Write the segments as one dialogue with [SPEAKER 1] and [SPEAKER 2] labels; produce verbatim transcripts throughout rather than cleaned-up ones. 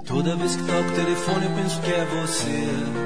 [SPEAKER 1] Toda vez que toco o telefone eu penso que é você.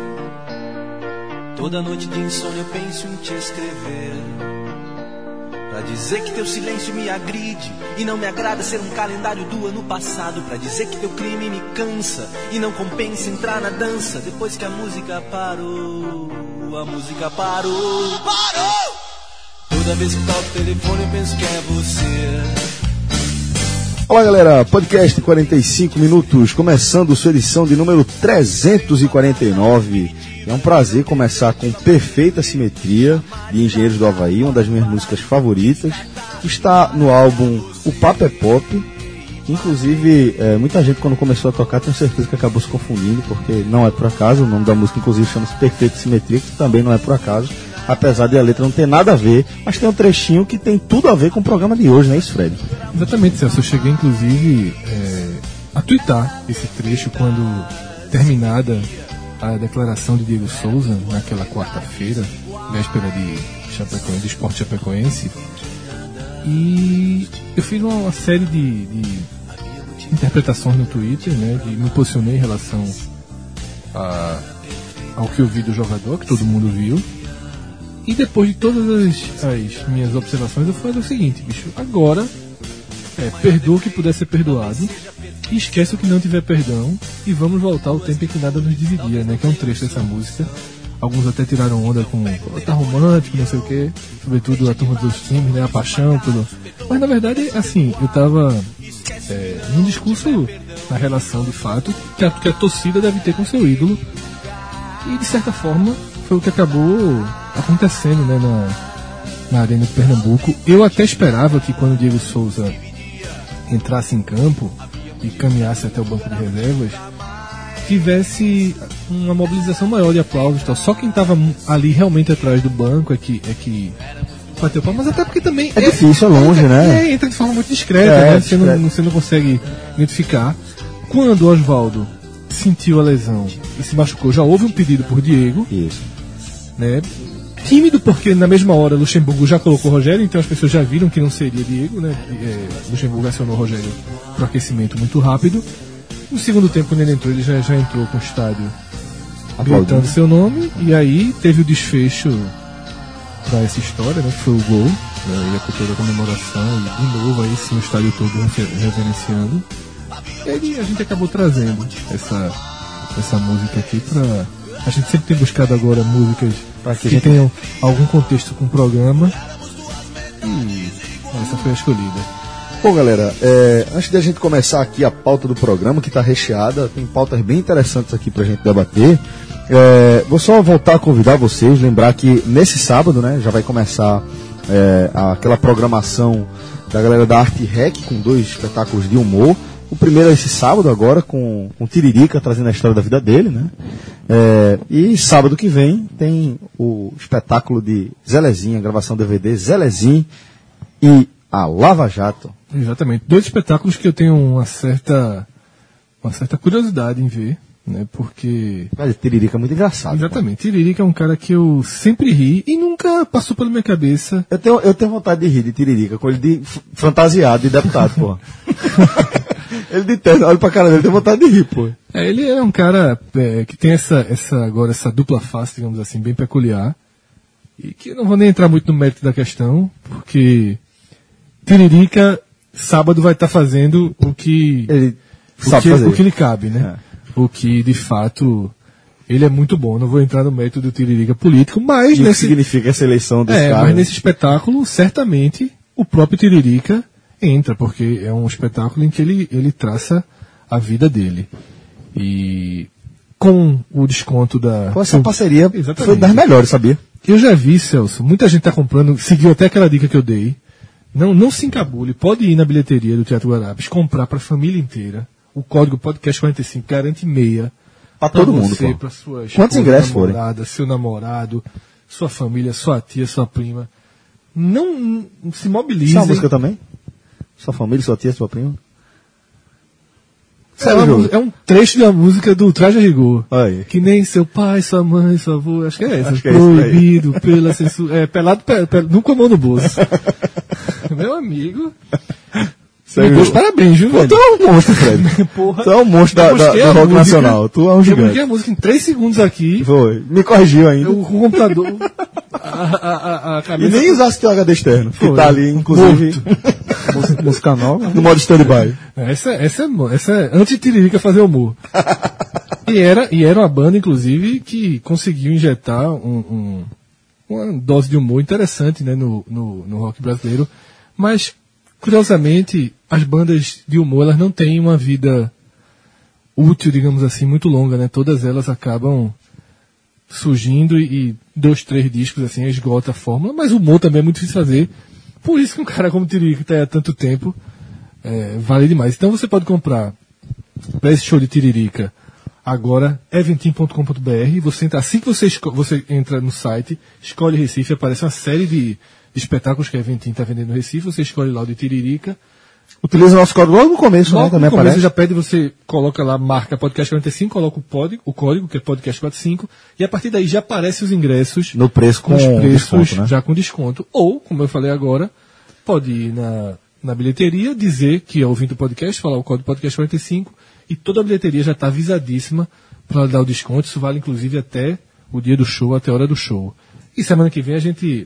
[SPEAKER 1] Toda noite de insônia eu penso em te escrever, pra dizer que teu silêncio me agride e não me agrada ser um calendário do ano passado, pra dizer que teu crime me cansa e não compensa entrar na dança depois que a música parou. A música parou. Parou! Toda vez que toco o telefone eu penso que é você.
[SPEAKER 2] Olá galera, podcast quarenta e cinco minutos, começando sua edição de número trezentos e quarenta e nove. É um prazer começar com Perfeita Simetria, de Engenheiros do Havaí, uma das minhas músicas favoritas. Está no álbum O Papo é Pop, que inclusive é, muita gente quando começou a tocar tenho certeza que acabou se confundindo, porque não é por acaso, o nome da música inclusive chama-se Perfeita Simetria, que também não é por acaso, apesar de a letra não ter nada a ver, mas tem um trechinho que tem tudo a ver com o programa de hoje, não é isso, Fred?
[SPEAKER 3] Exatamente, Celso. Eu cheguei inclusive é, a tuitar esse trecho quando terminada a declaração de Diego Souza naquela quarta-feira, véspera de Chapecoense, de Esporte Chapecoense, e eu fiz uma, uma série de, de interpretações no Twitter, né, de, me posicionei em relação a, ao que eu vi do jogador, que todo mundo viu. E depois de todas as, as minhas observações, eu falei o seguinte, bicho, agora é, perdoa o que puder ser perdoado, e esquece o que não tiver perdão, e vamos voltar ao tempo em que nada nos dividia, né? Que é um trecho dessa música. Alguns até tiraram onda com tá romântico, não sei o que, sobretudo a turma dos times, né? A paixão, tudo. Mas na verdade, assim, eu tava é, num discurso na relação de fato que a, que a torcida deve ter com seu ídolo, e de certa forma foi o que acabou acontecendo, né, na, na Arena de Pernambuco. Eu até esperava que quando o Diego Souza entrasse em campo e caminhasse até o banco de reservas, tivesse uma mobilização maior de aplausos e tal. Só quem estava ali realmente atrás do banco é que, é que bateu palmas, até porque também
[SPEAKER 2] é, é difícil, é longe, é, né?
[SPEAKER 3] É, entra de forma muito discreta,
[SPEAKER 2] é,
[SPEAKER 3] né? Você não, você não consegue identificar. Quando o Oswaldo sentiu a lesão e se machucou, já houve um pedido por Diego.
[SPEAKER 2] Isso.
[SPEAKER 3] Né? Tímido porque na mesma hora Luxemburgo já colocou o Rogério, então as pessoas já viram que não seria Diego, né? É, Luxemburgo acionou o Rogério para aquecimento muito rápido. No segundo tempo, quando ele entrou, ele já, já entrou com o estádio gritando seu nome, e aí teve o desfecho para essa história, né? Que foi o gol, né? E a cultura da comemoração, e de novo aí sim o estádio todo reverenciando. E aí a gente acabou trazendo essa, essa música aqui para... A gente sempre tem buscado agora músicas para que, que gente... tenham algum contexto com o programa, e essa foi a escolhida.
[SPEAKER 2] Bom, galera, é, antes de a gente começar aqui a pauta do programa, que está recheada, tem pautas bem interessantes aqui para a gente debater, é, vou só voltar a convidar vocês, lembrar que nesse sábado, né, já vai começar é, aquela programação da galera da Arte Rec, com dois espetáculos de humor. O primeiro é esse sábado agora, com o Tiririca trazendo a história da vida dele, né? É, e sábado que vem tem o espetáculo de Zelezinho, a gravação D V D Zelezinho e a Lava Jato.
[SPEAKER 3] Exatamente. Dois espetáculos que eu tenho uma certa, uma certa curiosidade em ver, né? Porque...
[SPEAKER 2] Mas Tiririca é muito engraçado.
[SPEAKER 3] Exatamente. Pô. Tiririca é um cara que eu sempre ri e nunca passou pela minha cabeça.
[SPEAKER 2] Eu tenho, eu tenho vontade de rir de Tiririca, com ele de fantasiado de deputado, pô. Ele de terno, olha pra cara dele, tem vontade de rir, pô.
[SPEAKER 3] É, ele é um cara é, que tem essa, essa, agora, essa dupla face, digamos assim, bem peculiar. E que eu não vou nem entrar muito no mérito da questão, porque Tiririca, sábado, vai estar tá fazendo o que,
[SPEAKER 2] ele
[SPEAKER 3] o,
[SPEAKER 2] sabe
[SPEAKER 3] que
[SPEAKER 2] fazer.
[SPEAKER 3] o que lhe cabe, né? É. O que, de fato, ele é muito bom. Não vou entrar no mérito do Tiririca político, mas...
[SPEAKER 2] O
[SPEAKER 3] nesse,
[SPEAKER 2] que significa essa eleição desse
[SPEAKER 3] é,
[SPEAKER 2] cara?
[SPEAKER 3] Mas nesse espetáculo, certamente, o próprio Tiririca entra, porque é um espetáculo em que ele, ele traça a vida dele. E com o desconto da...
[SPEAKER 2] Pô, essa parceria
[SPEAKER 3] Exatamente.
[SPEAKER 2] Foi das melhores, sabia?
[SPEAKER 3] Eu já vi, Celso, muita gente está comprando, seguiu até aquela dica que eu dei. Não, não se encabule, pode ir na bilheteria do Teatro Guararapes, comprar para a família inteira. O código podcast quarenta e cinco garante meia.
[SPEAKER 2] Para todo mundo,
[SPEAKER 3] você,
[SPEAKER 2] pô.
[SPEAKER 3] Pra sua esposa,
[SPEAKER 2] Quantos ingressos forem?
[SPEAKER 3] Seu namorado, sua família, sua tia, sua prima. Não, não se mobilizem.
[SPEAKER 2] Essa música também? Sua família, sua tia, sua prima?
[SPEAKER 3] É, uma, é um trecho da música do Traje a Rigor.
[SPEAKER 2] Aí.
[SPEAKER 3] Que nem seu pai, sua mãe, sua avó. Acho que é essa.
[SPEAKER 2] Acho que é
[SPEAKER 3] Proibido isso pela censura. É, pelado, pe, pe, nunca a mão no bolso. Meu amigo. Meus parabéns, viu, velho?
[SPEAKER 2] Tu é um monstro, Fred.
[SPEAKER 3] Porra.
[SPEAKER 2] Tu é um monstro da, da, do rock nacional. Tu é um
[SPEAKER 3] Eu
[SPEAKER 2] gigante.
[SPEAKER 3] busquei a música em três segundos aqui.
[SPEAKER 2] Foi. Me corrigiu ainda.
[SPEAKER 3] O computador. a, a, a, a
[SPEAKER 2] E
[SPEAKER 3] cabeça.
[SPEAKER 2] nem usasse teu H D externo, que
[SPEAKER 3] Foi.
[SPEAKER 2] tá ali, inclusive, música- música nova, no modo stand-by.
[SPEAKER 3] Essa, essa, é, essa é antes de Tiririca fazer humor. e, era, e era uma banda, inclusive, que conseguiu injetar um, um, uma dose de humor interessante, né, no, no, no rock brasileiro. Mas, curiosamente, as bandas de humor elas não têm uma vida útil, digamos assim, muito longa, né? Todas elas acabam surgindo e, e dois, três discos assim esgota a fórmula, mas o humor também é muito difícil fazer. Por isso que um cara como Tiririca está aí há tanto tempo é, vale demais. Então você pode comprar para esse show de Tiririca agora eventim ponto com ponto b r. Você entra, assim que você, esco- você entra no site, escolhe Recife, aparece uma série de, de espetáculos que a Eventim está vendendo no Recife. Você escolhe lá o de Tiririca.
[SPEAKER 2] Utiliza o nosso código logo no começo, né?
[SPEAKER 3] Logo
[SPEAKER 2] Também
[SPEAKER 3] no começo
[SPEAKER 2] aparece.
[SPEAKER 3] já pede, você coloca lá, marca podcast quarenta e cinco, coloca o código, o código que é podcast quarenta e cinco, e a partir daí já aparecem os ingressos
[SPEAKER 2] No preço
[SPEAKER 3] com
[SPEAKER 2] com
[SPEAKER 3] os preços
[SPEAKER 2] desconto, né?
[SPEAKER 3] já com desconto. Ou, como eu falei agora, pode ir na, na bilheteria, dizer que é ouvindo o podcast, falar o código podcast quarenta e cinco, e toda a bilheteria já está avisadíssima para dar o desconto. Isso vale inclusive até o dia do show, até a hora do show. E semana que vem a gente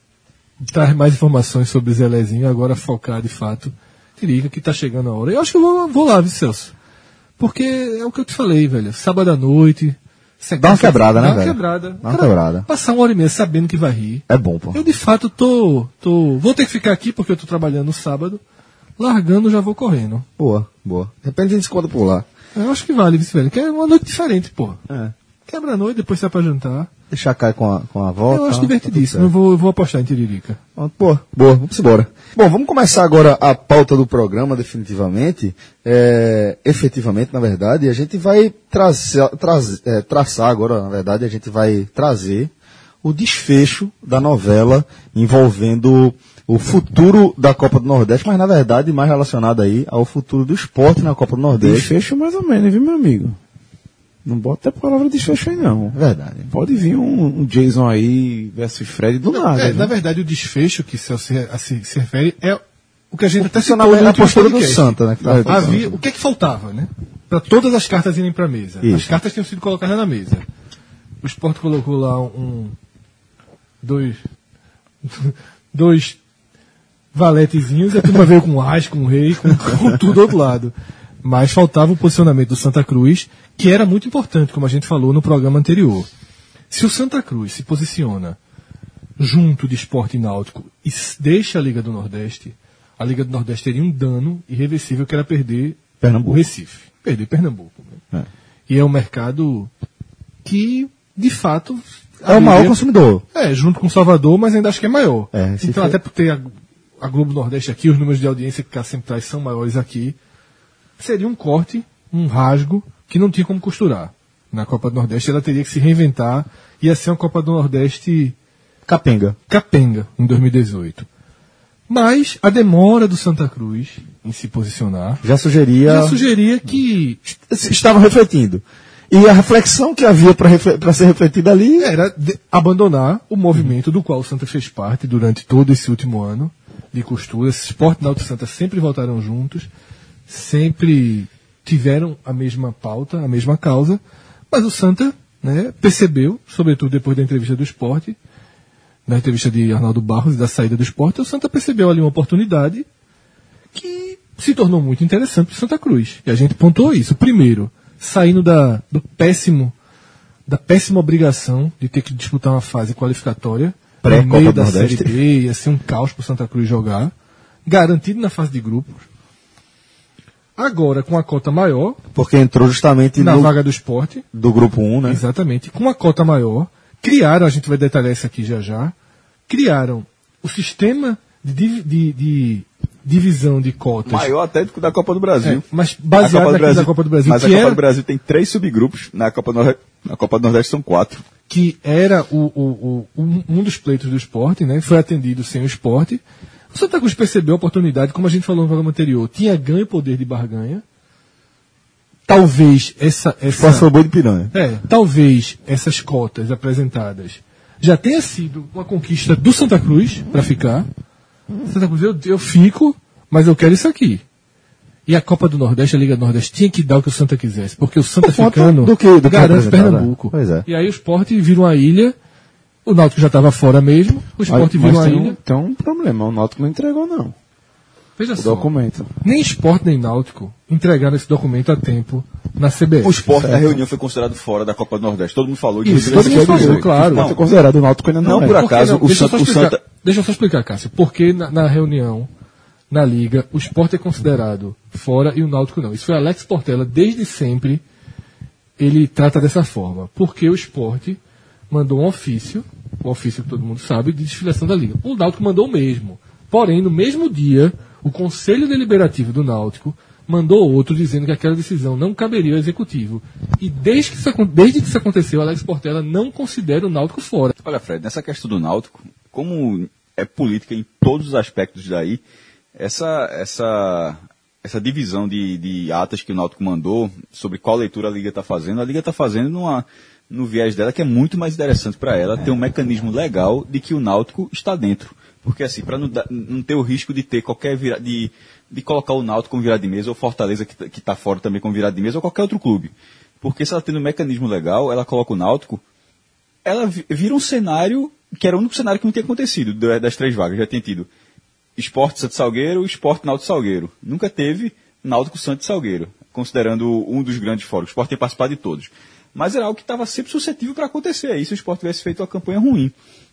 [SPEAKER 3] traz mais informações sobre o Zelezinho, agora focar de fato Tiririca, que tá chegando a hora. Eu acho que eu vou, vou lá, viu, Celso? Porque é o que eu te falei, velho. Sábado à noite.
[SPEAKER 2] Dá uma quebrada, né,
[SPEAKER 3] Dá uma
[SPEAKER 2] velho?
[SPEAKER 3] quebrada.
[SPEAKER 2] Dá uma
[SPEAKER 3] Cara,
[SPEAKER 2] quebrada.
[SPEAKER 3] Passar uma hora e meia sabendo que vai rir.
[SPEAKER 2] É bom, pô.
[SPEAKER 3] Eu, de fato, tô, tô... Vou ter que ficar aqui porque eu tô trabalhando no sábado. Largando, já vou correndo.
[SPEAKER 2] Boa, boa. De repente a gente se encontra por lá.
[SPEAKER 3] Eu acho que vale, viu, velho? Que é uma noite diferente, pô.
[SPEAKER 2] É.
[SPEAKER 3] Quebra a noite, depois sai pra jantar.
[SPEAKER 2] Deixar cair com a, com a avó.
[SPEAKER 3] Eu acho
[SPEAKER 2] tá,
[SPEAKER 3] divertidíssimo.
[SPEAKER 2] tá
[SPEAKER 3] Eu vou, eu vou apostar em Tiririca.
[SPEAKER 2] Pô, boa, vamos embora. Bom, vamos começar agora a pauta do programa, definitivamente. É, efetivamente, na verdade, e a gente vai trazer, traz, é, traçar agora, na verdade, a gente vai trazer o desfecho da novela envolvendo o futuro da Copa do Nordeste, mas na verdade mais relacionado aí ao futuro do esporte na Copa do Nordeste.
[SPEAKER 4] Desfecho mais ou menos, viu, meu amigo? Não bota a palavra desfecho aí, não.
[SPEAKER 2] É verdade.
[SPEAKER 4] Pode vir um, um Jason aí versus Fred do nada.
[SPEAKER 3] É,
[SPEAKER 4] viu?
[SPEAKER 3] na verdade, o desfecho que se, se, se refere é o que a gente até
[SPEAKER 2] Funcionamento-
[SPEAKER 3] citou no
[SPEAKER 2] a
[SPEAKER 3] último
[SPEAKER 2] postura do
[SPEAKER 3] podcast.
[SPEAKER 2] Santa, né, que tá-
[SPEAKER 3] Havia, o que é que faltava, né? Para todas as cartas irem para a mesa.
[SPEAKER 2] Isso.
[SPEAKER 3] As cartas tinham sido colocadas na mesa. O Sport colocou lá um... Dois... dois valetezinhos, e a turma veio com as, com rei, com, com tudo do outro lado. Mas faltava o posicionamento do Santa Cruz, que era muito importante, como a gente falou no programa anterior. Se o Santa Cruz se posiciona junto de Sport e Náutico e s- deixa a Liga do Nordeste, a Liga do Nordeste teria um dano irreversível, que era perder
[SPEAKER 2] Pernambuco.
[SPEAKER 3] o Recife, perder Pernambuco. Né?
[SPEAKER 2] É.
[SPEAKER 3] E é um mercado que, de fato...
[SPEAKER 2] É o maior
[SPEAKER 3] haveria-
[SPEAKER 2] consumidor.
[SPEAKER 3] É, junto com Salvador, mas ainda acho que é maior.
[SPEAKER 2] É, Recife
[SPEAKER 3] então,
[SPEAKER 2] é-
[SPEAKER 3] até por ter a, a Globo Nordeste aqui, os números de audiência que a sempre traz são maiores aqui, seria um corte, um rasgo, que não tinha como costurar. Na Copa do Nordeste ela teria que se reinventar, ia ser uma Copa do Nordeste
[SPEAKER 2] Capenga.
[SPEAKER 3] capenga em dois mil e dezoito. Mas a demora do Santa Cruz em se posicionar
[SPEAKER 2] Já sugeria.
[SPEAKER 3] já sugeria que
[SPEAKER 2] Estavam refletindo. E a reflexão que havia para ser refletida ali.
[SPEAKER 3] era de- abandonar o movimento do qual o Santa fez parte durante todo esse último ano de costura. Sport e Náutico e Santa sempre voltaram juntos, sempre tiveram a mesma pauta, a mesma causa, mas o Santa, né, percebeu, sobretudo depois da entrevista do Sport, na entrevista de Arnaldo Barros e da saída do Sport, o Santa percebeu ali uma oportunidade que se tornou muito interessante para o Santa Cruz. E a gente pontuou isso. Primeiro, saindo da, do péssimo, da péssima obrigação de ter que disputar uma fase qualificatória no
[SPEAKER 2] Pré-Copa
[SPEAKER 3] meio
[SPEAKER 2] do
[SPEAKER 3] da
[SPEAKER 2] Nordeste.
[SPEAKER 3] Série B, ia ser um caos para o Santa Cruz jogar, garantido na fase de grupos. Agora, com a cota maior,
[SPEAKER 2] Porque entrou justamente
[SPEAKER 3] na
[SPEAKER 2] no,
[SPEAKER 3] vaga do Sport,
[SPEAKER 2] do grupo um, né?
[SPEAKER 3] exatamente, com a cota maior, criaram, a gente vai detalhar isso aqui já já, criaram o sistema de, divi- de- de divisão de cotas.
[SPEAKER 4] Maior até do que da Copa do Brasil.
[SPEAKER 3] É, mas
[SPEAKER 4] A
[SPEAKER 3] baseado
[SPEAKER 4] Copa do
[SPEAKER 3] naquilo da Copa do Brasil,
[SPEAKER 4] Mas a
[SPEAKER 3] que
[SPEAKER 4] Copa
[SPEAKER 3] era,
[SPEAKER 4] do Brasil tem três subgrupos, na Copa do Nordeste, na Copa do Nordeste são quatro.
[SPEAKER 3] que era o, o- o- um, um dos pleitos do esporte, né? Foi atendido sem o esporte. O Santa Cruz percebeu a oportunidade, como a gente falou no programa anterior, tinha ganho poder de barganha. Talvez essa, essa
[SPEAKER 2] Passou boi de piranha.
[SPEAKER 3] é, talvez essas cotas apresentadas já tenha sido uma conquista do Santa Cruz para ficar. Santa Cruz, eu, eu fico, mas eu quero isso aqui. E a Copa do Nordeste, a Liga do Nordeste, tinha que dar o que o Santa quisesse, porque o Santa
[SPEAKER 2] Por conta
[SPEAKER 3] ficando
[SPEAKER 2] do que- do que
[SPEAKER 3] garante
[SPEAKER 2] representava.
[SPEAKER 3] Pernambuco.
[SPEAKER 2] Pois é.
[SPEAKER 3] E aí o Sport vira uma ilha, o Náutico já estava fora mesmo, o Sport
[SPEAKER 4] Mas
[SPEAKER 3] vira uma
[SPEAKER 4] tem um,
[SPEAKER 3] ilha.
[SPEAKER 4] tem um problema, o Náutico não entregou, não.
[SPEAKER 3] Veja
[SPEAKER 4] O
[SPEAKER 3] só,
[SPEAKER 4] documento.
[SPEAKER 3] nem Sport nem Náutico entregaram esse documento a tempo na C B F.
[SPEAKER 5] O esporte da reunião foi considerado fora da Copa do Nordeste. Todo mundo falou de
[SPEAKER 3] Isso,
[SPEAKER 5] Rio
[SPEAKER 3] todo
[SPEAKER 5] Grande do
[SPEAKER 3] mundo
[SPEAKER 5] Sul.
[SPEAKER 3] falou, claro.
[SPEAKER 4] Não, considerado o Náutico ainda não,
[SPEAKER 5] Não,
[SPEAKER 4] é.
[SPEAKER 5] por
[SPEAKER 3] Por que
[SPEAKER 5] acaso,
[SPEAKER 3] não?
[SPEAKER 5] o
[SPEAKER 3] Deixa eu
[SPEAKER 5] Santa-
[SPEAKER 3] só
[SPEAKER 5] o
[SPEAKER 3] explicar-
[SPEAKER 5] Santa-
[SPEAKER 3] Deixa eu só explicar, Cássio. Porque na, na reunião, na Liga, o Sport é considerado fora e o Náutico não. Isso foi Alex Portela, desde sempre, ele trata dessa forma. Porque o Sport mandou um ofício, um ofício que todo mundo sabe, de desfiliação da Liga. O Náutico mandou o mesmo. Porém, no mesmo dia, o Conselho Deliberativo do Náutico mandou outro dizendo que aquela decisão não caberia ao Executivo. E desde que isso, acon- desde que isso aconteceu, Alex Portela não considera o Náutico fora.
[SPEAKER 5] Olha, Fred, nessa questão do Náutico, como é política em todos os aspectos daí, essa, essa, essa divisão de, de atas que o Náutico mandou sobre qual leitura a Liga está fazendo, a Liga está fazendo numa, no viés dela que é muito mais interessante para ela ter um mecanismo legal de que o Náutico está dentro. Porque assim, para não, dar- não ter o risco de ter qualquer vira, de, de colocar o Náutico como virada de mesa, ou Fortaleza que, que está fora também como virada de mesa, ou qualquer outro clube. Porque se ela tendo um mecanismo legal, ela coloca o Náutico, ela vi- vira um cenário que era o único cenário que não tinha acontecido da- das três vagas. Já tinha tido Sport Santo Salgueiro, Sport Náutico Salgueiro. Nunca teve Náutico Santo Salgueiro, considerando um dos grandes fóruns. O Sport tem participado de todos. Mas era algo que estava sempre suscetível para acontecer. Aí se o Sport tivesse feito uma campanha ruim.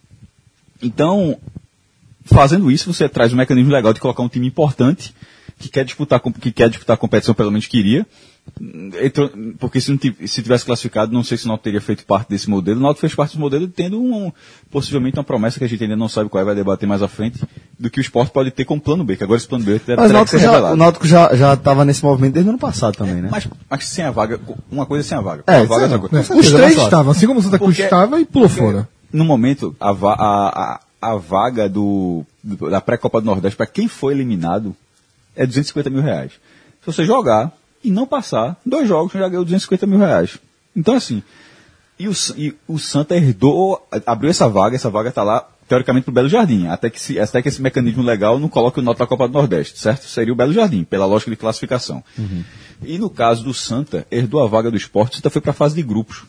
[SPEAKER 5] Então, fazendo isso, você traz um mecanismo legal de colocar um time importante que quer disputar, com- que quer disputar a competição, pelo menos queria. Entrou- porque se, não tiv- se tivesse classificado, não sei se o Náutico teria feito parte desse modelo. O Náutico fez parte desse modelo tendo um, possivelmente uma promessa que a gente ainda não sabe qual é, vai debater mais à frente, do que o Sport pode ter como plano B, que agora esse plano B terá,
[SPEAKER 2] Mas o
[SPEAKER 5] terá que
[SPEAKER 2] Náutico
[SPEAKER 5] ser
[SPEAKER 2] já,
[SPEAKER 5] revelado.
[SPEAKER 2] o Náutico já, já tava nesse movimento desde o ano passado também, né?
[SPEAKER 5] Mas, mas sem a vaga, uma coisa é sem a vaga.
[SPEAKER 2] É,
[SPEAKER 5] a vaga
[SPEAKER 2] sim,
[SPEAKER 5] outra coisa.
[SPEAKER 3] Né?
[SPEAKER 2] Com
[SPEAKER 3] Os
[SPEAKER 2] certeza,
[SPEAKER 3] três
[SPEAKER 2] mais
[SPEAKER 3] estavam, assim como o Santa Cruz
[SPEAKER 5] Porque-
[SPEAKER 3] estava e pulou
[SPEAKER 5] porque,
[SPEAKER 3] fora.
[SPEAKER 5] No momento, a, va- a, a, a vaga do, do- da pré-Copa do Nordeste, para quem foi eliminado, é duzentos e cinquenta mil reais. Se você jogar e não passar, dois jogos, já ganhou duzentos e cinquenta mil reais. Então, assim, e o, S- e o Santa herdou, abriu essa vaga, essa vaga está lá, teoricamente, para o Belo Jardim, até que, se, até que esse mecanismo legal não coloque o Náutico na Copa do Nordeste, certo? Seria o Belo Jardim, pela lógica de classificação. E no caso do Santa, herdou a vaga do Sport, o Santa foi para a fase de grupos.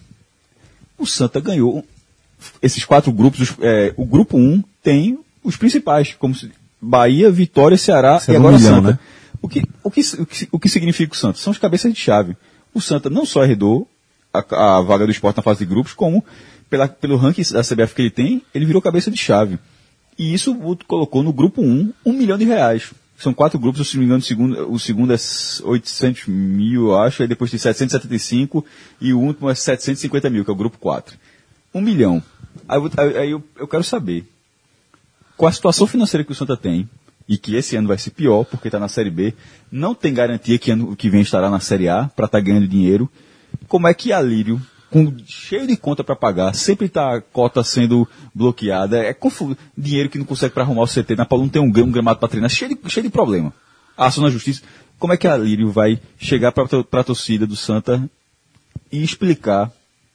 [SPEAKER 5] O Santa ganhou esses quatro grupos. Os- é, o grupo um tem os principais, como se- Bahia, Vitória, Ceará
[SPEAKER 2] Isso é
[SPEAKER 5] e
[SPEAKER 2] um
[SPEAKER 5] agora
[SPEAKER 2] milhão,
[SPEAKER 5] Santa.
[SPEAKER 2] né?
[SPEAKER 5] O, que, o, que, o, que, o que significa o Santa? São as cabeças de chave. O Santa não só herdou a, a vaga do Sport na fase de grupos, como pela, pelo ranking da C B F que ele tem, ele virou cabeça de chave. E isso o colocou no grupo um, um milhão de reais. São quatro grupos, se não me engano, o segundo, o segundo é oitocentos mil, eu acho, aí depois tem setecentos e setenta e cinco e o último é setecentos e cinquenta mil, que é o grupo quatro. Um milhão. Aí, eu- aí- aí eu, eu quero saber, com a situação financeira que o Santa tem, e que esse ano vai ser pior, porque está na Série B, não tem garantia que ano que vem estará na Série A, para estar ganhando dinheiro, como é que a Lírio, com, cheio de conta para pagar, sempre está a cota sendo bloqueada, é confu- dinheiro que não consegue para arrumar o C T, na Paula não tem um, gram- um gramado para treinar, cheio de, cheio de problema. A ação na justiça, como é que a Lírio vai chegar para a torcida do Santa e explicar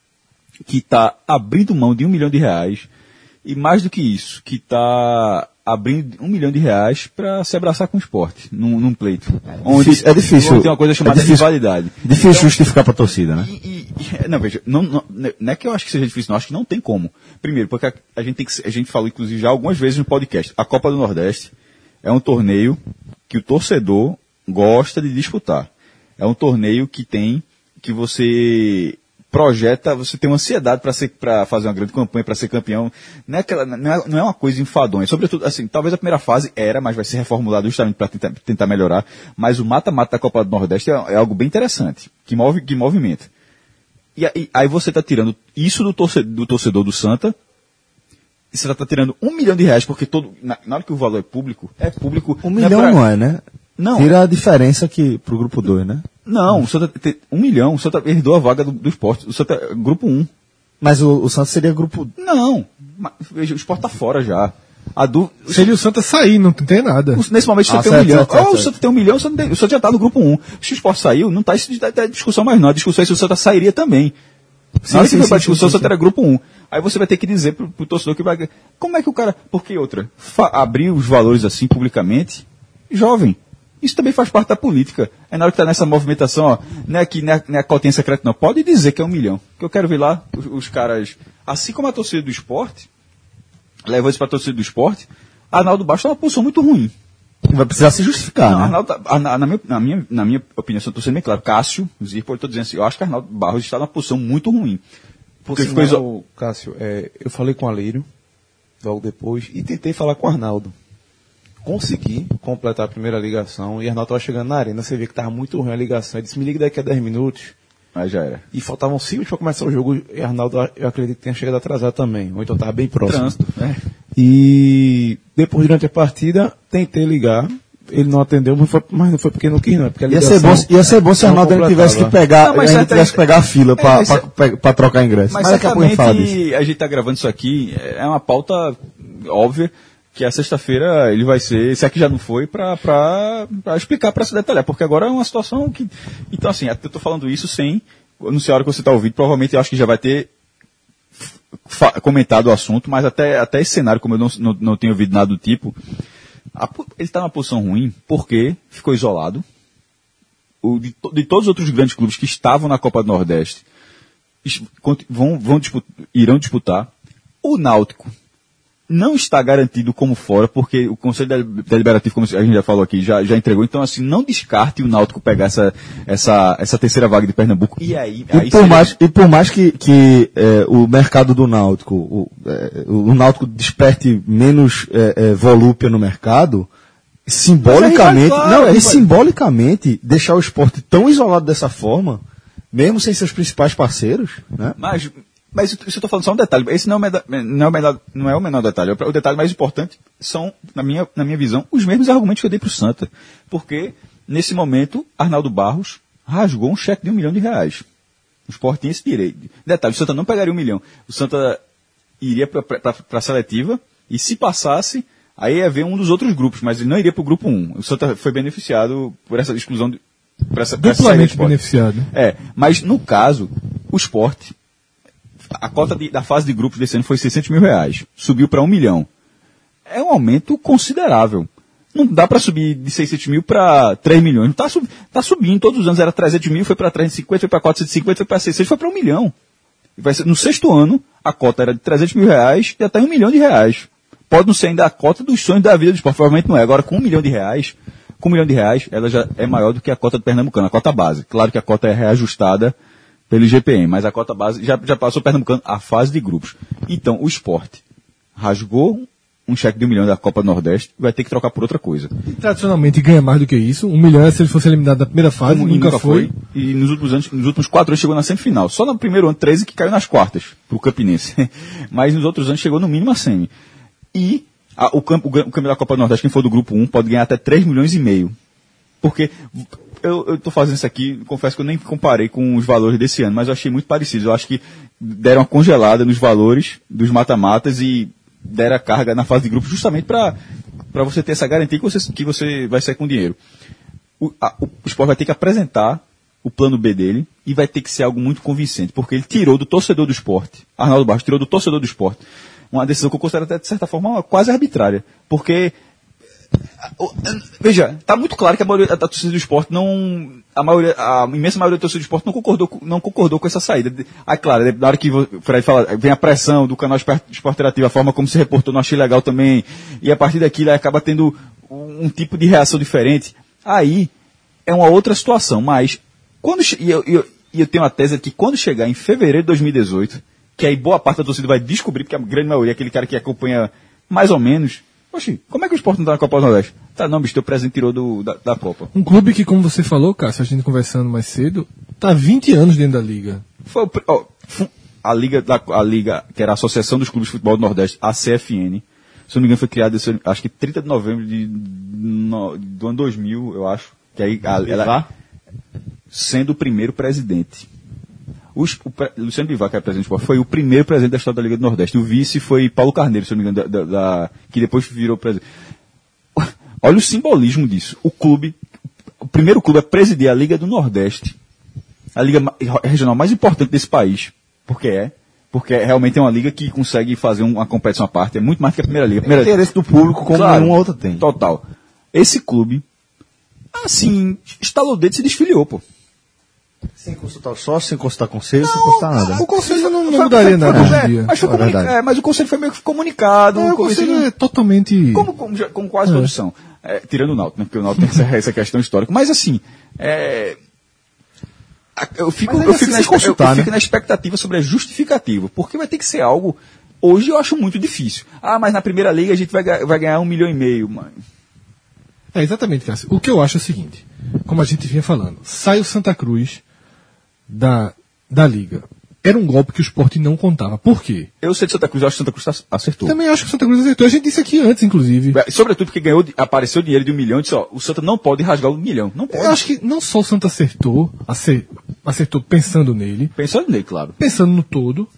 [SPEAKER 5] que está abrindo mão de um milhão de reais, e mais do que isso, que está abrindo um milhão de reais para se abraçar com o esporte, num, num pleito. Onde,
[SPEAKER 2] difícil- é difícil.
[SPEAKER 5] onde tem uma coisa chamada
[SPEAKER 2] É difícil-
[SPEAKER 5] rivalidade.
[SPEAKER 2] Difícil justificar pra torcida, né?
[SPEAKER 5] E, e- e- não, veja, não, não, não é que eu acho que seja difícil, não, acho que não tem como. Primeiro, porque a, a gente tem que, a gente falou, inclusive, já algumas vezes no podcast, a Copa do Nordeste é um torneio que o torcedor gosta de disputar. É um torneio que tem, que você projeta, você tem uma ansiedade para ser, para fazer uma grande campanha, para ser campeão. Não é, aquela, não, é, não é uma coisa enfadonha. Sobretudo, assim, talvez a primeira fase era, mas vai ser reformulado justamente para tentar, tentar melhorar. Mas o mata-mata da Copa do Nordeste é, é algo bem interessante, que move, que movimenta. E aí, aí você está tirando isso do torcedor, do torcedor do Santa, e você está tirando um milhão de reais, porque todo, na, na hora que o valor é público, é público.
[SPEAKER 2] Um
[SPEAKER 5] não
[SPEAKER 2] milhão
[SPEAKER 5] pra-
[SPEAKER 2] não é, né?
[SPEAKER 5] Não.
[SPEAKER 2] Tira a diferença que, pro grupo dois, né?
[SPEAKER 5] Não, o Santa tem um milhão, o Santa herdou a vaga do, do esporte, o Santa, grupo um.
[SPEAKER 2] Mas o, o Santos seria grupo.
[SPEAKER 5] Não, mas, veja, o esporte está fora já. A du...
[SPEAKER 3] Se ele e o Santa sair, não tem nada.
[SPEAKER 5] o- Nesse momento o Santa
[SPEAKER 2] Ah,
[SPEAKER 5] tem
[SPEAKER 2] certo,
[SPEAKER 5] um milhão.
[SPEAKER 2] certo, certo,
[SPEAKER 5] Ah, o
[SPEAKER 2] certo.
[SPEAKER 5] Santa tem um milhão, o Santa, tem- o Santa já está no grupo um. Se o esporte saiu, não está isso de, de discussão mais não. A discussão é se o Santa sairia também.
[SPEAKER 2] Sim,
[SPEAKER 5] Na hora
[SPEAKER 2] sim,
[SPEAKER 5] que foi
[SPEAKER 2] sim,
[SPEAKER 5] para a
[SPEAKER 2] sim,
[SPEAKER 5] discussão, o
[SPEAKER 2] sim,
[SPEAKER 5] Santa era grupo um. Aí você vai ter que dizer pro, pro torcedor que vai. Como é que o cara. Por que outra? Fa- abrir os valores assim publicamente, jovem. Isso também faz parte da política. É na hora que está nessa movimentação, ó, não é que não é, não é cotinha secreta, não. Pode dizer que é um milhão. Que eu quero ver lá os, os caras, assim como a torcida do esporte, levou isso para a torcida do esporte, Arnaldo Bastos está numa posição muito ruim.
[SPEAKER 2] Vai precisar se justificar,
[SPEAKER 5] Não,
[SPEAKER 2] né?
[SPEAKER 5] Arnaldo, a- na, na minha, na, minha, na minha opinião, se eu estou sendo bem claro, Cássio, Zirpoli, eu estou dizendo assim, eu acho que Arnaldo Barros está numa posição muito ruim. Porque
[SPEAKER 4] Por
[SPEAKER 5] ficou iso-
[SPEAKER 4] sinal, Cássio, é, eu falei com o Alírio logo depois e tentei falar com o Arnaldo. Consegui completar a primeira ligação e Arnaldo estava chegando na arena. Você vê que estava muito ruim a ligação. Ele disse: me liga daqui a dez minutos.
[SPEAKER 5] Aí já era.
[SPEAKER 4] E faltavam cinco minutos para começar o jogo. E Arnaldo, eu acredito que tenha chegado atrasado também. Ou então estava bem próximo.
[SPEAKER 5] Trânsito, né?
[SPEAKER 4] E depois, durante a partida, tentei ligar. Ele não atendeu, mas, foi, mas não foi porque não quis, não. É porque a
[SPEAKER 2] Ia ser,
[SPEAKER 4] ligação
[SPEAKER 2] bom, ia ser bom se
[SPEAKER 4] não
[SPEAKER 2] Arnaldo ele tivesse que
[SPEAKER 4] completava.
[SPEAKER 2] pegar,
[SPEAKER 5] Não, mas
[SPEAKER 2] a gente
[SPEAKER 5] certamente-
[SPEAKER 2] tivesse que pegar a fila
[SPEAKER 5] É,
[SPEAKER 2] pra,
[SPEAKER 5] mas
[SPEAKER 2] pra,
[SPEAKER 5] cer-
[SPEAKER 2] pra- pra trocar ingresso.
[SPEAKER 5] Mas,
[SPEAKER 2] Mas daqui a pouco a gente fala disso.
[SPEAKER 5] certamente a gente está gravando isso aqui, é uma pauta óbvia, que a sexta-feira ele vai ser, se aqui já não foi, para explicar, para se detalhar, porque agora é uma situação que... Então, assim, eu estou falando isso sem, não sei a hora que você está ouvindo, provavelmente eu acho que já vai ter fa- comentado o assunto, mas até, até esse cenário, como eu não, não, não tenho ouvido nada do tipo, a po- ele está numa posição ruim porque ficou isolado. O, de, to- de todos os outros grandes clubes que estavam na Copa do Nordeste, es- conti- vão, vão dispu- irão disputar. O Náutico não está garantido como fora, porque o Conselho Del- Deliberativo, como a gente já falou aqui, já, já entregou. Então, assim, não descarte o Náutico pegar essa, essa, essa terceira vaga de Pernambuco. E aí... aí
[SPEAKER 2] E por,
[SPEAKER 5] seria-
[SPEAKER 2] mais, e por mais que, que é, o mercado do Náutico, o, é, o Náutico desperte menos é, é, volúpia no mercado, simbolicamente,
[SPEAKER 5] Mas é rival,
[SPEAKER 2] não, é
[SPEAKER 5] rival.
[SPEAKER 2] simbolicamente deixar o esporte tão isolado dessa forma, mesmo sem seus principais parceiros, né?
[SPEAKER 5] Mas, mas isso eu estou falando só um detalhe. Esse não é, o menor, não, é o menor, não é o menor detalhe. O detalhe mais importante são, na minha, na minha visão, os mesmos argumentos que eu dei para o Santa. Porque, nesse momento, Arnaldo Barros rasgou um cheque de um milhão de reais. O Sport tinha esse direito. Detalhe, o Santa não pegaria um milhão. O Santa iria para a seletiva e, se passasse, aí ia ver um dos outros grupos, mas ele não iria para o grupo um. O Santa foi beneficiado por essa exclusão, de, por essa, por essa saída do
[SPEAKER 3] Duplamente
[SPEAKER 5] Sport.
[SPEAKER 3] beneficiado.
[SPEAKER 5] É, mas no caso, o Sport, a cota de- da fase de grupos desse ano foi seiscentos mil reais. Subiu para um milhão. É um aumento considerável. Não dá para subir de seiscentos mil para três milhões. Está sub, tá subindo todos os anos. Era trezentos mil, foi para trezentos e cinquenta, foi para quatrocentos e cinquenta, foi para seiscentos, foi para um milhão. E vai ser, no sexto ano, a cota era de trezentos mil reais e até um milhão de reais. Pode não ser ainda a cota dos sonhos da vida do esporte, provavelmente não é. Agora, com um milhão de reais, com um milhão de reais, ela já é maior do que a cota do Pernambucano, a cota base. Claro que a cota é reajustada pelo I G P M, mas a cota base já, já passou o Pernambucano a fase de grupos. Então, o esporte rasgou um cheque de um milhão da Copa do Nordeste e vai ter que trocar por outra coisa.
[SPEAKER 3] Tradicionalmente ganha mais do que isso. Um milhão é se ele fosse eliminado da primeira fase,
[SPEAKER 5] Como
[SPEAKER 3] nunca, foi.
[SPEAKER 5] E nos últimos anos, nos últimos quatro anos chegou na semifinal. Só no primeiro ano, treze, que caiu nas quartas, pro Campinense. Mas nos outros anos chegou no mínimo a semi. E a, o, campo, o, gan- o campeão da Copa do Nordeste, quem for do grupo um, pode ganhar até três milhões e meio. Porque eu estou fazendo isso aqui, confesso que eu nem comparei com os valores desse ano, mas eu achei muito parecido. Eu acho que deram uma congelada nos valores dos mata-matas e deram a carga na fase de grupo justamente para você ter essa garantia que você, que você vai sair com dinheiro. O, a, o Sport vai ter que apresentar o plano B dele e vai ter que ser algo muito convincente, porque ele tirou do torcedor do esporte, Arnaldo Barros tirou do torcedor do esporte, uma decisão que eu considero até, de certa forma, quase arbitrária, porque o- veja, está muito claro que a maioria da torcida do esporte não, a maioria, a imensa maioria da torcida do esporte não concordou, com- não concordou com essa saída. Ah, claro, na hora que o Fred fala, vem a pressão do canal Esporte Interativo, a forma como se reportou, não achei legal também, e a partir daquilo aí acaba tendo um, um tipo de reação diferente. Aí é uma outra situação, mas quando che- e eu, e eu, e eu tenho uma tese que quando chegar em fevereiro de dois mil e dezoito, que aí boa parte da torcida vai descobrir, porque a grande maioria é aquele cara que acompanha mais ou menos. Oxi, como é que o Sport não tá na Copa do Nordeste? Tá, não, bicho, teu presente tirou do, da, da Copa.
[SPEAKER 3] Um clube que, como você falou, Cássio, a gente conversando mais cedo, tá há vinte anos dentro da liga.
[SPEAKER 5] Foi o, pri- ó, fu- a Liga, da, a Liga, que era a Associação dos Clubes de Futebol do Nordeste, a C F N, se eu não me engano foi criada, esse ano, acho que trinta de novembro de, no, do ano dois mil, eu acho, que aí a, ela, sendo o primeiro presidente. O, o pre- Luciano Bivar, que era presidente do Sport, foi o primeiro presidente da história da Liga do Nordeste. O vice foi Paulo Carneiro, se eu não me engano, da, da- da- que depois virou presidente. Olha o simbolismo disso. O clube, o primeiro clube a presidir a Liga do Nordeste, a liga ma- regional mais importante desse país, porque é, porque é realmente é uma liga que consegue fazer um- uma competição à parte, é muito mais que a primeira liga. A
[SPEAKER 2] O
[SPEAKER 5] primeira
[SPEAKER 2] interesse do público como
[SPEAKER 5] Claro,
[SPEAKER 2] nenhuma outra tem.
[SPEAKER 5] Total. Esse clube assim, estalou o dedo e se desfiliou, pô.
[SPEAKER 2] Sem consultar o sócio, sem consultar conselho, sem consultar nada.
[SPEAKER 3] O conselho não, não
[SPEAKER 5] Foi-
[SPEAKER 3] mudaria
[SPEAKER 5] foi-
[SPEAKER 3] nada
[SPEAKER 5] foi-
[SPEAKER 3] hoje
[SPEAKER 5] é,
[SPEAKER 3] em dia.
[SPEAKER 5] Mas, foi
[SPEAKER 2] É
[SPEAKER 5] comunica-
[SPEAKER 2] verdade.
[SPEAKER 5] é, mas o conselho foi meio que comunicado.
[SPEAKER 3] É, o
[SPEAKER 5] como,
[SPEAKER 3] conselho
[SPEAKER 5] assim,
[SPEAKER 3] é totalmente...
[SPEAKER 5] como, como, já- como quase todos são. É, tirando o Náutico, né? Porque o Náutico tem essa, essa questão histórica. Mas assim, é, a- eu fico,
[SPEAKER 2] Mas
[SPEAKER 5] eu
[SPEAKER 2] ainda
[SPEAKER 5] fico,
[SPEAKER 2] assim,
[SPEAKER 5] na,
[SPEAKER 2] se
[SPEAKER 5] espe- eu
[SPEAKER 2] consultar,
[SPEAKER 5] fico
[SPEAKER 2] né?
[SPEAKER 5] na expectativa sobre a justificativa. Porque vai ter que ser algo... Hoje eu acho muito difícil. Ah, mas na Primeira Liga a gente vai, ga- vai ganhar um milhão e meio, mano.
[SPEAKER 3] É, exatamente, Cássio. O que eu acho é o seguinte, como a gente vinha falando, sai o Santa Cruz da, da Liga. Era um golpe que o Sport não contava. Por quê?
[SPEAKER 5] Eu sei de Santa Cruz, eu acho que Santa Cruz tá- acertou.
[SPEAKER 3] Também acho que o Santa Cruz acertou. A gente disse aqui antes, inclusive.
[SPEAKER 5] É, sobretudo porque ganhou, apareceu dinheiro de um milhão e disse, ó, o Santa não pode rasgar um milhão. Não pode.
[SPEAKER 3] Eu acho que não só o Santa acertou, acer- acertou pensando nele,
[SPEAKER 5] Pensando nele, claro.
[SPEAKER 3] pensando no todo,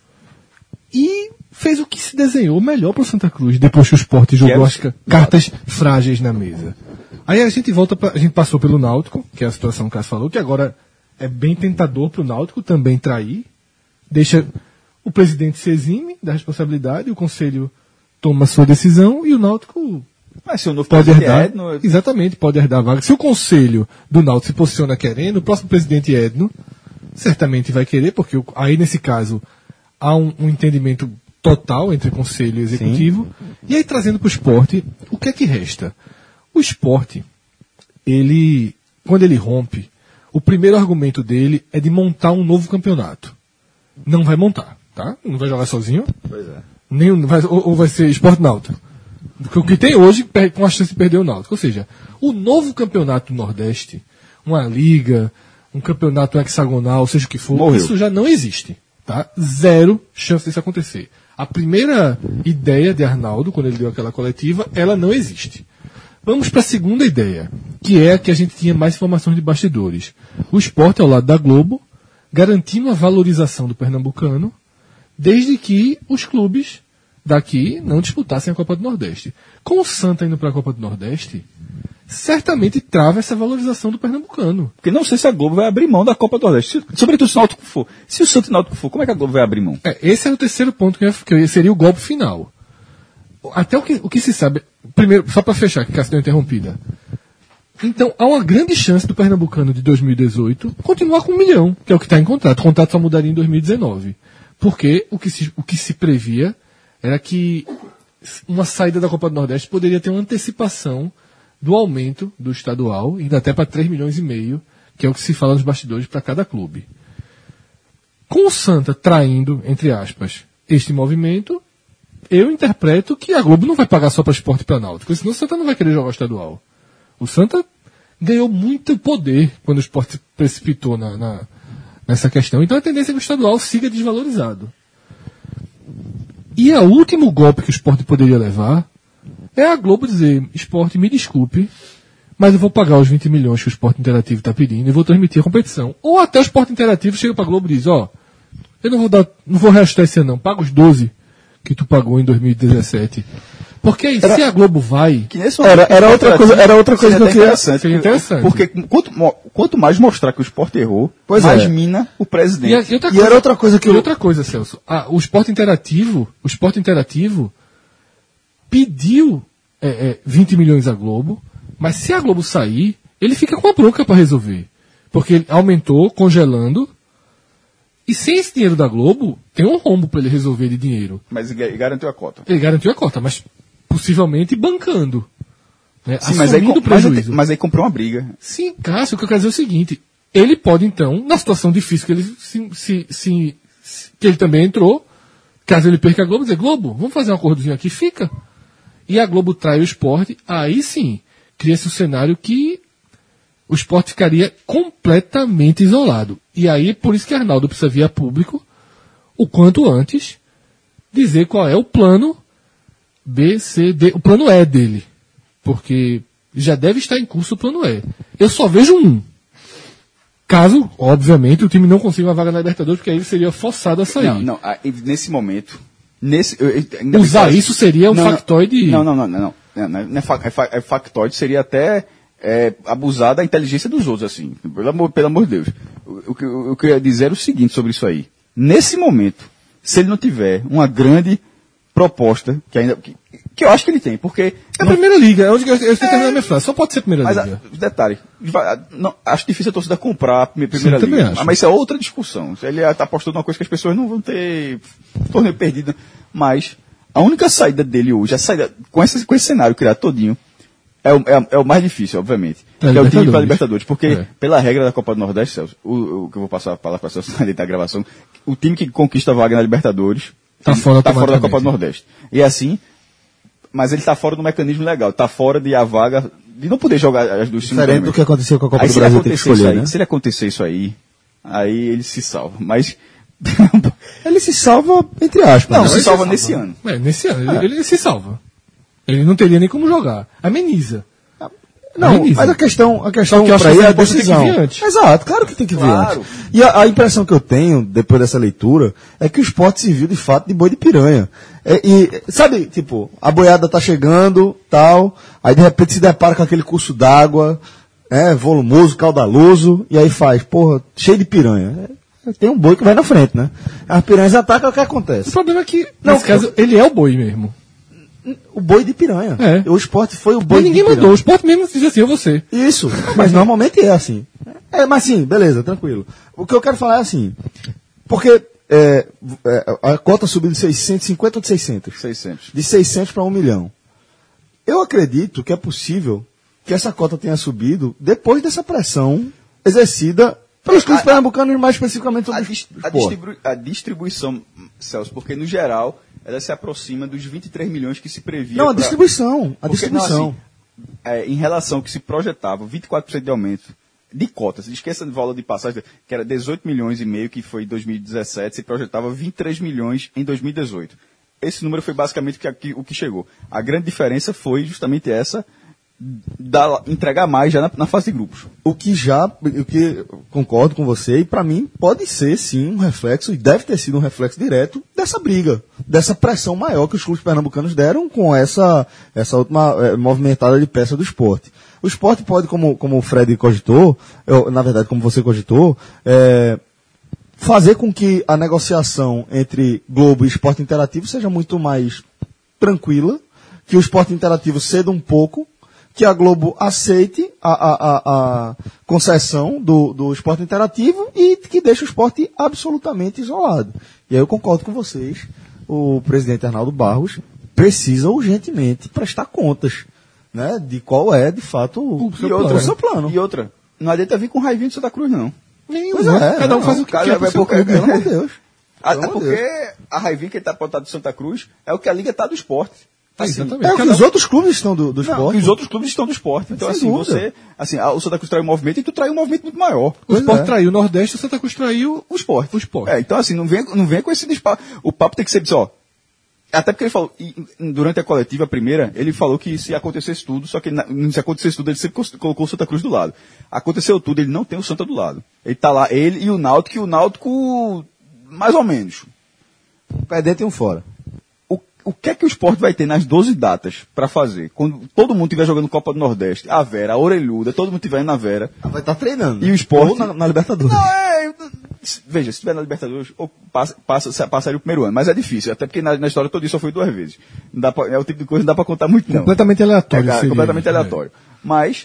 [SPEAKER 3] e fez o que se desenhou melhor para o Santa Cruz, depois que o Sport jogou
[SPEAKER 5] é-
[SPEAKER 3] as ca- cartas frágeis na mesa. Aí a gente volta pra, a gente passou pelo Náutico, que é a situação que o Cássio falou, que agora é bem tentador para o Náutico também trair, deixa o presidente se exime da responsabilidade, o conselho toma a sua decisão e o Náutico
[SPEAKER 5] Mas se o novo
[SPEAKER 3] pode
[SPEAKER 5] presidente
[SPEAKER 3] herdar.
[SPEAKER 5] é Edno,
[SPEAKER 3] Exatamente, pode herdar a vaga. Se o conselho do Náutico se posiciona querendo, o próximo presidente Edno certamente vai querer, porque o- aí nesse caso há um, um entendimento total entre conselho e executivo. E aí trazendo para o esporte, o que é que resta? O esporte, ele, quando ele rompe, o primeiro argumento dele é de montar um novo campeonato. Não vai montar, tá? Não vai jogar sozinho.
[SPEAKER 5] Pois é.
[SPEAKER 3] Nem, vai, ou, ou vai ser Esporte Náutico. Porque o que tem hoje, per- com a chance de perder o Náutico. Ou seja, o novo campeonato do Nordeste, uma liga, um campeonato hexagonal, seja o que for,
[SPEAKER 5] Morreu.
[SPEAKER 3] isso já não existe. Tá? Zero chance disso acontecer. A primeira ideia de Arnaldo, quando ele deu aquela coletiva, ela não existe. Vamos para a segunda ideia, que é a que a gente tinha mais informações de bastidores. O esporte ao lado da Globo, garantindo a valorização do pernambucano, desde que os clubes daqui não disputassem a Copa do Nordeste. Com o Santa indo para a Copa do Nordeste, certamente trava essa valorização do pernambucano.
[SPEAKER 5] Porque não sei se a Globo vai abrir mão da Copa do Nordeste. Se- Sobretudo se o Náutico for. Se o Santos e o Náutico for, como é que a Globo vai abrir mão?
[SPEAKER 3] É, esse é o terceiro ponto que, eu, que seria o golpe final. Até o que, o que se sabe. Primeiro, só para fechar, que Cássio deu interrompida. Então, há uma grande chance do Pernambucano de dois mil e dezoito continuar com um milhão, que é o que está em contrato. O contrato só mudaria em dois mil e dezenove. Porque o que se, o que se previa era que uma saída da Copa do Nordeste poderia ter uma antecipação do aumento do estadual, indo até para três milhões e meio, que é o que se fala nos bastidores para cada clube. Com o Santa traindo, entre aspas, este movimento, eu interpreto que a Globo não vai pagar só para Sport e para Náutico, porque senão o Santa não vai querer jogar o estadual. O Santa ganhou muito poder quando o Sport se precipitou na, na- nessa questão. Então a tendência é que o estadual siga desvalorizado. E o último golpe que o Sport poderia levar é a Globo dizer, Sport, me desculpe, mas eu vou pagar os vinte milhões que o Sport Interativo está pedindo e vou transmitir a competição. Ou até o Sport Interativo chega para a Globo e diz, ó, eu não vou dar, não vou reajustar esse ano não, paga os doze que tu pagou em dois mil e dezessete. Porque aí, se a Globo vai,
[SPEAKER 5] Que nesse
[SPEAKER 2] Era-
[SPEAKER 5] momento,
[SPEAKER 2] era outra coisa- era outra coisa
[SPEAKER 5] seria
[SPEAKER 2] que eu
[SPEAKER 5] até
[SPEAKER 2] queria-
[SPEAKER 5] interessante,
[SPEAKER 3] seria interessante.
[SPEAKER 5] Porque quanto, mo- quanto mais mostrar que o Sport errou,
[SPEAKER 2] Pois
[SPEAKER 5] mais
[SPEAKER 2] é.
[SPEAKER 5] mina o
[SPEAKER 3] E,
[SPEAKER 5] presidente.
[SPEAKER 3] a- e outra
[SPEAKER 2] E
[SPEAKER 3] coisa,
[SPEAKER 2] era outra coisa que
[SPEAKER 3] e
[SPEAKER 2] eu-
[SPEAKER 3] outra coisa, Celso. Ah, o Esporte Interativo, o Esporte Interativo pediu é, é, vinte milhões à Globo, mas se a Globo sair, ele fica com a bronca para resolver. Porque ele aumentou, congelando, e sem esse dinheiro da Globo, tem um rombo para ele resolver de dinheiro.
[SPEAKER 5] Mas ga- garantiu a cota.
[SPEAKER 3] Ele garantiu a cota, mas possivelmente bancando. Né?
[SPEAKER 5] Sim, mas aí,
[SPEAKER 3] Assumindo
[SPEAKER 5] com-
[SPEAKER 3] o
[SPEAKER 5] mas,
[SPEAKER 3] prejuízo.
[SPEAKER 5] aí- mas aí comprou uma briga.
[SPEAKER 3] Sim, Cássio, o que eu quero dizer é o seguinte: ele pode, então, na situação difícil que ele, se, se- se- se- que ele também entrou, caso ele perca a Globo, dizer: Globo, vamos fazer um acordozinho aqui, fica. E a Globo trai o esporte, aí sim, cria-se um cenário que o esporte ficaria completamente isolado. E aí, por isso que Arnaldo precisa vir a público, o quanto antes, dizer qual é o plano B, C, D, o plano E dele. Porque já deve estar em curso o plano E. Eu só vejo um. Caso, obviamente, o time não consiga uma vaga na Libertadores, porque aí ele seria forçado a sair.
[SPEAKER 5] Não, não. a- Nesse momento. Nesse, eu- eu- ainda bem
[SPEAKER 3] Usar
[SPEAKER 5] que-
[SPEAKER 3] isso seria um
[SPEAKER 5] Não, não.
[SPEAKER 3] factoide.
[SPEAKER 5] Não, não, não, não. não. Não, não, não é, fa- é, fa- é factoide, seria até é, abusar da inteligência dos outros, assim. Pelo amor, pelo amor de Deus. O, o que eu, eu queria dizer é o seguinte sobre isso aí. Nesse momento, se ele não tiver uma grande proposta, que ainda que, que eu acho que ele tem, porque...
[SPEAKER 3] É a primeira liga, é onde eu, eu tenho a minha frase, só pode ser a primeira
[SPEAKER 5] Mas,
[SPEAKER 3] liga.
[SPEAKER 5] a, detalhe, vai, não, acho difícil a torcida comprar a primeira
[SPEAKER 3] Sim,
[SPEAKER 5] liga.
[SPEAKER 3] também acho.
[SPEAKER 5] Mas isso é outra discussão. Ele está apostando numa coisa que as pessoas não vão ter torneio perdido. Mas a única saída dele hoje, a saída com esse, com esse cenário criado todinho, é o, é, é o mais difícil, obviamente.
[SPEAKER 3] É,
[SPEAKER 5] que é o time para
[SPEAKER 3] Libertadores.
[SPEAKER 5] Libertadores. Porque,
[SPEAKER 3] É.
[SPEAKER 5] pela regra da Copa do Nordeste, Celso, o, o que eu vou passar a palavra para o Celso dentro da gravação, o time que conquista a vaga na Libertadores
[SPEAKER 3] Tá fora
[SPEAKER 5] tá fora da
[SPEAKER 3] automaticamente.
[SPEAKER 5] Copa do Nordeste. E assim, mas ele está fora do mecanismo legal, está fora de a vaga, de não poder jogar as duas
[SPEAKER 2] Diferente do que aconteceu com a Copa
[SPEAKER 5] Aí,
[SPEAKER 2] do
[SPEAKER 5] se
[SPEAKER 2] Brasil, tem que
[SPEAKER 5] acontecer isso
[SPEAKER 2] escolher,
[SPEAKER 5] aí,
[SPEAKER 2] né?
[SPEAKER 5] se ele acontecer isso aí, aí ele se salva. Mas
[SPEAKER 2] Ele se salva, entre aspas.
[SPEAKER 5] não,
[SPEAKER 2] né?
[SPEAKER 5] se salva nesse ano.
[SPEAKER 3] É, nesse ano, ele, ele se salva. Ele não teria nem como jogar. Ameniza.
[SPEAKER 2] Não,
[SPEAKER 3] Ameniza.
[SPEAKER 2] mas a questão, a questão
[SPEAKER 3] Só que eu acho
[SPEAKER 2] pra
[SPEAKER 3] que
[SPEAKER 2] ele é a
[SPEAKER 3] essa resposta tem que
[SPEAKER 2] decisão.
[SPEAKER 3] vir antes.
[SPEAKER 2] Exato, claro que tem que vir
[SPEAKER 5] Claro.
[SPEAKER 2] antes. E a, a impressão que eu tenho, depois dessa leitura, é que o esporte se viu de fato de boi de piranha. É, e, sabe, tipo, a boiada tá chegando, tal, aí de repente se depara com aquele curso d'água, é, volumoso, caudaloso, e aí faz, porra, cheio de piranha. É, tem um boi que vai na frente, né? As piranhas atacam, o que
[SPEAKER 3] O
[SPEAKER 2] acontece?
[SPEAKER 3] problema é que,
[SPEAKER 2] Não,
[SPEAKER 3] nesse caso, ele é o boi mesmo.
[SPEAKER 2] O boi de piranha.
[SPEAKER 3] É.
[SPEAKER 2] O esporte foi o boi
[SPEAKER 3] Mas ninguém
[SPEAKER 2] de piranha.
[SPEAKER 3] mandou. O esporte mesmo diz assim, eu você.
[SPEAKER 2] Isso, mas normalmente é assim. É, mas sim, beleza, tranquilo. O que eu quero falar é assim, porque é, é, a cota subiu de seiscentos e cinquenta ou de seiscentos?
[SPEAKER 5] seiscentos.
[SPEAKER 2] De seiscentos para um milhão. Eu acredito que é possível que essa cota tenha subido depois dessa pressão exercida pelos clubes
[SPEAKER 5] A- a-
[SPEAKER 2] pernambucanos, mais especificamente sobre
[SPEAKER 5] A,
[SPEAKER 2] os
[SPEAKER 5] dis-
[SPEAKER 2] os
[SPEAKER 5] a,
[SPEAKER 2] esportes.
[SPEAKER 5] distribu- a distribuição, Celso, porque no geral ela se aproxima dos vinte e três milhões que se previa.
[SPEAKER 2] Não, a
[SPEAKER 5] pra-
[SPEAKER 2] distribuição. A
[SPEAKER 5] Porque,
[SPEAKER 2] distribuição.
[SPEAKER 5] não, assim, é, em relação ao que se projetava, vinte e quatro por cento de aumento de cotas, esqueça do valor de passagem, que era dezoito milhões e meio, que foi em dois mil e dezessete, se projetava vinte e três milhões em dois mil e dezoito. Esse número foi basicamente o que, que- o que chegou. A grande diferença foi justamente essa, da, entregar mais já na, na fase de grupos.
[SPEAKER 2] O que já, o que eu concordo com você, e para mim pode ser sim um reflexo, e deve ter sido um reflexo direto dessa briga, dessa pressão maior que os clubes pernambucanos deram com essa, essa última eh, movimentada de peça do esporte. O esporte pode, como, como o Fred cogitou, eu, na verdade, como você cogitou, eh, fazer com que a negociação entre Globo e Esporte Interativo seja muito mais tranquila, que o Esporte Interativo ceda um pouco, que a Globo aceite a, a, a, a concessão do, do esporte interativo e que deixe o esporte absolutamente isolado. E aí eu concordo com vocês, o presidente Arnaldo Barros precisa urgentemente prestar contas, né, de qual é, de fato, o,
[SPEAKER 5] E
[SPEAKER 2] seu,
[SPEAKER 5] outra,
[SPEAKER 2] plano, o seu plano.
[SPEAKER 5] E outra, não adianta vir com raivinho de Santa Cruz, não.
[SPEAKER 3] Nenhum,
[SPEAKER 2] Pois
[SPEAKER 3] né?
[SPEAKER 2] é,
[SPEAKER 3] Cada um
[SPEAKER 2] não,
[SPEAKER 3] faz o que
[SPEAKER 5] cara,
[SPEAKER 3] quer pro
[SPEAKER 5] é
[SPEAKER 3] seu
[SPEAKER 5] porque-
[SPEAKER 3] clube.
[SPEAKER 2] Pelo amor de Deus.
[SPEAKER 5] Até
[SPEAKER 2] Pelo amor de
[SPEAKER 5] porque a raivinha que ele está apontado de Santa Cruz é o que a Liga está do esporte.
[SPEAKER 3] É,
[SPEAKER 5] Assim,
[SPEAKER 3] exatamente.
[SPEAKER 2] É o que
[SPEAKER 3] Cada
[SPEAKER 2] os
[SPEAKER 3] um-
[SPEAKER 2] outros clubes estão do, do
[SPEAKER 5] Não,
[SPEAKER 2] esporte.
[SPEAKER 5] e os outros clubes estão do esporte. Então,
[SPEAKER 2] Sem
[SPEAKER 5] assim,
[SPEAKER 2] dúvida.
[SPEAKER 5] você. Assim, a- o Santa Cruz traiu um movimento e tu traiu um movimento muito maior.
[SPEAKER 3] O
[SPEAKER 2] Pois
[SPEAKER 3] esporte
[SPEAKER 2] é.
[SPEAKER 3] traiu o Nordeste, o Santa Cruz traiu
[SPEAKER 5] O esporte.
[SPEAKER 3] o esporte.
[SPEAKER 5] É, então, assim, não vem, não vem com esse disparo. O papo tem que ser, ó. Até porque ele falou, e, durante a coletiva, a primeira, ele falou que se acontecesse tudo, só que na, se acontecesse tudo, ele sempre cos- colocou o Santa Cruz do lado. Aconteceu tudo, ele não tem o Santa do lado. Ele tá lá, ele e o Náutico, e o Náutico, mais ou menos.
[SPEAKER 2] Um pé dentro e um fora.
[SPEAKER 5] O, o que é que o esporte vai ter nas doze datas para fazer? Quando todo mundo estiver jogando Copa do Nordeste, a Vera, a Orelhuda, todo mundo estiver indo na Vera.
[SPEAKER 2] Vai estar treinando.
[SPEAKER 5] E o esporte-
[SPEAKER 2] Ou na, na Libertadores.
[SPEAKER 5] Não, é. Veja, se estiver na Libertadores, ou passa, passa, passaria o primeiro ano, mas é difícil, até porque na, na história toda isso só foi duas vezes. Não dá pra, é o tipo de coisa que não dá para contar muito, não.
[SPEAKER 3] Completamente aleatório.
[SPEAKER 5] É,
[SPEAKER 3] seria,
[SPEAKER 5] completamente
[SPEAKER 3] né?
[SPEAKER 5] aleatório. Mas,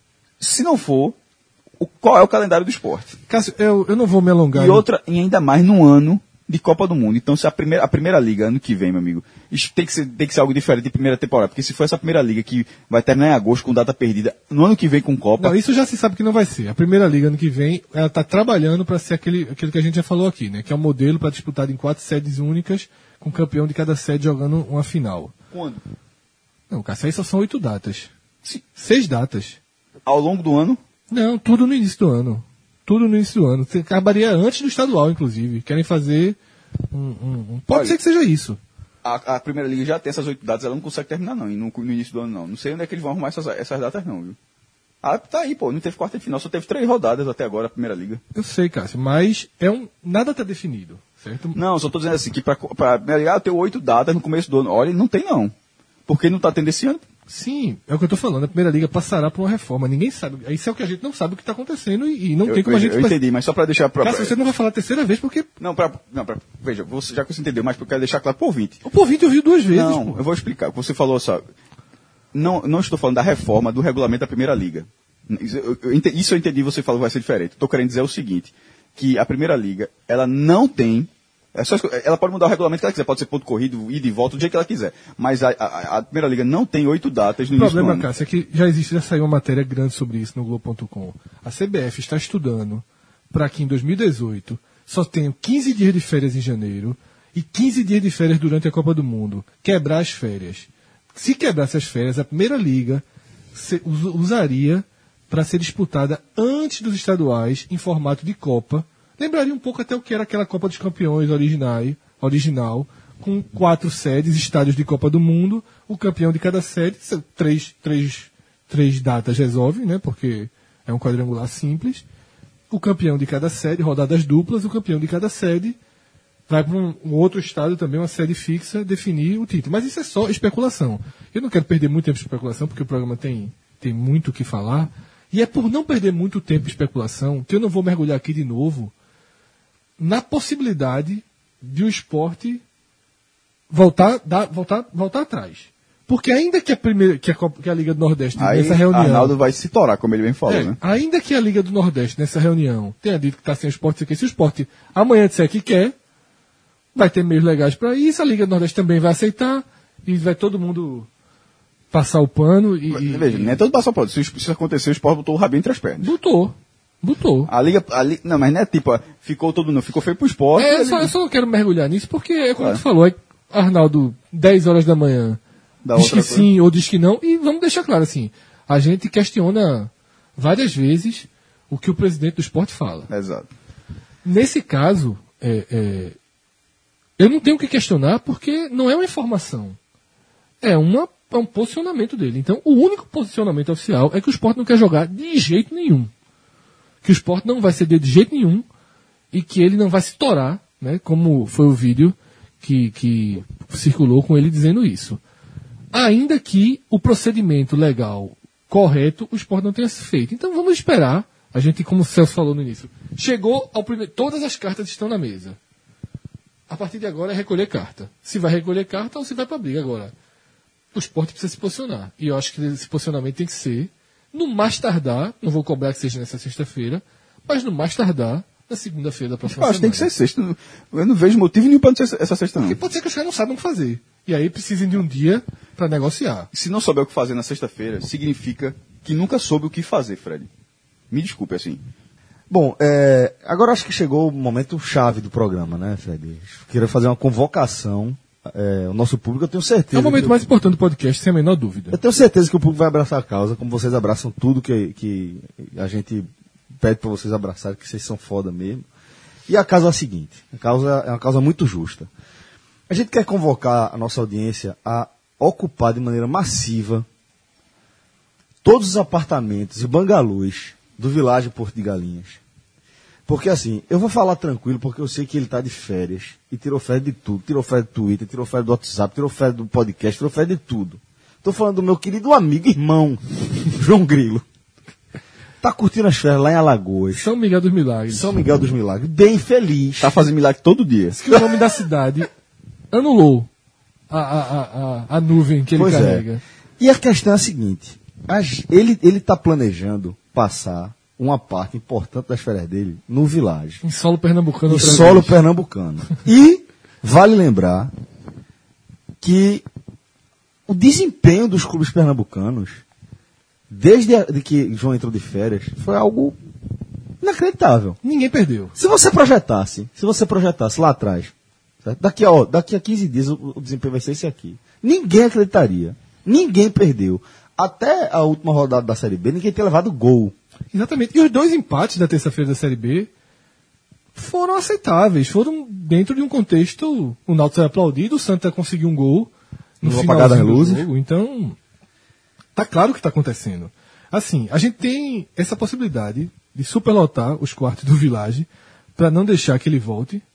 [SPEAKER 5] se não for, o, qual é o calendário do esporte?
[SPEAKER 3] Cássio, eu, eu não vou me alongar.
[SPEAKER 5] E outra, e ainda mais num ano de Copa do Mundo. Então, se a primeira, a primeira liga, ano que vem, meu amigo, isso tem que ser, tem que ser algo diferente de primeira temporada. Porque se for essa primeira liga que vai terminar em agosto com data perdida, no ano que vem com Copa.
[SPEAKER 3] Não, isso já se sabe que não vai ser. A primeira liga ano que vem, ela está trabalhando para ser aquele, aquele que a gente já falou aqui, né? Que é um modelo para disputar em quatro sedes únicas, com o campeão de cada sede jogando uma final.
[SPEAKER 5] Quando?
[SPEAKER 3] Não, Cássio, aí só são oito datas.
[SPEAKER 5] Se-
[SPEAKER 3] Seis datas.
[SPEAKER 5] Ao longo do ano,
[SPEAKER 3] Não, tudo no início do ano. Tudo no início do ano. Você acabaria antes do estadual, inclusive. Querem fazer um. um- um- Pode
[SPEAKER 5] Olha,
[SPEAKER 3] ser que seja isso.
[SPEAKER 5] a, a primeira liga já tem essas oito datas, ela não consegue terminar, não. E no, no início do ano, não. Não sei onde é que eles vão arrumar essas, essas datas, não, viu? Ah, tá aí, pô. Não teve quarta de final, só teve três rodadas até agora, a primeira liga.
[SPEAKER 3] Eu sei, Cássio, mas é um. Nada está definido, certo?
[SPEAKER 5] Não, só tô dizendo assim, que pra, pra primeira liga, ah, eu tenho oito datas no começo do ano. Olha, não tem, não. Porque não tá tendo esse ano.
[SPEAKER 3] Sim, é o que eu tô falando. A Primeira Liga passará por uma reforma. Ninguém sabe. Isso é o que a gente não sabe o que está acontecendo e, e não
[SPEAKER 5] Eu,
[SPEAKER 3] tem como
[SPEAKER 5] veja,
[SPEAKER 3] a gente...
[SPEAKER 5] eu entendi, mas só para deixar... Pra,
[SPEAKER 3] Cássio, você não vai falar a terceira vez porque...
[SPEAKER 5] Não, pra, não pra, veja, você, já que você entendeu, mas eu quero deixar claro pro ouvinte.
[SPEAKER 3] O Povinte ouviu duas vezes.
[SPEAKER 5] Não,
[SPEAKER 3] pô.
[SPEAKER 5] eu vou explicar. O que você falou só... Não, não estou falando da reforma do regulamento da Primeira Liga. Isso eu, eu, entendi, isso eu entendi, você falou que vai ser diferente. Estou querendo dizer o seguinte, que a Primeira Liga, ela não tem... É só, ela pode mudar o regulamento que ela quiser, pode ser ponto corrido, ida e volta, do jeito que ela quiser. Mas a, a, a Primeira Liga não tem oito datas no
[SPEAKER 3] O
[SPEAKER 5] início do
[SPEAKER 3] problema,
[SPEAKER 5] ano.
[SPEAKER 3] Cássio, é que já existe, já saiu uma matéria grande sobre isso no Globo ponto com. A C B F está estudando para que em dois mil e dezoito só tenham quinze dias de férias em janeiro e quinze dias de férias durante a Copa do Mundo. Quebrar as férias. Se quebrasse as férias, a Primeira Liga se, us, usaria para ser disputada antes dos estaduais em formato de Copa. Lembraria um pouco até o que era aquela Copa dos Campeões original, original com quatro sedes, estádios de Copa do Mundo, o campeão de cada sede, três, três, três datas resolve, né? Porque é um quadrangular simples. O campeão de cada sede, rodadas duplas, o campeão de cada sede vai para um, um outro estádio também, uma sede fixa, definir o título. Mas isso é só especulação. Eu não quero perder muito tempo de especulação, porque o programa tem, tem muito o que falar. E é por não perder muito tempo de especulação que eu não vou mergulhar aqui de novo na possibilidade de o esporte voltar, dar, voltar, voltar atrás. Porque ainda que a, primeira, que a, que a Liga do Nordeste,
[SPEAKER 5] Aí,
[SPEAKER 3] nessa reunião...
[SPEAKER 5] Arnaldo vai se torar, como ele bem falou,
[SPEAKER 3] é,
[SPEAKER 5] né?
[SPEAKER 3] Ainda que a Liga do Nordeste, nessa reunião, tenha dito que está sem o esporte, se o esporte amanhã disser que quer, vai ter meios legais para isso, a Liga do Nordeste também vai aceitar, e vai todo mundo passar o pano e... e
[SPEAKER 5] Veja, nem é todo passo a passo. Se isso acontecer, o esporte botou o rabinho entre as pernas.
[SPEAKER 3] botou. Botou.
[SPEAKER 5] A Liga, a Liga... Não, mas não é tipo, ficou todo mundo, ficou feio pro esporte.
[SPEAKER 3] É,
[SPEAKER 5] ele-
[SPEAKER 3] só, eu só não quero mergulhar nisso, porque é como
[SPEAKER 5] Claro.
[SPEAKER 3] tu falou, é Arnaldo, dez horas da manhã,
[SPEAKER 5] Da
[SPEAKER 3] diz
[SPEAKER 5] outra
[SPEAKER 3] que
[SPEAKER 5] coisa.
[SPEAKER 3] sim ou diz que não, e vamos deixar claro assim, a gente questiona várias vezes o que o presidente do esporte fala.
[SPEAKER 5] Exato.
[SPEAKER 3] Nesse caso, é, é, eu não tenho o que questionar porque não é uma informação. É, uma, é um posicionamento dele. Então, o único posicionamento oficial é que o esporte não quer jogar de jeito nenhum. Que o esporte não vai ceder de jeito nenhum e que ele não vai se torar, né, como foi o vídeo que, que circulou com ele dizendo isso. Ainda que o procedimento legal correto o esporte não tenha feito. Então vamos esperar. A gente, como o Celso falou no início, chegou ao primeiro. Todas as cartas estão na mesa. A partir de agora é recolher carta. Se vai recolher carta ou se vai para briga agora. O esporte precisa se posicionar. E eu acho que esse posicionamento tem que ser, no mais tardar, não vou cobrar que seja nessa sexta-feira, mas no mais tardar, na segunda-feira da próxima
[SPEAKER 5] Eu acho que tem
[SPEAKER 3] semana.
[SPEAKER 5] que ser sexta. Eu não vejo motivo nenhum para não ser essa sexta, não.
[SPEAKER 3] Porque pode ser que os caras não saibam o que fazer. E aí precisem de um dia para negociar.
[SPEAKER 5] Se não souber o que fazer na sexta-feira, significa que nunca soube o que fazer, Fred. Me desculpe, assim.
[SPEAKER 2] Bom, é, agora acho que chegou o momento chave do programa, né, Fred? Queria fazer uma convocação. É, o nosso público, eu tenho certeza.
[SPEAKER 3] É o momento
[SPEAKER 2] que-
[SPEAKER 3] mais importante do podcast, sem a menor dúvida.
[SPEAKER 2] Eu tenho certeza que o público vai abraçar a causa, como vocês abraçam tudo que, que a gente pede para vocês abraçarem, que vocês são foda mesmo. E a causa é a seguinte: a causa é uma causa muito justa. A gente quer convocar a nossa audiência a ocupar de maneira massiva todos os apartamentos e bangalôs do Vilagem Porto de Galinhas. Porque assim, eu vou falar tranquilo, porque eu sei que ele está de férias e tirou férias de tudo. Tirou férias do Twitter, tirou férias do WhatsApp, tirou férias do podcast, tirou férias de tudo. Estou falando do meu querido amigo e irmão, João Grilo. Tá curtindo as férias lá em Alagoas,
[SPEAKER 3] São Miguel dos Milagres.
[SPEAKER 2] São Miguel dos Milagres, bem feliz.
[SPEAKER 5] Tá fazendo milagre todo dia.
[SPEAKER 3] Diz que o nome da cidade anulou a, a, a, a, a nuvem que ele
[SPEAKER 2] Pois
[SPEAKER 3] carrega.
[SPEAKER 2] é. E a questão é a seguinte: as- ele ele está planejando passar uma parte importante das férias dele no Vilagem.
[SPEAKER 3] Em solo pernambucano.
[SPEAKER 2] Em
[SPEAKER 3] outra
[SPEAKER 2] solo
[SPEAKER 3] vez.
[SPEAKER 2] pernambucano. E vale lembrar que o desempenho dos clubes pernambucanos, desde a, de que João entrou de férias, foi algo inacreditável.
[SPEAKER 3] Ninguém perdeu.
[SPEAKER 2] Se você projetasse, se você projetasse lá atrás, certo? Daqui, a, ó, daqui a quinze dias o, o desempenho vai ser esse aqui. Ninguém acreditaria. Ninguém perdeu. Até a última rodada da Série B, ninguém tinha levado gol.
[SPEAKER 3] Exatamente. E os dois empates da terça-feira da Série B foram aceitáveis. Foram dentro de um contexto. O Náutico foi aplaudido, o Santa conseguiu um gol no
[SPEAKER 2] No
[SPEAKER 3] final
[SPEAKER 2] apagar das
[SPEAKER 3] do
[SPEAKER 2] luzes.
[SPEAKER 3] jogo. Então, tá claro o que está acontecendo. Assim, a gente tem essa possibilidade de superlotar os quartos do Village para não deixar que ele volte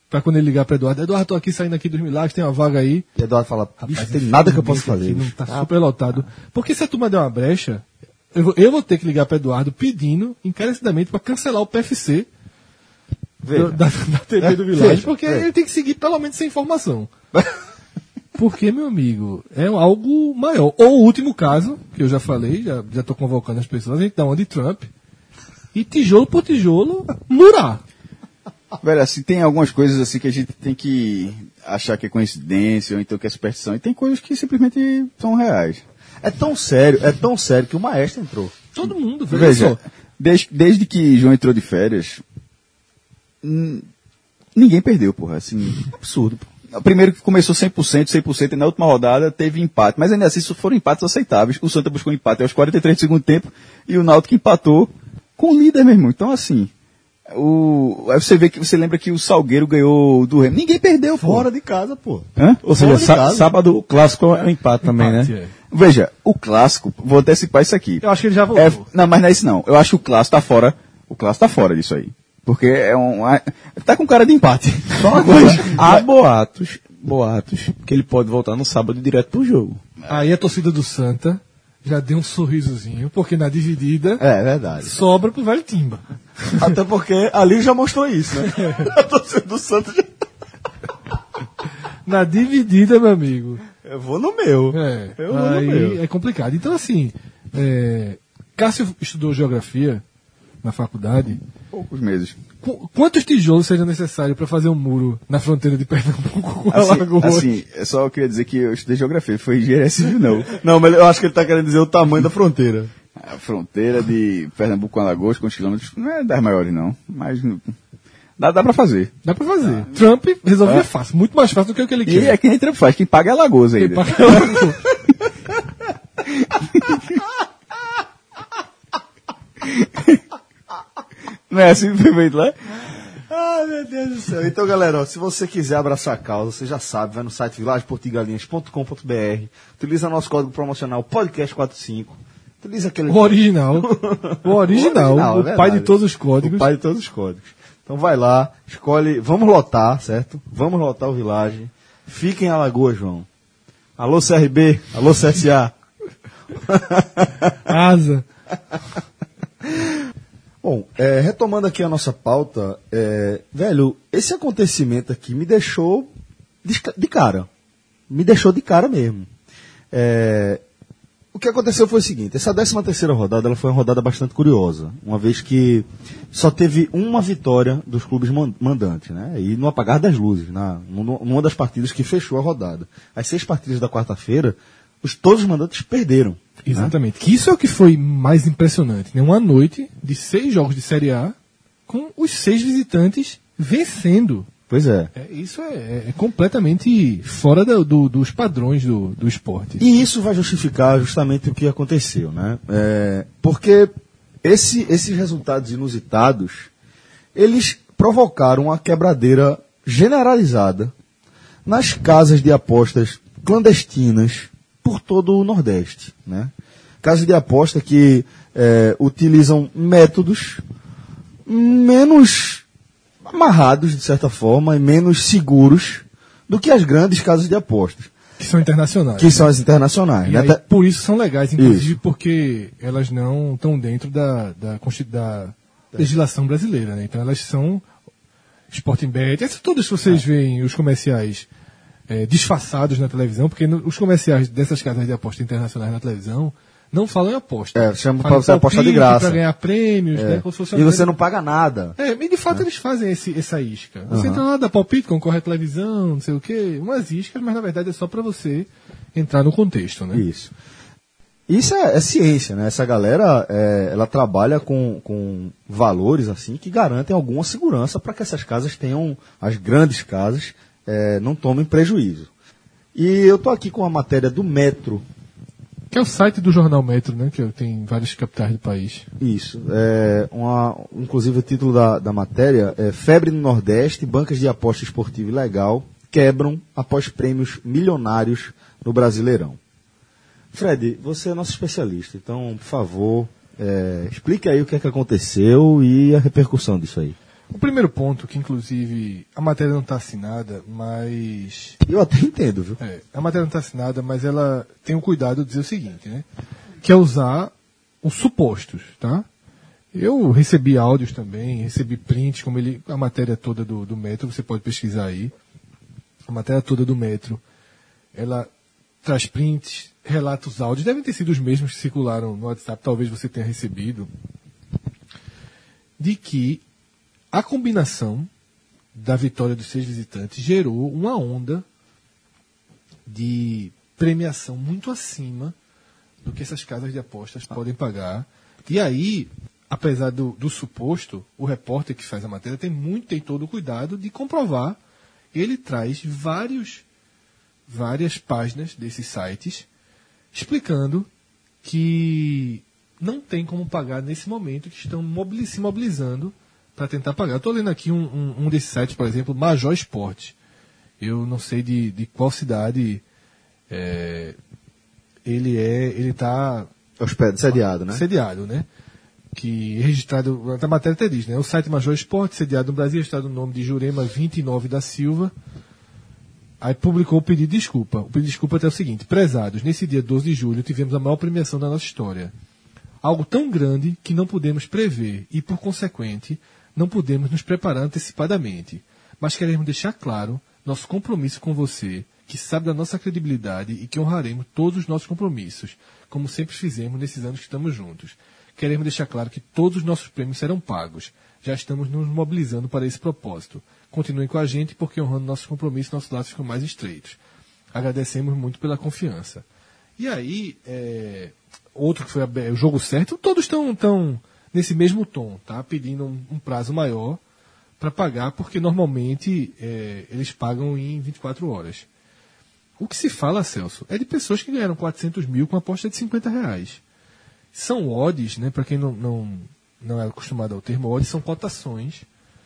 [SPEAKER 3] pra quando ele ligar pra Eduardo, Eduardo, tô aqui saindo aqui dos milagres, tem uma vaga aí.
[SPEAKER 2] E Eduardo fala, bicho,
[SPEAKER 3] Rapaz,
[SPEAKER 2] tem nada que eu possa fazer.
[SPEAKER 3] aqui Não
[SPEAKER 2] bicho.
[SPEAKER 3] tá super lotado. Porque se a turma der uma brecha, eu vou, eu vou ter que ligar pra Eduardo pedindo encarecidamente pra cancelar o P F C
[SPEAKER 2] Veja.
[SPEAKER 3] da, da T V do
[SPEAKER 2] É,
[SPEAKER 3] Village,
[SPEAKER 2] veja,
[SPEAKER 3] porque
[SPEAKER 2] veja.
[SPEAKER 3] ele tem que seguir pelo menos essa informação. Porque, meu amigo, é algo maior. Ou o último caso, que eu já falei, já, já tô convocando as pessoas, a gente dá uma de Trump e tijolo por tijolo murar.
[SPEAKER 5] Velho, assim, tem algumas coisas assim que a gente tem que achar que é coincidência ou então que é superstição. E tem coisas que simplesmente são reais.
[SPEAKER 2] É tão sério, é tão sério que o maestro entrou.
[SPEAKER 3] Todo mundo, veja,
[SPEAKER 5] Veja,
[SPEAKER 3] só.
[SPEAKER 5] desde, desde que João entrou de férias, hum, ninguém perdeu, porra. Assim, absurdo. Primeiro que começou cem por cento, cem por cento, e na última rodada teve empate. Mas ainda assim, isso foram empates aceitáveis. O Santa buscou empate aos quarenta e três do segundo tempo e o Náutico empatou com o líder, meu irmão. Então, assim, o, aí você vê que você lembra que o Salgueiro ganhou do Remo. Ninguém perdeu, pô.
[SPEAKER 2] Fora de casa, pô.
[SPEAKER 5] Hã?
[SPEAKER 4] Ou seja,
[SPEAKER 2] Fora de
[SPEAKER 4] sá-
[SPEAKER 2] casa.
[SPEAKER 4] sábado o clássico é um empate também,
[SPEAKER 3] Empate,
[SPEAKER 4] né?
[SPEAKER 3] é.
[SPEAKER 5] Veja, o clássico, vou antecipar isso aqui.
[SPEAKER 3] Eu acho que ele já voltou.
[SPEAKER 5] É, não, mas não é isso não. Eu acho que o clássico tá fora. O clássico tá fora disso aí. Porque é um. Tá com cara de empate.
[SPEAKER 4] Só uma coisa. Há boatos, boatos, que ele pode voltar no sábado direto pro jogo.
[SPEAKER 3] Aí a torcida do Santa já deu um sorrisozinho, porque na dividida
[SPEAKER 2] É, verdade.
[SPEAKER 3] sobra pro Velho Timba.
[SPEAKER 2] Até porque ali já mostrou isso, né? A torcida do Santos já...
[SPEAKER 3] Na dividida, meu amigo.
[SPEAKER 2] Eu vou no meu.
[SPEAKER 3] É,
[SPEAKER 2] Eu vou no
[SPEAKER 3] aí
[SPEAKER 2] meu.
[SPEAKER 3] é complicado. Então, assim, é, Cássio estudou geografia na faculdade.
[SPEAKER 5] Poucos meses.
[SPEAKER 3] Qu- quantos tijolos seriam necessários para fazer um muro na fronteira de Pernambuco com a
[SPEAKER 5] Assim,
[SPEAKER 3] Lagoa?
[SPEAKER 5] assim, eu só queria dizer que eu estudei geografia, foi engenharia civil, não.
[SPEAKER 2] Não, mas eu acho que ele tá querendo dizer o tamanho da fronteira.
[SPEAKER 5] A fronteira de Pernambuco com Alagoas, quantos quilômetros, não é das maiores, não. Mas não- dá, dá pra fazer.
[SPEAKER 3] Dá pra fazer. Trump resolvia fácil, muito mais fácil do que o que ele
[SPEAKER 5] E
[SPEAKER 3] quer.
[SPEAKER 5] é que nem Trump faz, quem paga é Alagoas
[SPEAKER 3] Quem
[SPEAKER 5] ainda.
[SPEAKER 3] paga é a Lagoa.
[SPEAKER 5] Não é assim que foi feito lá?
[SPEAKER 2] Ai, meu Deus do céu. Então, galera, ó, se você quiser abraçar a causa, você já sabe, vai no site village portigalinhas ponto com ponto b r, utiliza nosso código promocional podcast quarenta e cinco, utiliza aquele...
[SPEAKER 3] O original. O original.
[SPEAKER 2] O original,
[SPEAKER 3] O,
[SPEAKER 2] é
[SPEAKER 3] pai
[SPEAKER 2] verdade.
[SPEAKER 3] de todos os códigos.
[SPEAKER 2] O pai de todos os códigos. Então vai lá, escolhe, vamos lotar, certo? Vamos lotar o Village. Fica em Alagoas, João. Alô C R B, alô C S A.
[SPEAKER 3] Asa.
[SPEAKER 2] Bom, é, retomando aqui a nossa pauta, é, velho, esse acontecimento aqui me deixou de, de cara. Me deixou de cara mesmo. É, o que aconteceu foi o seguinte, essa décima terceira rodada ela foi uma rodada bastante curiosa, uma vez que só teve uma vitória dos clubes man- mandantes, né? E no apagar das luzes, na, numa numa das partidas que fechou a rodada. As seis partidas da quarta-feira, os, todos os mandantes perderam.
[SPEAKER 3] Exatamente. Que isso é o que foi mais impressionante. Né? Uma noite de seis jogos de Série A com os seis visitantes vencendo.
[SPEAKER 2] Pois é.
[SPEAKER 3] É, isso é, é completamente fora do- do- dos padrões do, do esporte.
[SPEAKER 2] E isso vai justificar justamente o que aconteceu, né? É, porque esse- esses resultados inusitados, eles provocaram uma quebradeira generalizada nas casas de apostas clandestinas por todo o Nordeste, né? Casas de aposta que é, utilizam métodos menos amarrados, de certa forma, e menos seguros do que as grandes casas de apostas,
[SPEAKER 3] Que são internacionais.
[SPEAKER 2] que são as internacionais.
[SPEAKER 3] E
[SPEAKER 2] né?
[SPEAKER 3] aí,
[SPEAKER 2] Até-
[SPEAKER 3] por isso são legais, inclusive
[SPEAKER 2] Isso.
[SPEAKER 3] porque elas não estão dentro da, da, consti- da legislação brasileira. Né? Então elas são Sporting Bet, essas todas que vocês veem os comerciais eh, disfarçados na televisão, porque no- os comerciais dessas casas de aposta internacionais na televisão não falam em aposta.
[SPEAKER 2] É, chamam pra
[SPEAKER 3] Falam
[SPEAKER 2] você apostar de
[SPEAKER 3] palpite,
[SPEAKER 2] graça.
[SPEAKER 3] Pra ganhar prêmios,
[SPEAKER 2] É.
[SPEAKER 3] né? Como se fosse
[SPEAKER 2] E
[SPEAKER 3] uma
[SPEAKER 2] você
[SPEAKER 3] grande-
[SPEAKER 2] não paga nada.
[SPEAKER 3] É, e de fato eles fazem esse, essa isca. Você entra lá, dá palpite, concorre à televisão, não sei o quê, umas iscas, mas na verdade é só pra você entrar no contexto, né?
[SPEAKER 2] Isso. Isso é, é ciência, né? Essa galera, é, ela trabalha com, com valores assim que garantem alguma segurança para que essas casas tenham, as grandes casas, é, não tomem prejuízo. E eu tô aqui com a matéria do Metro.
[SPEAKER 3] Que é o site do Jornal Metro, né? Que tem várias capitais do país.
[SPEAKER 2] Isso. É uma, inclusive o título da, da matéria é Febre no Nordeste, bancas de aposta esportiva ilegal quebram após prêmios milionários no Brasileirão. Fred, você é nosso especialista, então, por favor, é, explique aí o que é que aconteceu e a repercussão disso aí.
[SPEAKER 3] O primeiro ponto, que inclusive a matéria não está assinada, mas...
[SPEAKER 2] Eu até entendo, viu?
[SPEAKER 3] É, a matéria não está assinada, mas ela tem o cuidado de dizer o seguinte, né? Que é usar os supostos, tá? Eu recebi áudios também, recebi prints, como ele, a matéria toda do, do Metro, você pode pesquisar aí. A matéria toda do Metro, ela traz prints, relata os áudios, devem ter sido os mesmos que circularam no WhatsApp, talvez você tenha recebido, de que a combinação da vitória dos seis visitantes gerou uma onda de premiação muito acima do que essas casas de apostas podem pagar. E aí, apesar do, do suposto, o repórter que faz a matéria tem muito, tem todo o cuidado de comprovar. Ele traz vários, várias páginas desses sites explicando que não tem como pagar nesse momento, que estão mobili- se mobilizando para tentar pagar. Estou lendo aqui um, um, um desses sites, por exemplo, Major Esporte. Eu não sei de, de qual cidade é, ele é, ele está
[SPEAKER 2] sediado, né?
[SPEAKER 3] Sediado, né? Que registrado, a matéria até diz, né? O site Major Esporte, sediado no Brasil, registrado no nome de Jurema vinte e nove da Silva. Aí publicou o pedido de desculpa. O pedido de desculpa é o seguinte: prezados, nesse dia doze de julho tivemos a maior premiação da nossa história. Algo tão grande que não pudemos prever e, por consequente, não pudemos nos preparar antecipadamente. Mas queremos deixar claro nosso compromisso com você, que sabe da nossa credibilidade e que honraremos todos os nossos compromissos, como sempre fizemos nesses anos que estamos juntos. Queremos deixar claro que todos os nossos prêmios serão pagos. Já estamos nos mobilizando para esse propósito. Continuem com a gente, porque honrando nossos compromissos, nossos laços ficam mais estreitos. Agradecemos muito pela confiança. E aí, é, outro que foi a, o jogo certo, todos estão, estão nesse mesmo tom, tá? Pedindo um, um prazo maior para pagar, porque normalmente é, eles pagam em vinte e quatro horas. O que se fala, Celso, é de pessoas que ganharam quatrocentos mil com aposta de cinquenta reais. São odds, né? Para quem não, não, não é acostumado ao termo, odds são cotações.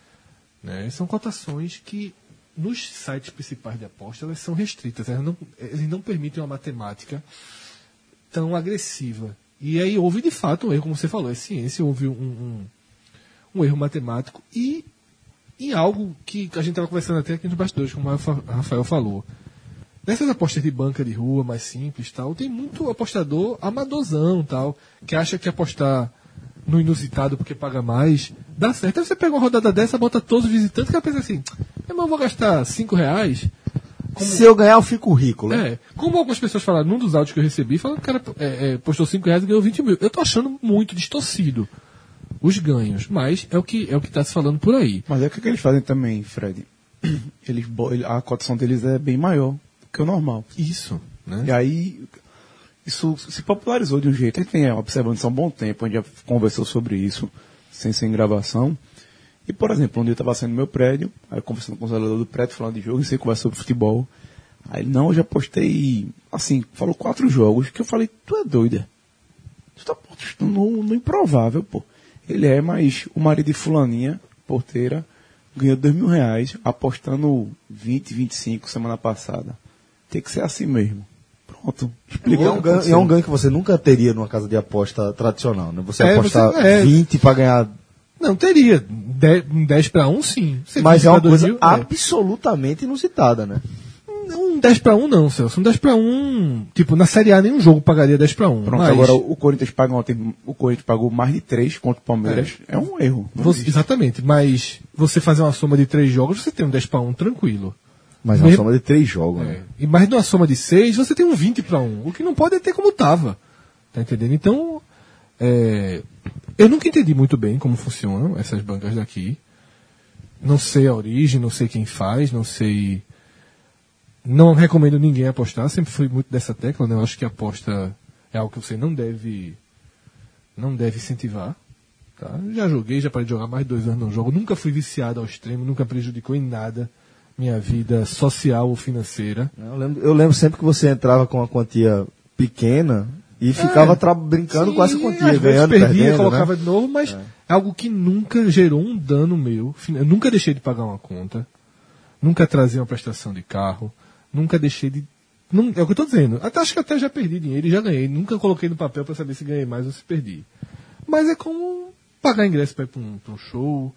[SPEAKER 3] Né? São cotações que, nos sites principais de aposta, elas são restritas. Elas não, eles não permitem uma matemática tão agressiva. E aí houve, de fato, um erro, como você falou, é ciência, houve um, um, um erro matemático e em algo que a gente estava conversando até aqui nos bastidores, como o Rafael falou. Nessas apostas de banca de rua, mais simples, tal, tem muito apostador amadorzão, tal, que acha que apostar no inusitado porque paga mais dá certo. Aí você pega uma rodada dessa, bota todos os visitantes, que ela pensa assim, eu vou gastar cinco reais. Como...
[SPEAKER 2] Se eu ganhar, eu fico rico, né?
[SPEAKER 3] É, como algumas pessoas falaram, num dos áudios que eu recebi, falaram que o cara é, é, postou cinco reais e ganhou vinte mil. Eu tô achando muito distorcido os ganhos, mas é o que é o que está se falando por aí.
[SPEAKER 4] Mas é o que eles fazem também, Fred. Eles, a cotação deles é bem maior que o normal.
[SPEAKER 3] Isso, né?
[SPEAKER 4] E aí, isso se popularizou de um jeito. A gente vem observando isso há um bom tempo, a gente já conversou sobre isso, sem ser em gravação. E, por exemplo, um dia eu estava saindo no meu prédio, aí eu conversando com o zelador do prédio, falando de jogo, e você conversa sobre futebol. Aí ele, não, eu já postei, assim, falou quatro jogos, que eu falei, tu é doida. Tu tá apostando no, no improvável, pô. Ele é, mas o marido de fulaninha, porteira, ganhou dois mil reais, apostando vinte, vinte e cinco semana passada. Tem que ser assim mesmo. Pronto.
[SPEAKER 2] Explica. É um, ganho, é um ganho que você nunca teria numa casa de aposta tradicional, né? Você
[SPEAKER 3] é,
[SPEAKER 2] apostar você, é, vinte para ganhar...
[SPEAKER 3] Não, teria. dez para um, sim. Você
[SPEAKER 2] mas é uma coisa
[SPEAKER 3] mil,
[SPEAKER 2] absolutamente é. inusitada, né?
[SPEAKER 3] Um dez para um não, Celso. Um dez para um, tipo, na Série A nenhum jogo pagaria dez para um.
[SPEAKER 4] Pronto,
[SPEAKER 3] mas...
[SPEAKER 4] agora o Corinthians paga ontem, o Corinthians pagou mais de três contra o Palmeiras. É, é um erro.
[SPEAKER 3] Você, exatamente, mas você fazer uma soma de três jogos, você tem um dez para um tranquilo.
[SPEAKER 2] Mas é uma soma de três jogos,
[SPEAKER 3] é.
[SPEAKER 2] né?
[SPEAKER 3] E mais de uma soma de seis, você tem um vinte para um. O que não pode é ter como tava. Tá entendendo? Então, é... eu nunca entendi muito bem como funcionam essas bancas daqui. Não sei a origem, não sei quem faz, não sei... Não recomendo ninguém apostar, sempre fui muito dessa tecla, né? Eu acho que a aposta é algo que você não deve não deve incentivar. Tá? Já joguei, já parei de jogar mais de dois anos no jogo, nunca fui viciado ao extremo, nunca prejudicou em nada minha vida social ou financeira.
[SPEAKER 2] Eu lembro, eu lembro sempre que você entrava com uma quantia pequena e ficava é, brincando sim, com essa quantia, ganhando,
[SPEAKER 3] perdia,
[SPEAKER 2] perdendo,
[SPEAKER 3] colocava
[SPEAKER 2] né?
[SPEAKER 3] de novo, mas
[SPEAKER 2] é.
[SPEAKER 3] algo que nunca gerou um dano meu. Eu nunca deixei de pagar uma conta, nunca trazia uma prestação de carro, nunca deixei de... Não, é o que eu estou dizendo. Até, acho que até já perdi dinheiro e já ganhei. Nunca coloquei no papel para saber se ganhei mais ou se perdi. Mas é como pagar ingresso para ir para um, um show,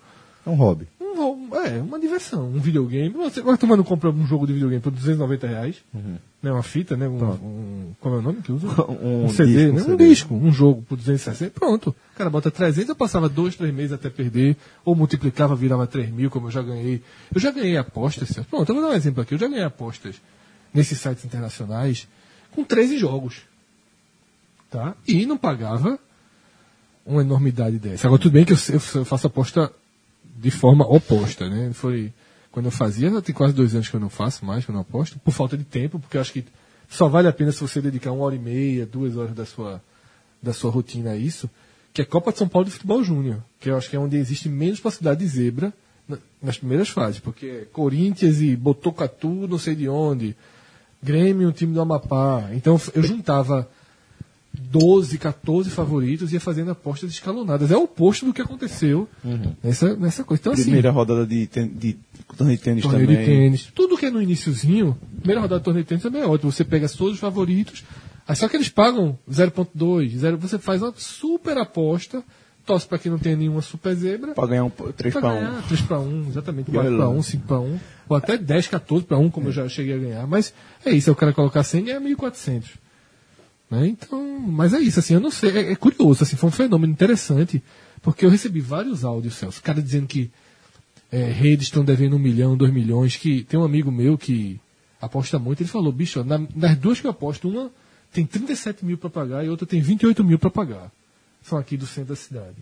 [SPEAKER 2] É um hobby.
[SPEAKER 3] Um, é, uma diversão, um videogame. Você vai tomar não compra um jogo de videogame por duzentos e noventa reais, uhum. né, uma fita, né, um, um, qual é o nome que usa?
[SPEAKER 2] um,
[SPEAKER 3] um C D,
[SPEAKER 2] disco,
[SPEAKER 3] né,
[SPEAKER 2] um,
[SPEAKER 3] um disco, um jogo por duzentos e sessenta, pronto. O cara bota trezentos, eu passava dois, três meses até perder, ou multiplicava, virava três mil, como eu já ganhei. Eu já ganhei apostas, assim, pronto, eu vou dar um exemplo aqui, eu já ganhei apostas nesses sites internacionais com treze jogos, tá? E não pagava uma enormidade dessa. Agora, tudo bem que eu, eu faço aposta de forma oposta, né? Foi quando eu fazia, tem quase dois anos que eu não faço mais, que eu não aposto, por falta de tempo, porque eu acho que só vale a pena se você dedicar uma hora e meia, duas horas da sua, da sua rotina a isso, que é Copa de São Paulo de Futebol Júnior, que eu acho que é onde existe menos possibilidade de zebra na, nas primeiras fases, porque é Corinthians e Botucatu, não sei de onde, Grêmio, o time do Amapá. Então eu juntava doze, catorze favoritos e ia fazendo apostas escalonadas. É o oposto do que aconteceu uhum. nessa, nessa coisa. Então,
[SPEAKER 4] primeira
[SPEAKER 3] assim,
[SPEAKER 4] rodada de, ten, de torneio de tênis
[SPEAKER 3] torneio
[SPEAKER 4] também.
[SPEAKER 3] de tênis. Tudo que é no iniciozinho, primeira rodada de torneio de tênis também é ótimo. Você pega todos os favoritos, aí só que eles pagam zero ponto dois, zero, você faz uma super aposta, torce para que não tenha nenhuma super zebra.
[SPEAKER 4] Para ganhar um três para um.
[SPEAKER 3] três para um, exatamente. quatro para um, cinco para um, ou até dez, catorze para um, como é. eu já cheguei a ganhar. Mas é isso, é o cara colocar cem e ganhar mil e quatrocentos. Né? Então, mas é isso, assim, eu não sei, é, é curioso, assim, foi um fenômeno interessante, porque eu recebi vários áudios, Celso, cara dizendo que é, redes estão devendo um milhão, dois milhões, que tem um amigo meu que aposta muito, ele falou, bicho, na, nas duas que eu aposto, uma tem trinta e sete mil para pagar e outra tem vinte e oito mil para pagar. São aqui do centro da cidade.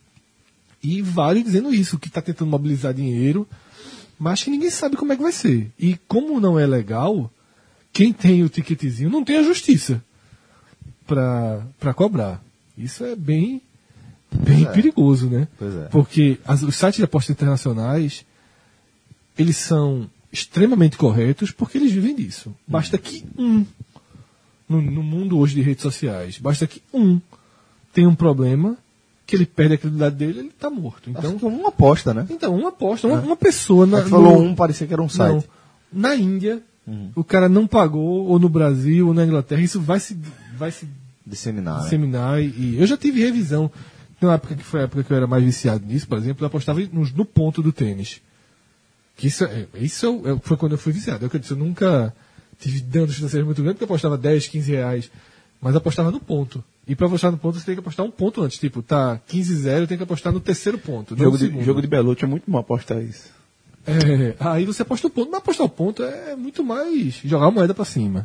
[SPEAKER 3] E vários dizendo isso, que está tentando mobilizar dinheiro, mas que ninguém sabe como é que vai ser. E como não é legal, quem tem o ticketzinho não tem a justiça para cobrar. Isso é bem, bem é. perigoso, né?
[SPEAKER 2] Pois é.
[SPEAKER 3] Porque as, os sites de apostas internacionais, eles são extremamente corretos porque eles vivem disso. Basta que um, no, no mundo hoje de redes sociais, basta que um tenha um problema, que ele perde a credibilidade dele, ele está morto. Então,
[SPEAKER 2] acho que uma aposta, né?
[SPEAKER 3] Então, uma aposta, uma, é. uma pessoa... Na,
[SPEAKER 2] Você falou
[SPEAKER 3] no,
[SPEAKER 2] um, parecia que era um site.
[SPEAKER 3] Não, na Índia, uhum. o cara não pagou, ou no Brasil, ou na Inglaterra, isso vai se... Vai se
[SPEAKER 2] disseminar.
[SPEAKER 3] disseminar né? e, e eu já tive revisão. Na época que foi a época que eu era mais viciado nisso, por exemplo, eu apostava no, no ponto do tênis. Que isso, é, isso é, foi quando eu fui viciado. Eu, eu disse, eu nunca tive danos financeiros muito grandes, porque eu apostava dez, quinze reais, mas apostava no ponto. E para apostar no ponto, você tem que apostar um ponto antes. Tipo, tá quinze a zero, tem que apostar no terceiro ponto.
[SPEAKER 4] Jogo de, jogo de Belote é muito bom apostar isso.
[SPEAKER 3] É, aí você aposta o ponto, mas apostar o ponto é muito mais jogar a moeda para cima.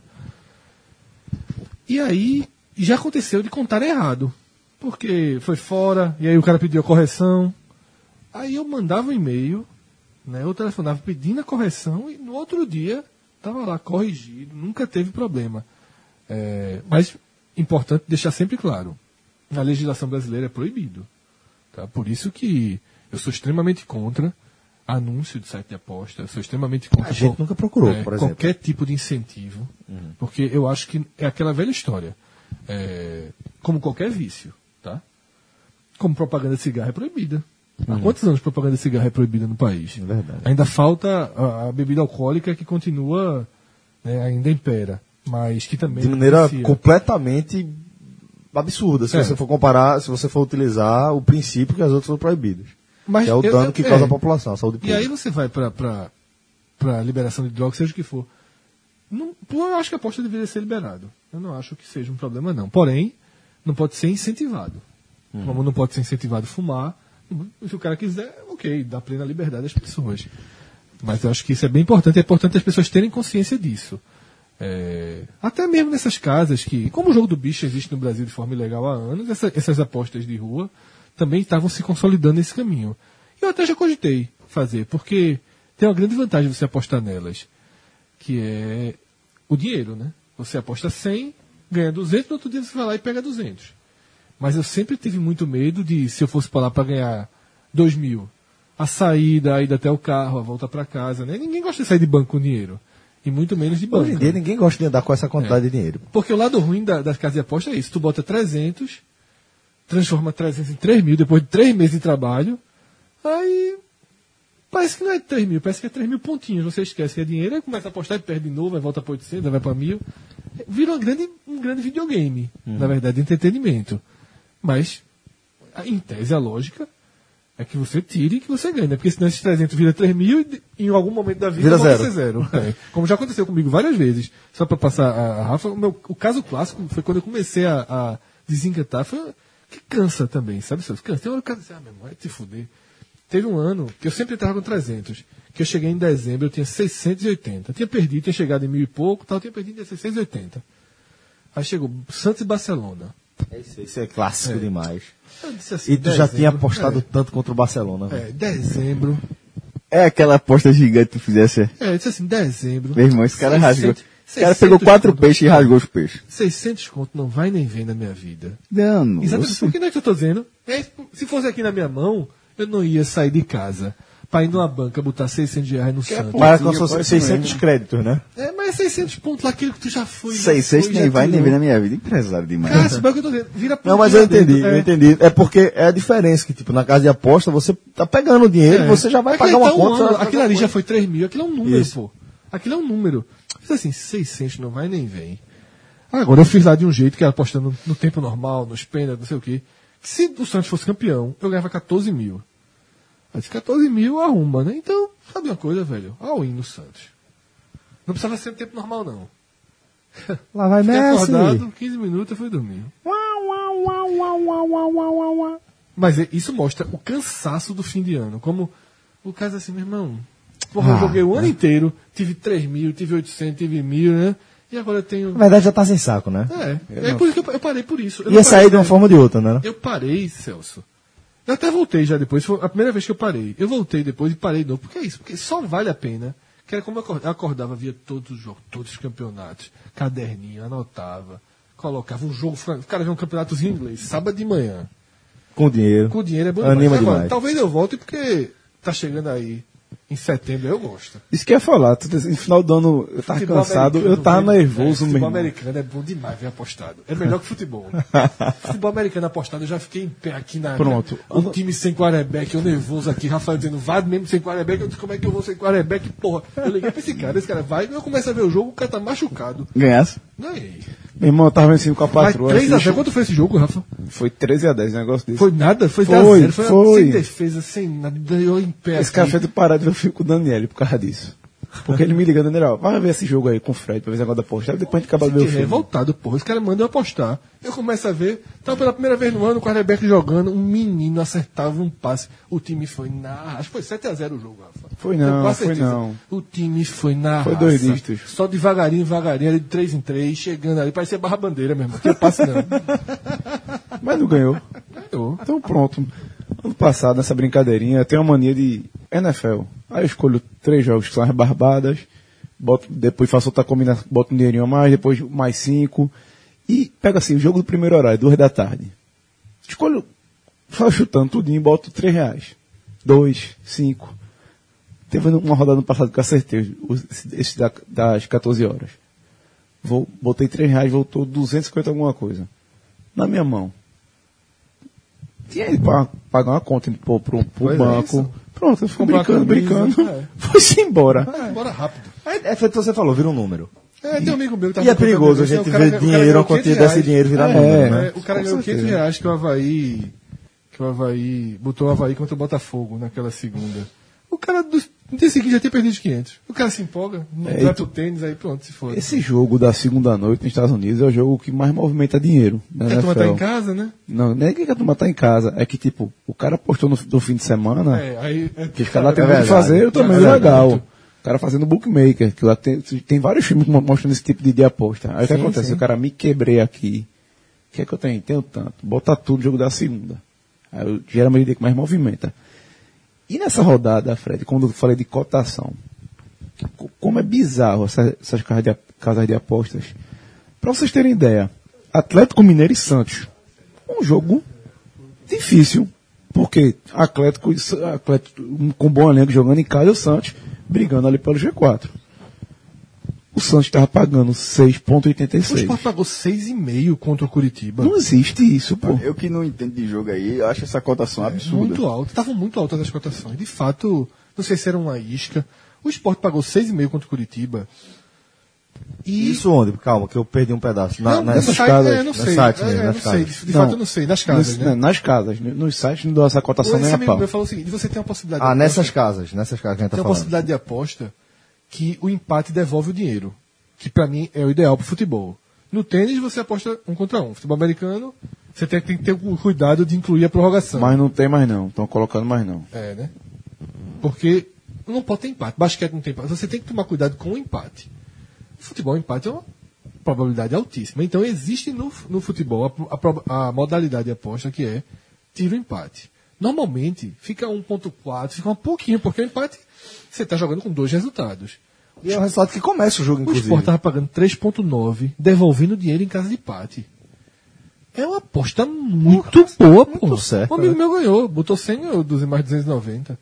[SPEAKER 3] E aí, já aconteceu de contar errado. Porque foi fora, e aí o cara pediu a correção. Aí eu mandava um e-mail, né, eu telefonava pedindo a correção, e no outro dia, estava lá corrigido, nunca teve problema. É, mas, importante deixar sempre claro, na legislação brasileira é proibido. Tá? Por isso que eu sou extremamente contra anúncio de site de aposta, eu sou extremamente contra...
[SPEAKER 2] A gente nunca procurou,
[SPEAKER 3] é,
[SPEAKER 2] por exemplo.
[SPEAKER 3] Qualquer tipo de incentivo, uhum. porque eu acho que é aquela velha história. É, como qualquer vício, tá? Como propaganda de cigarro é proibida. Há uhum. quantos anos propaganda de cigarro é proibida no país?
[SPEAKER 2] É verdade.
[SPEAKER 3] Ainda falta a, a bebida alcoólica que continua, né, ainda impera, mas que também...
[SPEAKER 2] De maneira
[SPEAKER 3] inicia.
[SPEAKER 2] completamente absurda, se é. você for comparar, se você for utilizar o princípio que as outras são proibidas. Mas que é o dano eu, que é, causa a população, a saúde pública.
[SPEAKER 3] E aí você vai para a liberação de drogas, seja o que for. Não, eu acho que a aposta deveria ser liberada. Eu não acho que seja um problema, não. Porém, não pode ser incentivado. Uhum. Como não pode ser incentivado a fumar, se o cara quiser, ok, dá plena liberdade às pessoas. Mas eu acho que isso é bem importante. É importante as pessoas terem consciência disso. É, até mesmo nessas casas que, como o jogo do bicho existe no Brasil de forma ilegal há anos, essa, essas apostas de rua também estavam se consolidando nesse caminho. Eu até já cogitei fazer, porque tem uma grande vantagem você apostar nelas, que é o dinheiro, né? Você aposta cem, ganha duzentos, no outro dia você vai lá e pega duzentos. Mas eu sempre tive muito medo de, se eu fosse para lá para ganhar dois mil, a saída, a ida até o carro, a volta para casa, né? Ninguém gosta de sair de banco com dinheiro. E muito menos de banco.
[SPEAKER 2] Hoje em dia ninguém gosta de andar com essa quantidade é. de dinheiro.
[SPEAKER 3] Porque o lado ruim da, das casas de aposta é isso. Tu bota trezentos, transforma trezentos em três mil, depois de três meses de trabalho, aí parece que não é três mil, parece que é três mil pontinhos. Você esquece que é dinheiro, aí começa a apostar e perde de novo, aí volta para oitocentos, aí vai para mil. Vira uma grande, um grande videogame, uhum. na verdade, de entretenimento. Mas, em tese, a lógica é que você tire e que você ganhe, né? Porque senão esses trezentos vira três mil e em algum momento da vida
[SPEAKER 2] Vira
[SPEAKER 3] pode
[SPEAKER 2] zero.
[SPEAKER 3] ser zero. É. Como já aconteceu comigo várias vezes. Só para passar a, a Rafa, o, meu, o caso clássico foi quando eu comecei a, a desencantar, foi que cansa também, sabe? Cansa. Tem uma hora que o cara diz, ah, meu irmão, vai te fuder. Teve um ano que eu sempre entrava com trezentos, que eu cheguei em dezembro, eu tinha seiscentos e oitenta. Eu tinha perdido, tinha chegado em mil e pouco, tal, eu tinha perdido em seiscentos e oitenta. Aí chegou Santos e Barcelona.
[SPEAKER 2] Esse, esse é clássico
[SPEAKER 3] É.
[SPEAKER 2] demais.
[SPEAKER 3] Eu disse assim,
[SPEAKER 2] E tu já
[SPEAKER 3] dezembro,
[SPEAKER 2] tinha apostado
[SPEAKER 3] é,
[SPEAKER 2] tanto contra o Barcelona, velho.
[SPEAKER 3] É, dezembro.
[SPEAKER 5] É aquela aposta gigante que tu fizesse.
[SPEAKER 3] É, eu disse assim, dezembro.
[SPEAKER 5] Meu irmão, esse cara rasgou.
[SPEAKER 3] seiscentos
[SPEAKER 5] Esse cara pegou quatro
[SPEAKER 3] conto.
[SPEAKER 5] peixes e rasgou os peixes.
[SPEAKER 3] seiscentos conto não vai nem vem na minha vida.
[SPEAKER 5] Não,
[SPEAKER 3] Exatamente. Por que não é que eu tô dizendo? É, se fosse aqui na minha mão, eu não ia sair de casa pra ir numa banca botar seiscentos reais no Santos.
[SPEAKER 2] Para com
[SPEAKER 4] Pouquinho,
[SPEAKER 2] seus
[SPEAKER 4] pode
[SPEAKER 2] seiscentos
[SPEAKER 4] também.
[SPEAKER 2] créditos, né?
[SPEAKER 3] É, mas é seiscentos pontos lá, aquilo que tu já foi. já
[SPEAKER 5] seiscentos
[SPEAKER 3] foi,
[SPEAKER 5] nem
[SPEAKER 3] já
[SPEAKER 5] vai nem
[SPEAKER 3] tirou.
[SPEAKER 5] vem na minha vida. Empresário demais.
[SPEAKER 3] Cara, sabe o que eu tô dizendo? Vira
[SPEAKER 2] Não, mas eu
[SPEAKER 3] pontinha
[SPEAKER 2] entendi,
[SPEAKER 3] dentro,
[SPEAKER 2] eu
[SPEAKER 3] é.
[SPEAKER 2] entendi. É porque é a diferença que, tipo, na casa de aposta, você tá pegando o dinheiro,
[SPEAKER 3] É.
[SPEAKER 2] você já vai
[SPEAKER 3] Aquilo
[SPEAKER 2] pagar uma
[SPEAKER 3] tá um
[SPEAKER 2] conta.
[SPEAKER 3] ano,
[SPEAKER 2] você vai
[SPEAKER 3] aquilo
[SPEAKER 2] pagar
[SPEAKER 3] ali
[SPEAKER 2] uma
[SPEAKER 3] já
[SPEAKER 2] conta.
[SPEAKER 3] foi três mil, aquilo é um número,
[SPEAKER 2] Isso.
[SPEAKER 3] pô. Aquilo é um número. Fiz assim, seiscentos não vai nem vem. Agora eu fiz lá de um jeito que era apostando no tempo normal, nos pênaltis, não sei o quê. Que se o Santos fosse campeão, eu ganhava quatorze mil. Aí disse, quatorze mil arruma, né? Então, sabe uma coisa, velho? All in no Santos. Não precisava ser no tempo normal, não.
[SPEAKER 2] Lá vai
[SPEAKER 3] Fiquei
[SPEAKER 2] Messi.
[SPEAKER 3] acordado, quinze minutos eu fui dormir. Mas é- isso mostra o cansaço do fim de ano. Como o caso assim, meu irmão. Porra, eu
[SPEAKER 2] Ah,
[SPEAKER 3] joguei o ano inteiro, tive três mil, tive oitocentos, tive mil, né? E agora eu tenho.
[SPEAKER 2] Na verdade já tá sem saco, né?
[SPEAKER 3] É, é por isso que eu, eu parei por isso. Eu
[SPEAKER 2] Ia
[SPEAKER 3] não
[SPEAKER 2] sair
[SPEAKER 3] parei,
[SPEAKER 2] de uma
[SPEAKER 3] né?
[SPEAKER 2] forma ou de outra, né?
[SPEAKER 3] Eu parei, Celso. Eu até voltei já depois. Foi a primeira vez que eu parei. Eu voltei depois e parei de novo. Por que é isso? Porque só vale a pena. Que era como eu acordava, eu acordava, via todos os jogos, todos os campeonatos, caderninho, anotava, colocava um jogo. O cara vê um campeonatozinho em inglês, sábado de manhã.
[SPEAKER 2] Com dinheiro.
[SPEAKER 3] Com dinheiro é bom
[SPEAKER 2] Anima
[SPEAKER 3] demais. Agora,
[SPEAKER 2] demais.
[SPEAKER 3] talvez eu volte porque tá chegando aí em setembro, eu gosto.
[SPEAKER 4] Isso que eu ia falar, tu- no final do ano eu tava
[SPEAKER 3] Futebol
[SPEAKER 4] cansado,
[SPEAKER 3] americano,
[SPEAKER 4] eu tava
[SPEAKER 3] velho,
[SPEAKER 4] nervoso
[SPEAKER 3] é,
[SPEAKER 4] mesmo.
[SPEAKER 3] Futebol americano é bom demais ver apostado. É melhor que futebol. Futebol americano apostado, eu já fiquei em pé aqui na.
[SPEAKER 4] Pronto.
[SPEAKER 3] O time sem quarterback, eu nervoso aqui, Rafael dizendo, vai mesmo sem quarterback. Eu disse, como é que eu vou sem quarterback? Porra, eu liguei pra esse cara, esse cara vai, eu começo a ver o jogo, o cara tá machucado.
[SPEAKER 5] Ganhasse?
[SPEAKER 3] Ganhei.
[SPEAKER 4] Meu irmão, eu tava vencendo com a
[SPEAKER 3] Mas
[SPEAKER 4] patroa.
[SPEAKER 3] três a
[SPEAKER 4] assim,
[SPEAKER 3] zero, quanto foi esse jogo, Rafa?
[SPEAKER 4] Foi treze a dez, um negócio desse.
[SPEAKER 3] Foi nada, foi
[SPEAKER 4] Foi,
[SPEAKER 3] dez a zero, foi,
[SPEAKER 4] foi.
[SPEAKER 3] sem defesa, sem nada, eu em pé.
[SPEAKER 4] Esse
[SPEAKER 3] aqui.
[SPEAKER 4] cara fez de parar de ver o filme com o Daniel por causa disso. Porque ele me ligando, Daniel, vai ver esse jogo aí com o Fred pra ver esse negócio da aposta. Aí depois a gente acaba de ver o
[SPEAKER 3] Fiquei
[SPEAKER 4] filme.
[SPEAKER 3] revoltado, porra. Os caras mandam eu apostar. Eu começo a ver, tava pela primeira vez no ano, o quarterback jogando, um menino acertava um passe. O time foi na. Acho que foi sete a zero o jogo, Rafa.
[SPEAKER 4] Foi não,
[SPEAKER 3] Tenho quase
[SPEAKER 4] foi
[SPEAKER 3] certeza.
[SPEAKER 4] não.
[SPEAKER 3] O time foi na.
[SPEAKER 4] Foi
[SPEAKER 3] raça.
[SPEAKER 4] dois dígitos.
[SPEAKER 3] Só devagarinho, devagarinho, ali de três em três, chegando ali, parecia barra bandeira mesmo. Não tinha passe não.
[SPEAKER 4] Mas não ganhou.
[SPEAKER 3] Ganhou.
[SPEAKER 4] Então pronto. Ano passado, nessa brincadeirinha, eu tenho uma mania de N F L. Aí eu escolho três jogos que são as barbadas, boto, depois faço outra combinação, boto um dinheirinho a mais, depois mais cinco. E pego assim, o jogo do primeiro horário, duas da tarde. Escolho, só chutando tudinho, boto três reais. Dois, cinco. Teve uma rodada no passado que eu acertei, os- esse esse da- das quatorze horas. Vou, botei três reais, voltou duzentos e cinquenta alguma coisa. Na minha mão. Tinha ido pra pagar uma conta pro, pro, pro
[SPEAKER 3] Pois é
[SPEAKER 4] banco.
[SPEAKER 3] isso.
[SPEAKER 4] Pronto, eu fui
[SPEAKER 3] Comprar
[SPEAKER 4] brincando,
[SPEAKER 3] camisa,
[SPEAKER 4] brincando.
[SPEAKER 3] é.
[SPEAKER 4] Foi-se embora.
[SPEAKER 3] Ah, bora rápido.
[SPEAKER 2] É, é feito o que você falou, vira um número.
[SPEAKER 3] É, tem um amigo meu que tava
[SPEAKER 2] E é
[SPEAKER 3] me contando
[SPEAKER 2] perigoso a
[SPEAKER 3] isso,
[SPEAKER 2] gente
[SPEAKER 3] o cara-
[SPEAKER 2] ver
[SPEAKER 3] o cara
[SPEAKER 2] dinheiro,
[SPEAKER 3] ganhou
[SPEAKER 2] a quantia
[SPEAKER 3] quinhentos
[SPEAKER 2] desse
[SPEAKER 3] reais.
[SPEAKER 2] dinheiro virar
[SPEAKER 3] É,
[SPEAKER 2] número,
[SPEAKER 3] é,
[SPEAKER 2] né?
[SPEAKER 3] O cara
[SPEAKER 4] Com
[SPEAKER 3] ganhou
[SPEAKER 4] certeza.
[SPEAKER 3] quinhentos reais que o Havaí. Que o Havaí. Botou o Havaí contra o Botafogo naquela segunda. O cara do no dia seguinte já tinha perdido os quinhentos. O cara se empolga, não
[SPEAKER 4] É,
[SPEAKER 3] vai
[SPEAKER 4] e-
[SPEAKER 3] pro tênis, aí pronto, se for.
[SPEAKER 4] Esse jogo da segunda noite nos Estados Unidos é o jogo que mais movimenta dinheiro. Na
[SPEAKER 3] Porque a turma tá
[SPEAKER 4] N F L.
[SPEAKER 3] em casa, né?
[SPEAKER 4] Não, nem que a turma tá em casa. É que, tipo, o cara postou no, no fim de semana.
[SPEAKER 3] É, aí. É,
[SPEAKER 4] Que os caras lá tem
[SPEAKER 2] É
[SPEAKER 4] muito o que
[SPEAKER 2] verdade.
[SPEAKER 4] fazer, eu também
[SPEAKER 3] É
[SPEAKER 4] legal.
[SPEAKER 3] verdade.
[SPEAKER 4] O cara fazendo bookmaker, que lá tem, tem vários filmes mo- mostrando esse tipo de, de aposta. Aí o que
[SPEAKER 2] Sim,
[SPEAKER 4] acontece?
[SPEAKER 2] sim.
[SPEAKER 4] O cara me quebrei aqui. O que é que eu tenho? Tenho tanto. Bota tudo no jogo da segunda. Aí eu, geralmente é que mais movimenta. E nessa rodada, Fred, quando eu falei de cotação, co- como é bizarro essa- essas casas de, casas de apostas. Para vocês terem ideia, Atlético Mineiro e Santos. Um jogo difícil. Porque Atlético, e Sa- Atlético um- com bom elenco jogando em casa e o Santos brigando ali pelo G quatro. O Santos estava pagando seis vírgula oitenta e
[SPEAKER 3] O
[SPEAKER 4] seis.
[SPEAKER 3] Sport pagou seis e meio contra o Curitiba.
[SPEAKER 4] Não existe isso, pô.
[SPEAKER 5] Eu que não entendo de jogo aí, eu acho essa cotação absurda.
[SPEAKER 3] Muito alto. Estavam muito altas as cotações. De fato, não sei se era uma isca. O Sport pagou seis e meio contra o Curitiba. E...
[SPEAKER 2] Isso onde? Calma, que eu perdi um pedaço. Na,
[SPEAKER 3] não,
[SPEAKER 2] nessas
[SPEAKER 3] no site,
[SPEAKER 2] casas,
[SPEAKER 3] é, não
[SPEAKER 2] nos
[SPEAKER 3] sei,
[SPEAKER 2] sites
[SPEAKER 3] é,
[SPEAKER 2] mesmo,
[SPEAKER 3] é,
[SPEAKER 2] nas
[SPEAKER 3] não
[SPEAKER 2] casas.
[SPEAKER 3] sei, de, de
[SPEAKER 4] Não.
[SPEAKER 3] fato eu não sei, nas casas,
[SPEAKER 4] Nos-
[SPEAKER 3] né?
[SPEAKER 4] Nas casas, nos sites não deu essa cotação nem
[SPEAKER 3] Esse
[SPEAKER 4] a
[SPEAKER 3] amigo
[SPEAKER 4] pau.
[SPEAKER 3] meu falou o seguinte, você tem a possibilidade
[SPEAKER 2] Ah,
[SPEAKER 3] de
[SPEAKER 2] nessas
[SPEAKER 3] aposta,
[SPEAKER 2] casas, nessas casas que a gente tá
[SPEAKER 3] tem a
[SPEAKER 2] falando.
[SPEAKER 3] possibilidade de aposta que o empate devolve o dinheiro, que pra mim é o ideal pro futebol. No tênis você aposta um contra um, futebol americano você tem, tem que ter o cuidado de incluir a prorrogação.
[SPEAKER 4] Mas não tem mais não, estão colocando mais não.
[SPEAKER 3] É, né? Porque não pode ter empate. Basquete não tem empate. Você tem que tomar cuidado com o empate. Futebol, empate é uma probabilidade altíssima. Então existe no, no futebol a, a proba- a modalidade de aposta que é tiro empate. Normalmente fica um ponto quatro, fica um pouquinho, porque o empate você está jogando com dois resultados.
[SPEAKER 2] E é o resultado que começa o jogo,
[SPEAKER 3] O
[SPEAKER 2] inclusive.
[SPEAKER 3] Sport estava pagando três ponto nove, devolvendo dinheiro em casa de empate. É uma aposta muito boa, pô.
[SPEAKER 2] muito certa,
[SPEAKER 3] Um amigo
[SPEAKER 2] né?
[SPEAKER 3] meu ganhou, botou cem ganhou mais duzentos e noventa.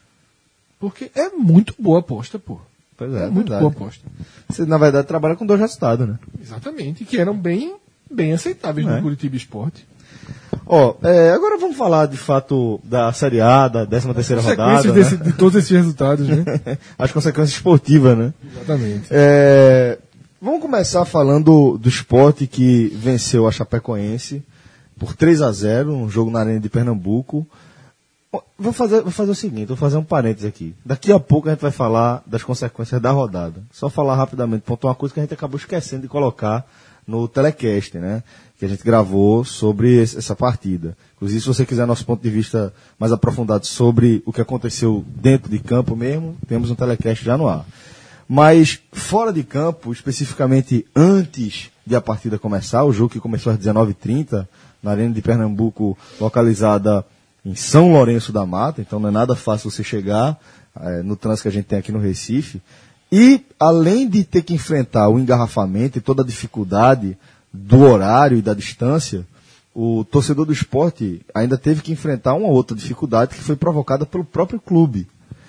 [SPEAKER 3] Porque é muito boa a aposta, pô.
[SPEAKER 2] Pois é,
[SPEAKER 3] É muito
[SPEAKER 2] verdade.
[SPEAKER 3] boa a aposta.
[SPEAKER 2] Você, na verdade, trabalha com dois resultados, né?
[SPEAKER 3] Exatamente, que eram bem, bem aceitáveis
[SPEAKER 2] É.
[SPEAKER 3] no Curitiba Esporte.
[SPEAKER 2] Ó, é, agora vamos falar, de fato, da Série A, da décima terceira rodada,
[SPEAKER 3] Consequências
[SPEAKER 2] né?
[SPEAKER 3] desse- de todos esses resultados, né?
[SPEAKER 2] As consequências esportivas, né?
[SPEAKER 3] Exatamente.
[SPEAKER 2] É, vamos começar falando do Sport que venceu a Chapecoense por três a zero, um jogo na Arena de Pernambuco. Ó, Vou fazer, vou fazer o seguinte, vou fazer um parênteses aqui. Daqui a pouco a gente vai falar das consequências da rodada. Só falar rapidamente, pontuar uma coisa que a gente acabou esquecendo de colocar no telecast, né? Que a gente gravou sobre esse- essa partida. Inclusive, se você quiser nosso ponto de vista mais aprofundado sobre o que aconteceu dentro de campo mesmo, temos um telecast já no ar. Mas fora de campo, especificamente antes de a partida começar, o jogo que começou às dezenove e trinta, na Arena de Pernambuco, localizada em São Lourenço da Mata, então não é nada fácil você chegar eh, no trânsito que a gente tem aqui no Recife. E, além de ter que enfrentar o engarrafamento e toda a dificuldade do horário e da distância, o torcedor do esporte ainda teve que enfrentar uma outra dificuldade que foi provocada pelo próprio clube.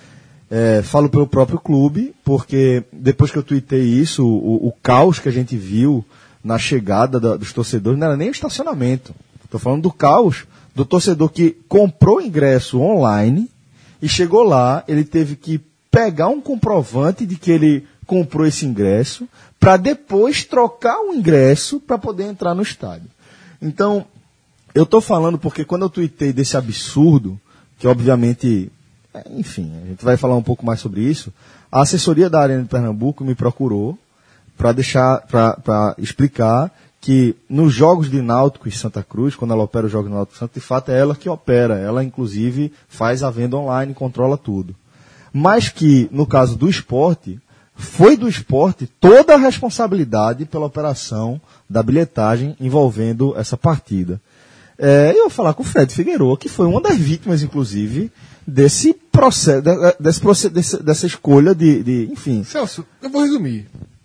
[SPEAKER 2] É, falo pelo próprio clube, porque depois que eu tuitei isso, o, o caos que a gente viu na chegada da- dos torcedores não era nem o estacionamento. Estou falando do caos do torcedor que comprou ingresso online e chegou lá, ele teve que pegar um comprovante de que ele comprou esse ingresso para depois trocar o ingresso para poder entrar no estádio. Então, eu estou falando porque quando eu tuitei desse absurdo, que obviamente, é, enfim, a gente vai falar um pouco mais sobre isso, a assessoria da Arena de Pernambuco me procurou para deixar, para explicar que nos jogos de Náutico e Santa Cruz, quando ela opera os jogos de Náutico e Santa, de fato é ela que opera, ela inclusive faz a venda online, controla tudo. Mas que, no caso do esporte, foi do esporte toda a responsabilidade pela operação da bilhetagem envolvendo essa partida. É, eu vou falar com o Fred Figueiredo, que foi uma das vítimas, inclusive, desse processo, desse processo desse, dessa escolha de, de, enfim.
[SPEAKER 3] Celso, eu vou resumir.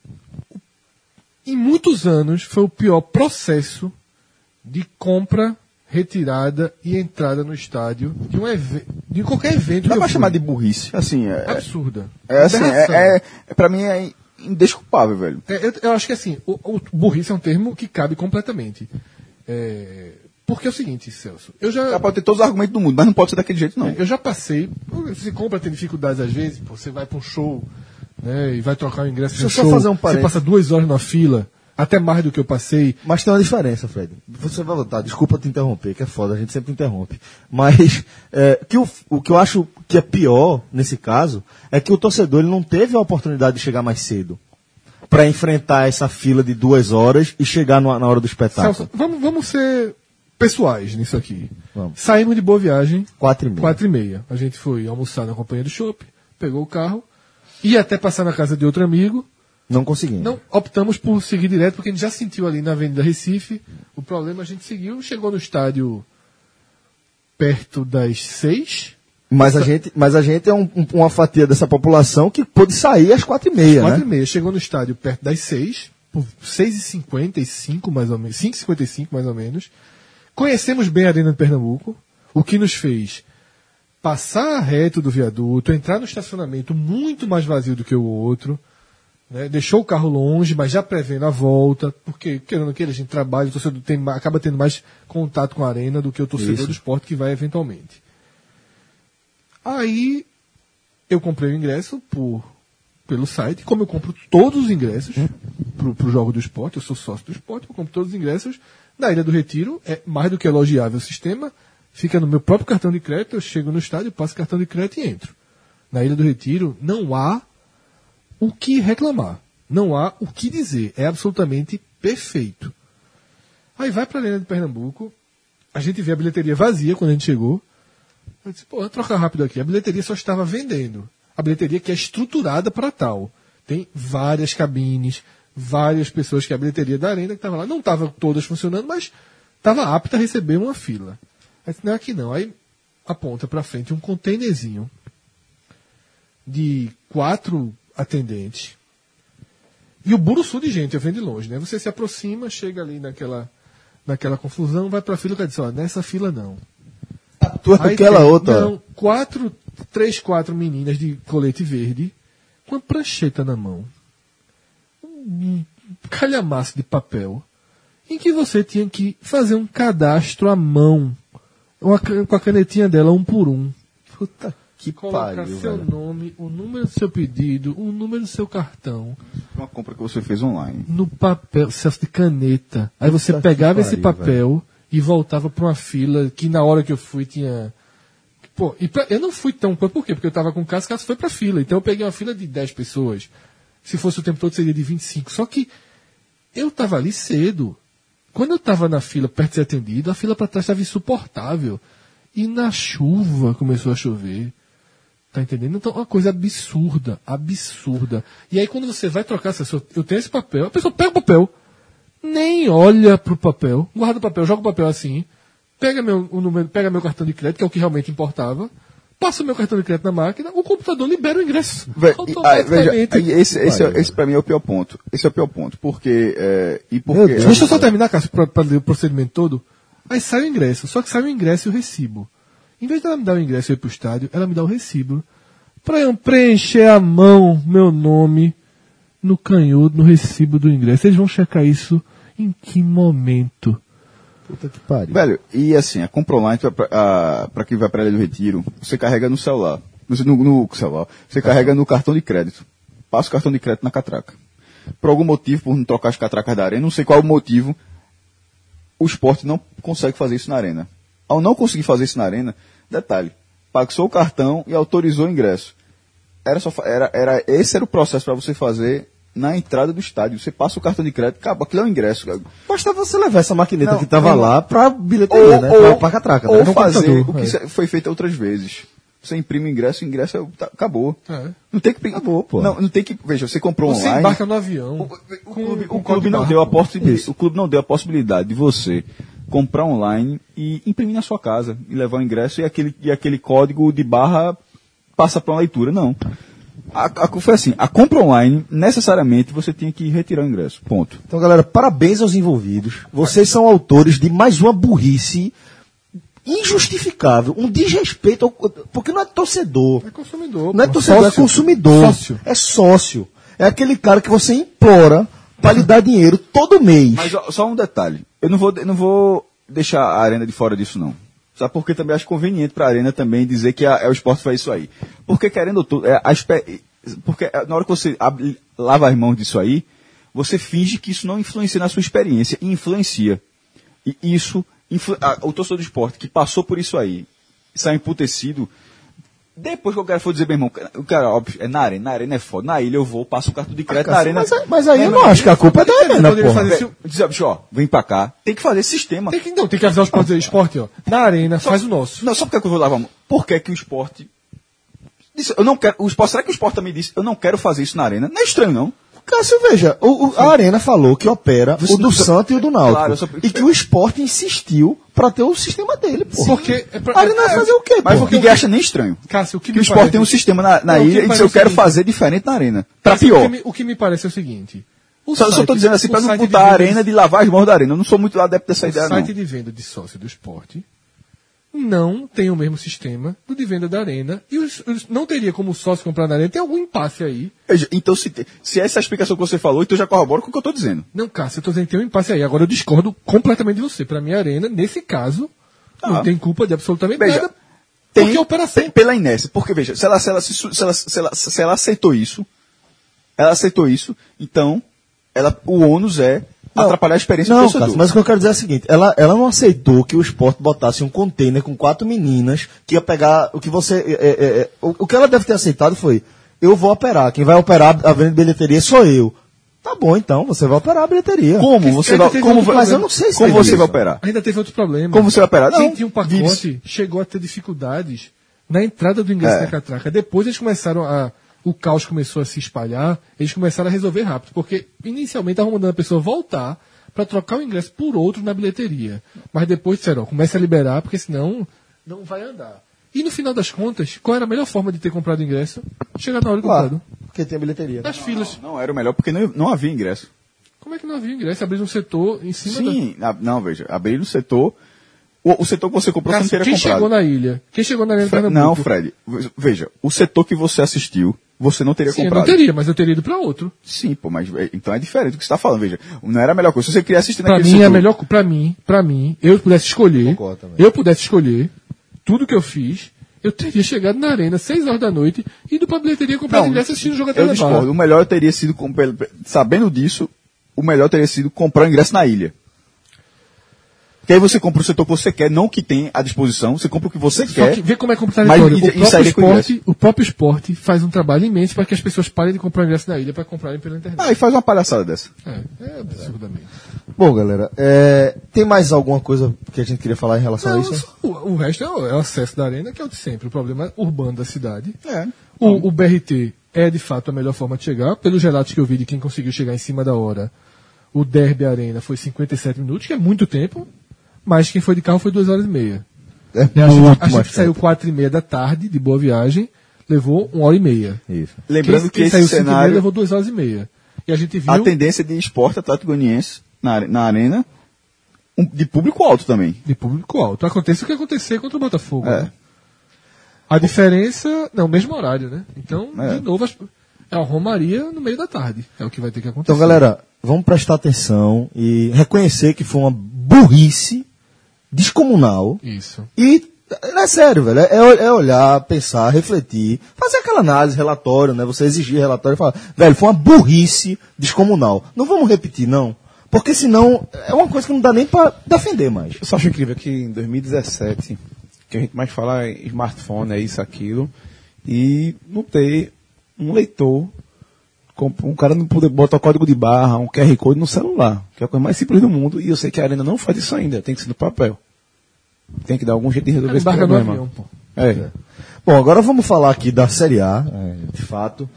[SPEAKER 3] Em muitos anos foi o pior processo de compra, retirada e entrada no estádio de, um eve- de qualquer evento.
[SPEAKER 5] Dá
[SPEAKER 3] que eu
[SPEAKER 5] pra
[SPEAKER 3] fui.
[SPEAKER 5] chamar de burrice. Assim, é,
[SPEAKER 3] Absurda.
[SPEAKER 5] é, assim,
[SPEAKER 3] Aberração.
[SPEAKER 5] é, é, é, pra mim é indesculpável, velho.
[SPEAKER 3] É, eu, eu acho que assim, o, o burrice é um termo que cabe completamente. É, porque é o seguinte, Celso, eu já,
[SPEAKER 5] Ela pode ter todos os argumentos do mundo, mas não pode ser daquele jeito, não.
[SPEAKER 3] eu já passei. Você compra, tem dificuldades às vezes, pô, você vai para um show, né, e vai trocar o ingresso
[SPEAKER 2] Deixa
[SPEAKER 3] no
[SPEAKER 2] eu só
[SPEAKER 3] show,
[SPEAKER 2] fazer um
[SPEAKER 3] você
[SPEAKER 2] parênteses.
[SPEAKER 3] passa duas horas na fila, até mais do que eu passei.
[SPEAKER 2] Mas tem uma diferença, Fred. Você vai voltar, desculpa te interromper, que é foda, a gente sempre interrompe. Mas é, que o, o que eu acho que é pior nesse caso é que o torcedor ele não teve a oportunidade de chegar mais cedo para enfrentar essa fila de duas horas e chegar no- na hora do espetáculo.
[SPEAKER 3] Celso, vamos, vamos ser pessoais nisso aqui.
[SPEAKER 2] Vamos.
[SPEAKER 3] Saímos de Boa Viagem,
[SPEAKER 2] Quatro e meia.
[SPEAKER 3] quatro e meia. A gente foi almoçar na companhia do shopping, pegou o carro, ia até passar na casa de outro amigo.
[SPEAKER 2] Não conseguimos.
[SPEAKER 3] Não, optamos por seguir direto, porque a gente já sentiu ali na Avenida Recife o problema, a gente seguiu, chegou no estádio perto das seis,
[SPEAKER 2] Mas a gente, mas a gente é um- um- uma fatia dessa população que pôde sair às quatro e meia,
[SPEAKER 3] quatro
[SPEAKER 2] né?
[SPEAKER 3] e meia, chegou no estádio perto das seis, por seis e cinquenta e cinco mais ou menos, cinco e cinquenta e cinco mais ou menos. Conhecemos bem a Arena de Pernambuco, o que nos fez passar reto do viaduto, entrar no estacionamento muito mais vazio do que o outro, né? Deixou o carro longe, mas já prevendo a volta, porque, querendo ou não queira, a gente trabalha, o torcedor tem, ma- acaba tendo mais contato com a arena do que o torcedor
[SPEAKER 2] Isso.
[SPEAKER 3] do esporte que vai eventualmente. Aí, eu comprei o ingresso por pelo site, como eu compro todos os ingressos pro, pro jogo do esporte, eu sou sócio do esporte, eu compro todos os ingressos. Na Ilha do Retiro, é mais do que elogiável o sistema, fica no meu próprio cartão de crédito, eu chego no estádio, passo o cartão de crédito e entro. Na Ilha do Retiro, não há o que reclamar, não há o que dizer, é absolutamente perfeito. Aí vai para a Arena de Pernambuco, a gente vê a bilheteria vazia quando a gente chegou. Eu disse, pô, vou trocar rápido aqui. A bilheteria só estava vendendo. A bilheteria que é estruturada para tal. Tem várias cabines, várias pessoas que a bilheteria da Arena que estava lá. Não estavam todas funcionando, mas estava apta a receber uma fila. Aí disse, não é aqui não. Aí aponta para frente um containerzinho de quatro atendentes. E o buruçu de gente, eu venho de longe, né? Você se aproxima, chega ali naquela, naquela confusão, vai para a fila e diz, ó, nessa fila não.
[SPEAKER 2] Tu é aquela
[SPEAKER 3] tem,
[SPEAKER 2] outra.
[SPEAKER 3] Não, quatro, três, quatro meninas de colete verde com uma prancheta na mão. Um calhamaço de papel em que você tinha que fazer um cadastro à mão uma, com a canetinha dela, um por um.
[SPEAKER 2] Puta que
[SPEAKER 3] Colocar
[SPEAKER 2] pariu,
[SPEAKER 3] seu
[SPEAKER 2] velho.
[SPEAKER 3] nome, o número do seu pedido, o número do seu cartão.
[SPEAKER 5] Uma compra que você fez online.
[SPEAKER 3] No papel, Celso, de caneta. Aí você
[SPEAKER 2] Puta que
[SPEAKER 3] pegava esse
[SPEAKER 2] pariu,
[SPEAKER 3] papel e voltava para uma fila que na hora que eu fui tinha... Pô, e pra... eu não fui tão... Por quê? Porque eu tava com o Cássio, o Cássio foi pra fila. Então eu peguei uma fila de dez pessoas. Se fosse o tempo todo seria de vinte e cinco. Só que eu tava ali cedo. Quando eu tava na fila perto de ser atendido, a fila para trás estava insuportável. E na chuva começou a chover. Tá entendendo? Então, uma coisa absurda, absurda. E aí, quando você vai trocar, eu tenho esse papel, a pessoa pega o papel, nem olha pro papel, guarda o papel, joga o papel assim, pega meu, o número, pega meu cartão de crédito, que é o que realmente importava, passa o meu cartão de crédito na máquina, o computador libera o ingresso.
[SPEAKER 5] Ve- e- ah, veja,
[SPEAKER 3] automaticamente.
[SPEAKER 5] aí esse, esse, é, esse pra mim é o pior ponto. Esse é o pior ponto. Porque. É, e porque
[SPEAKER 2] Meu Deus.
[SPEAKER 3] Deixa eu só terminar, Cássio, pra, pra ler o procedimento todo. Aí sai o ingresso, só que sai o ingresso e o recibo. Em vez dela me dar o ingresso e ir pro estádio, ela me dá o recibo. Pra eu preencher à mão meu nome no canhoto, no recibo do ingresso. Eles vão checar isso em que momento?
[SPEAKER 2] Puta que pariu.
[SPEAKER 5] Velho, e assim, a compra online, pra, a, pra quem vai pra Ilha do Retiro, você carrega no celular. No, no celular. Você carrega no cartão de crédito. Passa o cartão de crédito na catraca. Por algum motivo, por não trocar as catracas da arena, não sei qual é o motivo, o esporte não consegue fazer isso na arena. Ao não conseguir fazer isso na arena, detalhe, passou o cartão e autorizou o ingresso. Era só, era, era, esse era o processo para você fazer na entrada do estádio. Você passa o cartão de crédito, acaba, aquilo é um ingresso.
[SPEAKER 2] Basta você levar essa maquineta
[SPEAKER 5] Não,
[SPEAKER 2] que tava
[SPEAKER 5] não.
[SPEAKER 2] lá pra bilheteria,
[SPEAKER 5] Ou,
[SPEAKER 2] né?
[SPEAKER 5] ou,
[SPEAKER 2] pra, pra catraca,
[SPEAKER 5] ou
[SPEAKER 2] né?
[SPEAKER 5] fazer
[SPEAKER 2] computador,
[SPEAKER 5] o que
[SPEAKER 2] é.
[SPEAKER 5] se- foi feito outras vezes. Você imprime o ingresso, o ingresso é- tá- acabou.
[SPEAKER 3] É.
[SPEAKER 5] Não tem que...
[SPEAKER 2] Acabou, pô.
[SPEAKER 5] Não, não tem que... Veja, você comprou
[SPEAKER 3] Você
[SPEAKER 5] online...
[SPEAKER 3] embarca no avião.
[SPEAKER 5] O, o
[SPEAKER 3] com-
[SPEAKER 5] clube,
[SPEAKER 3] com
[SPEAKER 5] o clube não
[SPEAKER 3] código
[SPEAKER 5] deu a
[SPEAKER 3] barra.
[SPEAKER 5] possibilidade, o clube não deu a possibilidade de você comprar online e imprimir na sua casa e levar o ingresso e aquele, e aquele código de barra passa para uma leitura. Não. A, a, foi assim, a compra online, necessariamente, você tinha que retirar o ingresso. Ponto.
[SPEAKER 2] Então, galera, parabéns aos envolvidos. Vocês são autores de mais uma burrice injustificável, um desrespeito, ao, porque não é torcedor.
[SPEAKER 3] É consumidor.
[SPEAKER 2] Não é
[SPEAKER 3] pô.
[SPEAKER 2] torcedor,
[SPEAKER 3] Sócio.
[SPEAKER 2] é consumidor.
[SPEAKER 3] Sócio.
[SPEAKER 2] É sócio. É aquele cara que você implora para lhe dar dinheiro todo mês.
[SPEAKER 5] Mas ó, só um detalhe. Eu não vou, eu não vou deixar a Arena de fora disso, não. Sabe por que também acho conveniente para a Arena também dizer que a, é o esporte faz isso aí. Porque querendo tudo, é, a espe- porque é, na hora que você abre, lava as mãos disso aí, você finge que isso não influencia na sua experiência. E influencia. E isso, influ, a, o torcedor do esporte que passou por isso aí, sai emputecido, depois que o cara for dizer, meu irmão, o cara, óbvio, é na Arena, na Arena é foda, na ilha eu vou, passo o cartão de crédito na Arena.
[SPEAKER 2] Mas, mas aí eu não acho que a culpa é da Arena,
[SPEAKER 3] poderia
[SPEAKER 2] porra.
[SPEAKER 3] fazer isso.
[SPEAKER 5] Dizer, bicho, ó, vem pra cá, tem que fazer esse sistema.
[SPEAKER 3] Tem que, não, tem que avisar os pontos de esporte, ó. Na arena, faz o nosso.
[SPEAKER 5] Não, só porque eu vou lavar a mão. Por que que o esporte... Disse, eu não quero... O esporte, será que o esporte também disse, eu não quero fazer isso na Arena? Não é estranho, não.
[SPEAKER 2] Cássio, veja, o, o- a Arena falou que opera o do Santos e o do Náutico.
[SPEAKER 5] Claro, eu só-
[SPEAKER 2] E que o esporte insistiu para ter o sistema dele, pô.
[SPEAKER 3] Porque é pra-
[SPEAKER 2] a Arena vai fazer o quê,
[SPEAKER 5] Mas
[SPEAKER 2] pô?
[SPEAKER 5] porque ninguém acha nem estranho.
[SPEAKER 3] Cássio, o que
[SPEAKER 5] Que o
[SPEAKER 3] me
[SPEAKER 5] esporte
[SPEAKER 3] parece-
[SPEAKER 5] tem um sistema na, na
[SPEAKER 3] Não, o que
[SPEAKER 5] ilha
[SPEAKER 3] me
[SPEAKER 5] e diz,
[SPEAKER 3] parece
[SPEAKER 5] eu quero
[SPEAKER 3] o seguinte-
[SPEAKER 5] fazer diferente na Arena. Pra
[SPEAKER 3] Cássio,
[SPEAKER 5] pior.
[SPEAKER 3] O que, me, o que me parece é o seguinte. O
[SPEAKER 5] Só, só
[SPEAKER 3] site-
[SPEAKER 5] tô dizendo assim,
[SPEAKER 3] o
[SPEAKER 5] pra não
[SPEAKER 3] site de
[SPEAKER 5] botar a
[SPEAKER 3] vendas-
[SPEAKER 5] Arena de lavar as mãos da Arena. Eu não sou muito adepto dessa
[SPEAKER 3] O
[SPEAKER 5] ideia,
[SPEAKER 3] site
[SPEAKER 5] não.
[SPEAKER 3] de venda de sócio do esporte não tem o mesmo sistema do de venda da Arena. E os, os- não teria como o sócio comprar na Arena. Tem algum impasse aí.
[SPEAKER 5] Veja, então, se, te- se essa é a explicação que você falou, então já corrobora com o que eu tô dizendo.
[SPEAKER 3] Não, Cássio, eu tô dizendo que tem um impasse aí. Agora eu discordo completamente de você. Pra mim, a Arena, nesse caso, não
[SPEAKER 5] Ah.
[SPEAKER 3] tem culpa de absolutamente
[SPEAKER 5] Veja,
[SPEAKER 3] nada.
[SPEAKER 5] Tem,
[SPEAKER 3] Porque a operação.
[SPEAKER 5] tem- pela inércia. Porque, veja, se ela, se ela, se, su- se ela, se ela, se ela aceitou isso, Ela aceitou isso, então ela, o ônus é
[SPEAKER 2] Não,
[SPEAKER 5] atrapalhar a experiência
[SPEAKER 2] não,
[SPEAKER 5] do torcedor.
[SPEAKER 2] Cássio, mas o que eu quero dizer é o seguinte, ela, ela não aceitou que o Sport botasse um container com quatro meninas que ia pegar o que você... É, é, é, o, o que ela deve ter aceitado foi, eu vou operar, quem vai operar a venda de bilheteria sou eu. Tá bom, então, você vai operar a bilheteria.
[SPEAKER 5] Como você
[SPEAKER 3] Ainda
[SPEAKER 5] vai,
[SPEAKER 3] teve
[SPEAKER 5] como,
[SPEAKER 3] outro
[SPEAKER 2] Mas
[SPEAKER 3] problema.
[SPEAKER 2] eu não sei se
[SPEAKER 5] como
[SPEAKER 2] teve
[SPEAKER 5] você
[SPEAKER 2] isso.
[SPEAKER 5] vai operar?
[SPEAKER 3] Ainda teve outro problema.
[SPEAKER 5] Como você vai operar?
[SPEAKER 3] Quem
[SPEAKER 5] Não,
[SPEAKER 3] tinha um pacote
[SPEAKER 5] vírus.
[SPEAKER 3] chegou a ter dificuldades na entrada do ingresso
[SPEAKER 5] É.
[SPEAKER 3] da catraca. Depois eles começaram a... O caos começou a se espalhar, eles começaram a resolver rápido, porque inicialmente estavam mandando a pessoa voltar para trocar o ingresso por outro na bilheteria. Mas depois disseram, ó, começa a liberar, porque senão não vai andar. E no final das contas, qual era a melhor forma de ter comprado o ingresso? Chegar na hora do
[SPEAKER 2] Claro,
[SPEAKER 3] comprado.
[SPEAKER 2] porque tem a bilheteria.
[SPEAKER 3] Nas filas.
[SPEAKER 5] Não era o melhor, porque não, não havia ingresso.
[SPEAKER 3] Como é que não havia ingresso? Abrir um setor em cima da...
[SPEAKER 5] Sim, a- não, veja, abrir o setor, o, o setor que você comprou,
[SPEAKER 3] Cara,
[SPEAKER 5] você não teria
[SPEAKER 3] quem
[SPEAKER 5] comprado.
[SPEAKER 3] chegou na ilha? Quem chegou na ilha de
[SPEAKER 5] Fre-
[SPEAKER 3] Pernambuco?
[SPEAKER 5] Não, Fred, veja, o setor que você assistiu, você não teria
[SPEAKER 3] Sim, eu não
[SPEAKER 5] comprado.
[SPEAKER 3] teria, mas eu teria ido para outro.
[SPEAKER 5] Sim, pô, mas é, então é diferente do que você está falando, veja, não era a melhor coisa. Se você queria assistir
[SPEAKER 3] Pra
[SPEAKER 5] naquele
[SPEAKER 3] mim, é
[SPEAKER 5] setor,
[SPEAKER 3] a melhor, pra mim, pra mim, eu pudesse escolher,
[SPEAKER 2] Concordo também.
[SPEAKER 3] eu pudesse escolher tudo que eu fiz, eu teria chegado na arena seis horas da noite, ido pra bilheteria comprar
[SPEAKER 5] Não,
[SPEAKER 3] ingresso assistindo o jogo até
[SPEAKER 5] eu
[SPEAKER 3] levar.
[SPEAKER 5] discordo. O melhor teria sido, com- sabendo disso, o melhor teria sido comprar o ingresso na ilha. Porque aí você compra o setor que você quer, não o que tem à disposição, você compra o que você
[SPEAKER 3] Só
[SPEAKER 5] quer.
[SPEAKER 3] que vê como é complicado a
[SPEAKER 5] mas
[SPEAKER 3] história.
[SPEAKER 5] e-
[SPEAKER 3] O
[SPEAKER 5] e
[SPEAKER 3] próprio,
[SPEAKER 5] sairia com
[SPEAKER 3] esporte,
[SPEAKER 5] ingresso.
[SPEAKER 3] o próprio esporte faz um trabalho imenso para que as pessoas parem de comprar ingresso na ilha para comprarem pela internet.
[SPEAKER 5] Ah, e faz uma palhaçada dessa.
[SPEAKER 3] É, é absurdamente.
[SPEAKER 2] Bom, galera, é, tem mais alguma coisa que a gente queria falar em relação a
[SPEAKER 3] Não,
[SPEAKER 2] isso?
[SPEAKER 3] só o, o resto é o, é o acesso da arena, que é o de sempre, o problema urbano da cidade.
[SPEAKER 5] É.
[SPEAKER 3] O, o B R T é de fato a melhor forma de chegar. Pelos relatos que eu vi de quem conseguiu chegar em cima da hora, o Derby Arena foi cinquenta e sete minutos, que é muito tempo, mas quem foi de carro foi duas horas e meia.
[SPEAKER 2] É
[SPEAKER 3] E a gente,
[SPEAKER 2] muito
[SPEAKER 3] a gente
[SPEAKER 2] mais
[SPEAKER 3] saiu
[SPEAKER 2] tempo.
[SPEAKER 3] quatro e meia da tarde, de Boa Viagem, levou uma hora e meia.
[SPEAKER 2] Isso.
[SPEAKER 5] Lembrando
[SPEAKER 3] quem,
[SPEAKER 5] que
[SPEAKER 3] quem saiu
[SPEAKER 5] esse
[SPEAKER 3] cinco e meia
[SPEAKER 5] cenário,
[SPEAKER 3] levou duas horas e meia. E a gente viu...
[SPEAKER 5] a tendência de esporte Atlético Goianiense na, are- na arena, um- de público alto também.
[SPEAKER 3] de público alto. Acontece o que acontecer contra o Botafogo.
[SPEAKER 5] É.
[SPEAKER 3] Né? A diferença... Não, mesmo horário, né? Então,
[SPEAKER 5] É.
[SPEAKER 3] de novo, as- é a Romaria no meio da tarde. É o que vai ter que acontecer.
[SPEAKER 2] Então, galera, vamos prestar atenção e reconhecer que foi uma burrice descomunal.
[SPEAKER 3] Isso.
[SPEAKER 2] E, é sério, velho, é, é olhar, pensar, refletir, fazer aquela análise, relatório, né? Você exigir relatório e falar, velho, foi uma burrice descomunal. Não vamos repetir, não. Porque senão é uma coisa que não dá nem pra defender mais.
[SPEAKER 4] Eu só acho incrível que em dois mil e dezessete, que a gente mais fala é smartphone, é isso, aquilo, e não ter um leitor, com- um cara não poder botar o código de barra, um Q R Code no celular, que é a coisa mais simples do mundo, e eu sei que a Arena não faz isso ainda, tem que ser no papel. Tem que dar algum jeito de resolver
[SPEAKER 3] Ela
[SPEAKER 4] esse
[SPEAKER 3] embarca no
[SPEAKER 4] problema.
[SPEAKER 3] avião, pô.
[SPEAKER 4] É.
[SPEAKER 2] Bom, agora vamos falar aqui da Série A, é, de fato.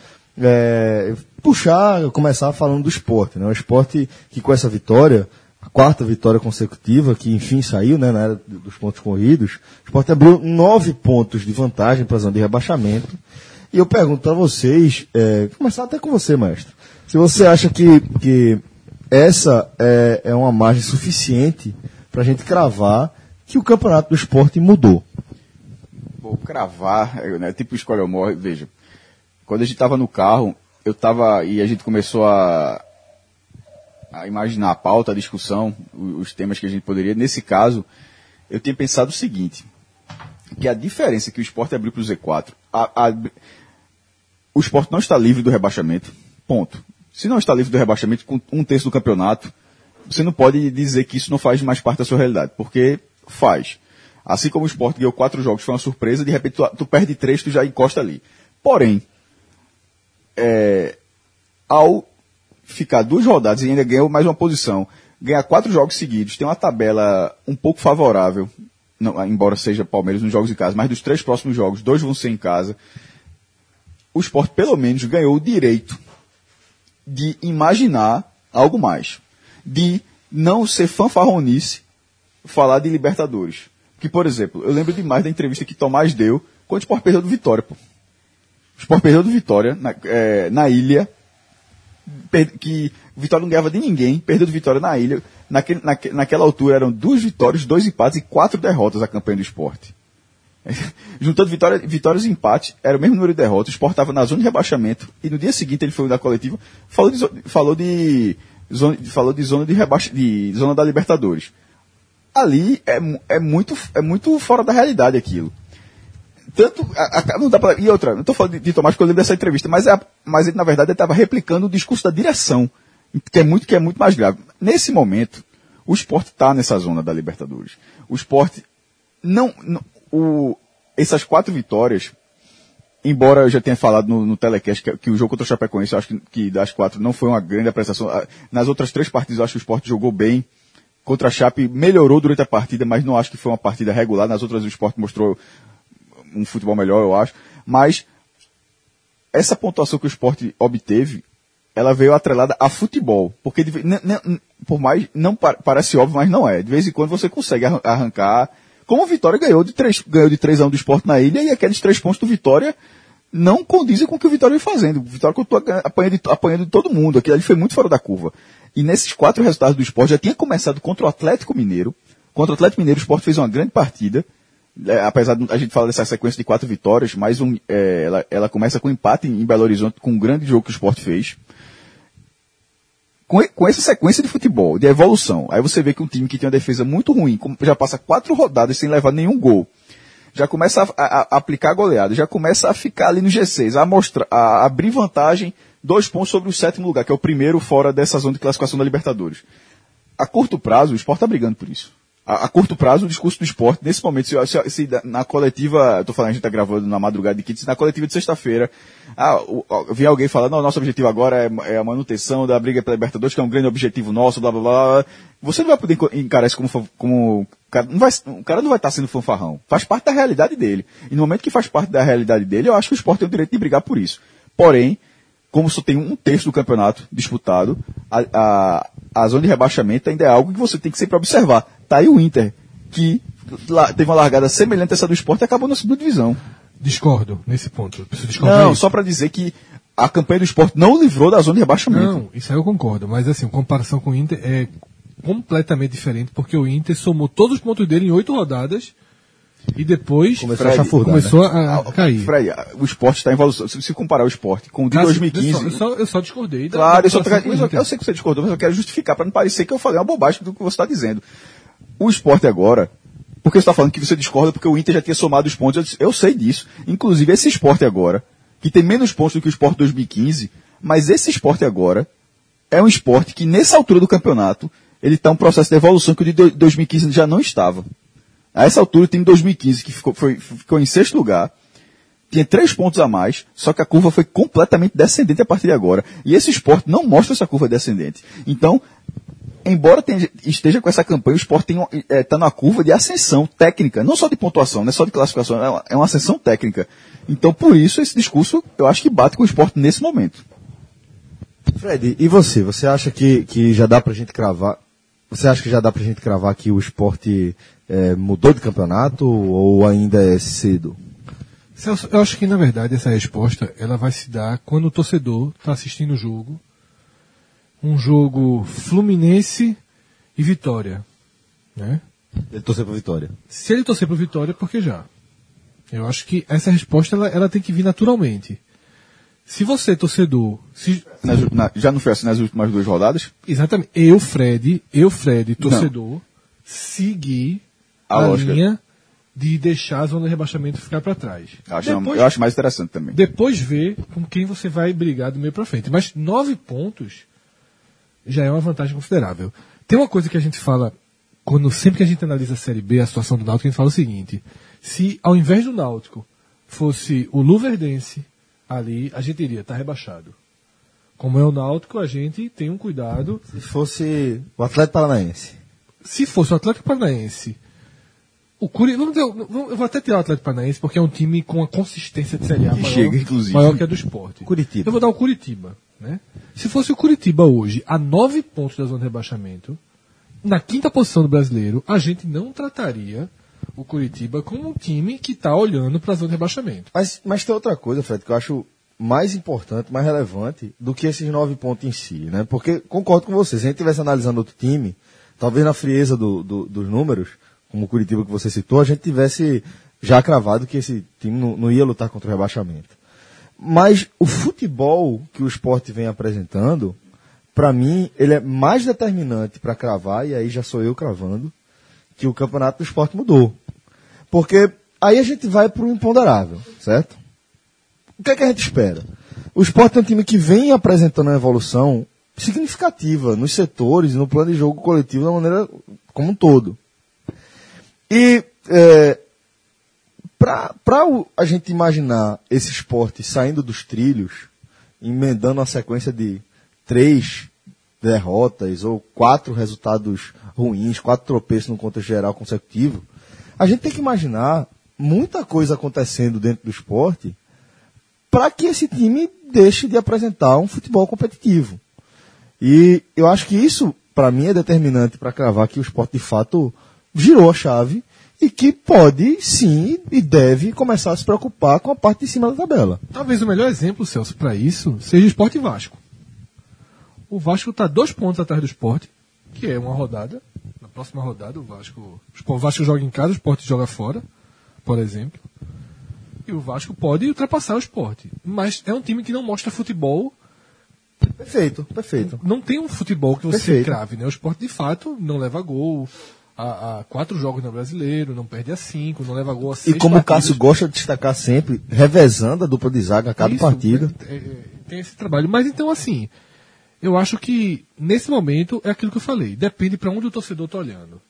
[SPEAKER 2] É, puxar, começar falando do esporte, né? O esporte que com essa vitória, a quarta vitória consecutiva, que enfim saiu, né, na era dos pontos corridos, o esporte abriu nove pontos de vantagem para a zona de rebaixamento. E eu pergunto para vocês, é, começar até com você, mestre, se você acha que, que essa é, é uma margem suficiente para a gente cravar que o campeonato do esporte mudou.
[SPEAKER 5] Vou cravar, é, né, tipo escolha ou morre, veja. Quando a gente estava no carro, eu estava e a gente começou a, a imaginar a pauta, a discussão, os, os temas que a gente poderia. Nesse caso, eu tinha pensado o seguinte, que a diferença que o Sport abriu para o Z quatro, a, a, o Sport não está livre do rebaixamento, ponto. Se não está livre do rebaixamento com um terço do campeonato, você não pode dizer que isso não faz mais parte da sua realidade, porque faz. Assim como o Sport ganhou quatro jogos, foi uma surpresa, de repente tu, tu perde três, tu já encosta ali. Porém, é, ao ficar duas rodadas e ainda ganhou mais uma posição, ganhar quatro jogos seguidos, tem uma tabela um pouco favorável, não, embora seja Palmeiras nos jogos em casa, mas dos três próximos jogos, dois vão ser em casa. O Sport pelo menos ganhou o direito de imaginar algo mais, de não ser fanfarronice falar de Libertadores. Que, por exemplo, eu lembro demais da entrevista que Tomás deu quando o Sport perdeu do Vitória, pô. O Sport perdeu do Vitória na, é, na ilha, per, que o Vitória não ganhava de ninguém, perdeu do Vitória na ilha. Naquele, naque, naquela altura eram duas vitórias, dois empates e quatro derrotas a campanha do Sport. Juntando vitória, vitórias e empates, era o mesmo número de derrotas. O Sport estava na zona de rebaixamento e no dia seguinte ele foi da coletiva, falou de, falou de, zona, falou de zona de rebaixa, de zona da Libertadores. Ali é, é, muito, é muito fora da realidade aquilo. tanto, a, a, não dá pra, e outra, não estou falando de, de Tomás, porque eu lembro dessa entrevista, mas, é, mas ele, na verdade, ele estava replicando o discurso da direção, que é muito, que é muito mais grave. Nesse momento, o Sport está nessa zona da Libertadores. O Sport, não, não o, essas quatro vitórias, embora eu já tenha falado no, no telecast que, que o jogo contra o Chapecoense, eu acho que, que das quatro não foi uma grande apreciação. Nas outras três partidas, eu acho que o Sport jogou bem. Contra a Chape, melhorou durante a partida, mas não acho que foi uma partida regular. Nas outras, o Sport mostrou um futebol melhor, eu acho. Mas essa pontuação que o Sport obteve, ela veio atrelada a futebol. Porque, de, ne, ne, por mais, não parece óbvio, mas não é. De vez em quando você consegue arrancar. Como o Vitória ganhou de três, ganhou de três a um do Sport na ilha, e aqueles três pontos do Vitória não condizem com o que o Vitória vem fazendo. O Vitória apanhando, apanhando de todo mundo. Aquilo ali foi muito fora da curva. E nesses quatro resultados do Sport, já tinha começado contra o Atlético Mineiro. Contra o Atlético Mineiro, o Sport fez uma grande partida. É, apesar de a gente falar dessa sequência de quatro vitórias, mas um, é, ela, ela começa com um empate em Belo Horizonte, com um grande jogo que o Sport fez. Com, com essa sequência de futebol, de evolução, aí você vê que um time que tem uma defesa muito ruim, já passa quatro rodadas sem levar nenhum gol, já começa a, a, a aplicar a goleada, já começa a ficar ali no G seis, a, mostrar, a abrir vantagem, dois pontos sobre o sétimo lugar, que é o primeiro fora dessa zona de classificação da Libertadores. A curto prazo, o Sport está brigando por isso. A, a curto prazo, o discurso do Sport, nesse momento, se, se, se na coletiva, estou falando, a gente está gravando na madrugada de quinta, se na coletiva de sexta-feira, ah, vi alguém falando, não, nosso objetivo agora é, é a manutenção da briga pela Libertadores, que é um grande objetivo nosso, blá blá blá. Você não vai poder encarar isso como, como cara, não vai, o cara não vai estar sendo fanfarrão. Faz parte da realidade dele. E no momento que faz parte da realidade dele, eu acho que o Sport tem o direito de brigar por isso. Porém, como só tem um terço do campeonato disputado, a, a, a zona de rebaixamento ainda é algo que você tem que sempre observar. Tá aí o Inter, que lá, teve uma largada semelhante a essa do Sport e acabou na segunda divisão.
[SPEAKER 3] Discordo nesse ponto. Preciso discordar.
[SPEAKER 5] Não,
[SPEAKER 3] isso.
[SPEAKER 5] só para dizer que a campanha do Sport não livrou da zona de rebaixamento.
[SPEAKER 3] Não, isso aí eu concordo. Mas assim, a comparação com o Inter é completamente diferente, porque o Inter somou todos os pontos dele em oito rodadas e depois
[SPEAKER 2] começou
[SPEAKER 3] Fred,
[SPEAKER 2] a chafurdar,
[SPEAKER 3] começou
[SPEAKER 2] né?
[SPEAKER 3] a, a cair.
[SPEAKER 5] Fred, o Sport está em evolução. Se, se comparar o Sport com o de
[SPEAKER 3] Caso,
[SPEAKER 5] dois mil e quinze...
[SPEAKER 3] Eu só, eu só discordei. Da,
[SPEAKER 5] claro,
[SPEAKER 3] da
[SPEAKER 5] eu, só,
[SPEAKER 3] comparação
[SPEAKER 5] eu,
[SPEAKER 3] com o Inter.
[SPEAKER 5] eu sei que você discordou, mas eu quero justificar para não parecer que eu falei uma bobagem do que você está dizendo. O Sport agora, porque você está falando que você discorda porque o Inter já tinha somado os pontos, eu, disse, eu sei disso. Inclusive esse Sport agora, que tem menos pontos do que o Sport dois mil e quinze, mas esse Sport agora é um Sport que nessa altura do campeonato ele está em um processo de evolução que o de dois mil e quinze já não estava. A essa altura, o time de dois mil e quinze, que ficou, foi, ficou em sexto lugar, tinha três pontos a mais, só que a curva foi completamente descendente a partir de agora. E esse Sport não mostra essa curva descendente. Então, embora tenha, esteja com essa campanha, o Sport está é, numa curva de ascensão técnica, não só de pontuação, não é só de classificação, é uma, é uma ascensão técnica. Então, por isso, esse discurso, eu acho que bate com o Sport nesse momento.
[SPEAKER 2] Fred, e você? Você acha que, que já dá pra gente cravar... Você acha que já dá pra gente cravar que o Sport é, mudou de campeonato ou ainda é cedo?
[SPEAKER 3] Celso, eu acho que, na verdade, essa resposta ela vai se dar quando o torcedor está assistindo o jogo. Um jogo Fluminense e Vitória. Né?
[SPEAKER 2] Ele torceu pra Vitória.
[SPEAKER 3] Se ele torcer para Vitória, por que já? Eu acho que essa resposta ela, ela tem que vir naturalmente. Se você, torcedor... Se...
[SPEAKER 5] Nas, na, já não foi assim nas últimas duas rodadas?
[SPEAKER 3] Exatamente. Eu, Fred, eu, Fred, torcedor, não. seguir a, a linha de deixar a zona de rebaixamento ficar para trás.
[SPEAKER 5] Acho, depois, eu acho mais interessante também.
[SPEAKER 3] Depois ver com quem você vai brigar do meio para frente. Mas nove pontos já é uma vantagem considerável. Tem uma coisa que a gente fala, quando sempre que a gente analisa a Série B, a situação do Náutico, a gente fala o seguinte: se ao invés do Náutico fosse o Luverdense ali, a gente iria estar tá rebaixado. Como é o Náutico, a gente tem um cuidado.
[SPEAKER 2] Se fosse o Atlético Paranaense.
[SPEAKER 3] Se fosse o Atlético Paranaense, o Curitiba, eu vou até tirar o Atlético Paranaense porque é um time com a consistência de Série A maior,
[SPEAKER 5] chega, inclusive.
[SPEAKER 3] maior que a do Sport.
[SPEAKER 2] Curitiba.
[SPEAKER 3] Eu vou dar o Curitiba. Né? Se fosse o Curitiba hoje, a nove pontos da zona de rebaixamento, na quinta posição do brasileiro, a gente não trataria o Curitiba como um time que está olhando para a zona de rebaixamento.
[SPEAKER 2] Mas, mas tem outra coisa, Fred, que eu acho mais importante, mais relevante do que esses nove pontos em si, né? Porque, concordo com você, se a gente estivesse analisando outro time, talvez na frieza do, do, dos números, como o Curitiba que você citou, a gente tivesse já cravado que esse time não, não ia lutar contra o rebaixamento. Mas o futebol que o Sport vem apresentando, para mim, ele é mais determinante para cravar, e aí já sou eu cravando, que o campeonato do Sport mudou. Porque aí a gente vai para o imponderável, certo? O que é que a gente espera? O Sport é um time que vem apresentando uma evolução significativa nos setores, no plano de jogo coletivo, da maneira como um todo. E é, para a gente imaginar esse Sport saindo dos trilhos, emendando uma sequência de três derrotas ou quatro resultados ruins, quatro tropeços no contexto geral consecutivo, a gente tem que imaginar muita coisa acontecendo dentro do Sport para que esse time deixe de apresentar um futebol competitivo. E eu acho que isso, para mim, é determinante para cravar que o Sport, de fato, girou a chave e que pode, sim, e deve começar a se preocupar com a parte de cima da tabela.
[SPEAKER 3] Talvez o melhor exemplo, Celso, para isso seja o Sport e Vasco. O Vasco está dois pontos atrás do Sport, que é uma rodada. Na próxima rodada, o Vasco, o Vasco joga em casa, o Sport joga fora, por exemplo. E o Vasco pode ultrapassar o Sport. Mas é um time que não mostra futebol.
[SPEAKER 2] Perfeito, perfeito.
[SPEAKER 3] Não tem um futebol que você
[SPEAKER 2] Perfeito.
[SPEAKER 3] crave, né? O Sport, de fato, não leva gol a, a quatro jogos no Brasileiro, não perde a cinco, não leva gol a seis
[SPEAKER 2] E como
[SPEAKER 3] partidas.
[SPEAKER 2] o Cássio gosta de destacar sempre, revezando a dupla de zaga a cada
[SPEAKER 3] Isso,
[SPEAKER 2] partida.
[SPEAKER 3] é, é, tem esse trabalho. Mas então, assim, eu acho que, nesse momento, é aquilo que eu falei. Depende para onde o torcedor está olhando.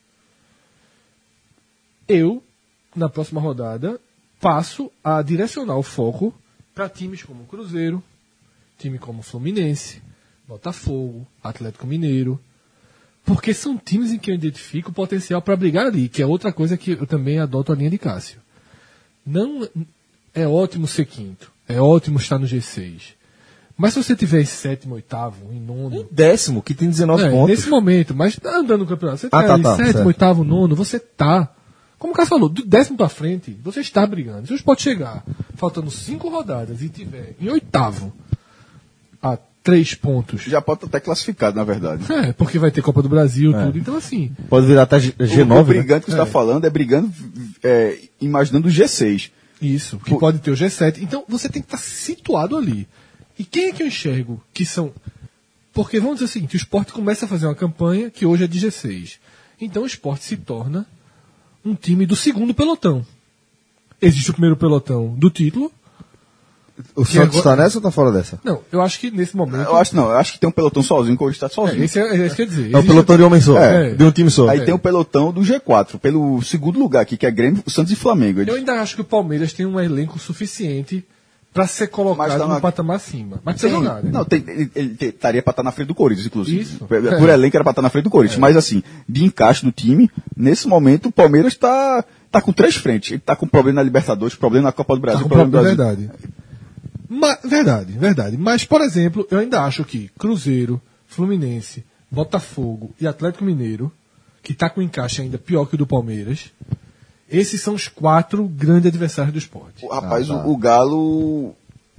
[SPEAKER 3] Eu, na próxima rodada, passo a direcionar o foco para times como o Cruzeiro, time como o Fluminense, Botafogo, Atlético Mineiro, porque são times em que eu identifico o potencial para brigar ali, que é outra coisa que eu também adoto a linha de Cássio. Não é ótimo ser quinto, é ótimo estar no G seis. Mas se você tiver em sétimo, oitavo, em nono...
[SPEAKER 2] Em décimo, que tem dezenove
[SPEAKER 3] é,
[SPEAKER 2] pontos.
[SPEAKER 3] nesse momento, mas tá andando no campeonato, você
[SPEAKER 2] Ah,
[SPEAKER 3] tá,
[SPEAKER 2] tá,
[SPEAKER 3] em
[SPEAKER 2] tá,
[SPEAKER 3] sétimo,
[SPEAKER 2] certo.
[SPEAKER 3] oitavo, nono, você tá... Como o Cássio falou, do décimo para frente, você está brigando. Se você pode chegar faltando cinco rodadas e tiver em oitavo a três pontos...
[SPEAKER 5] Já pode estar até classificado, na verdade.
[SPEAKER 3] É, porque vai ter Copa do Brasil, tudo. Então, assim,
[SPEAKER 2] Pode virar até G
[SPEAKER 5] O, o
[SPEAKER 2] nove, né?
[SPEAKER 5] brigante que você está falando é brigando, é, imaginando o G seis.
[SPEAKER 3] isso, que pode ter o G sete. Então, você tem que estar situado ali. E quem é que eu enxergo que são... Porque, vamos dizer o seguinte, o Sport começa a fazer uma campanha que hoje é de G seis. Então, o Sport se torna um time do segundo pelotão. Existe o primeiro pelotão do título.
[SPEAKER 2] O
[SPEAKER 3] Que
[SPEAKER 2] Santos está
[SPEAKER 3] agora-
[SPEAKER 2] nessa ou está fora dessa?
[SPEAKER 3] Não, eu acho que nesse momento...
[SPEAKER 5] Eu acho não, eu acho que tem um pelotão sozinho, que hoje está
[SPEAKER 3] É,
[SPEAKER 5] sozinho.
[SPEAKER 3] esse é, é isso que eu ia dizer.
[SPEAKER 2] É o
[SPEAKER 3] Existe-
[SPEAKER 2] pelotão de homem só,
[SPEAKER 3] É.
[SPEAKER 2] de um time só.
[SPEAKER 5] Aí
[SPEAKER 3] É.
[SPEAKER 5] tem o pelotão do G quatro, pelo segundo lugar aqui, que é Grêmio, Santos e Flamengo.
[SPEAKER 3] Eu ainda acho que o Palmeiras tem um elenco suficiente para ser
[SPEAKER 5] Mas
[SPEAKER 3] colocado
[SPEAKER 5] tá
[SPEAKER 3] no
[SPEAKER 5] na-
[SPEAKER 3] patamar acima. Mas precisa
[SPEAKER 5] Tem-
[SPEAKER 3] jogar, né?
[SPEAKER 5] Não, tem, ele, ele te- estaria para estar na frente do Corinthians, inclusive.
[SPEAKER 3] Isso.
[SPEAKER 5] Por,
[SPEAKER 3] É.
[SPEAKER 5] por elenco era para estar na frente do Corinthians. Mas assim, de encaixe do time, nesse momento o Palmeiras está tá com três frentes. Ele está com problema na Libertadores, problema na Copa do Brasil,
[SPEAKER 3] Tá com
[SPEAKER 5] problema no
[SPEAKER 3] problema,
[SPEAKER 5] Brasil.
[SPEAKER 3] verdade. Ma- verdade, verdade. Mas, por exemplo, eu ainda acho que Cruzeiro, Fluminense, Botafogo e Atlético Mineiro, que está com encaixe ainda pior que o do Palmeiras, esses são os quatro grandes adversários do esporte.
[SPEAKER 5] O- Rapaz,
[SPEAKER 2] Ah, tá.
[SPEAKER 5] o, o Galo.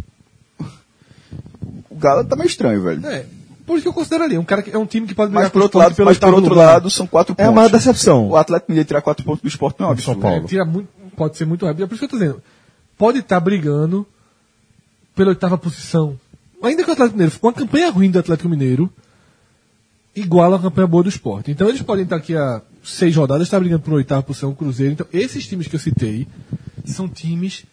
[SPEAKER 5] O Galo tá meio estranho, velho.
[SPEAKER 3] É, por isso que eu consideraria. Um cara que é um time que pode
[SPEAKER 5] Mas
[SPEAKER 3] brigar
[SPEAKER 5] por
[SPEAKER 3] com o
[SPEAKER 5] outro
[SPEAKER 3] Sport
[SPEAKER 5] lado,
[SPEAKER 3] pelo
[SPEAKER 5] mas por
[SPEAKER 3] oitavo
[SPEAKER 5] outro
[SPEAKER 3] lugar.
[SPEAKER 5] lado, são quatro
[SPEAKER 2] É
[SPEAKER 5] pontos.
[SPEAKER 2] a maior decepção.
[SPEAKER 5] O Atlético Mineiro tirar quatro pontos do Sport não é um
[SPEAKER 2] São
[SPEAKER 5] absurdo.
[SPEAKER 2] Paulo.
[SPEAKER 3] É, tira muito, pode ser muito rápido. É por isso que eu estou dizendo. Pode estar brigando pela oitava posição. Ainda que o Atlético Mineiro, uma campanha ruim do Atlético Mineiro iguala a campanha boa do Sport. Então eles podem estar aqui a seis rodadas, estar brigando por oitava posição, o Cruzeiro. Então esses times que eu citei são times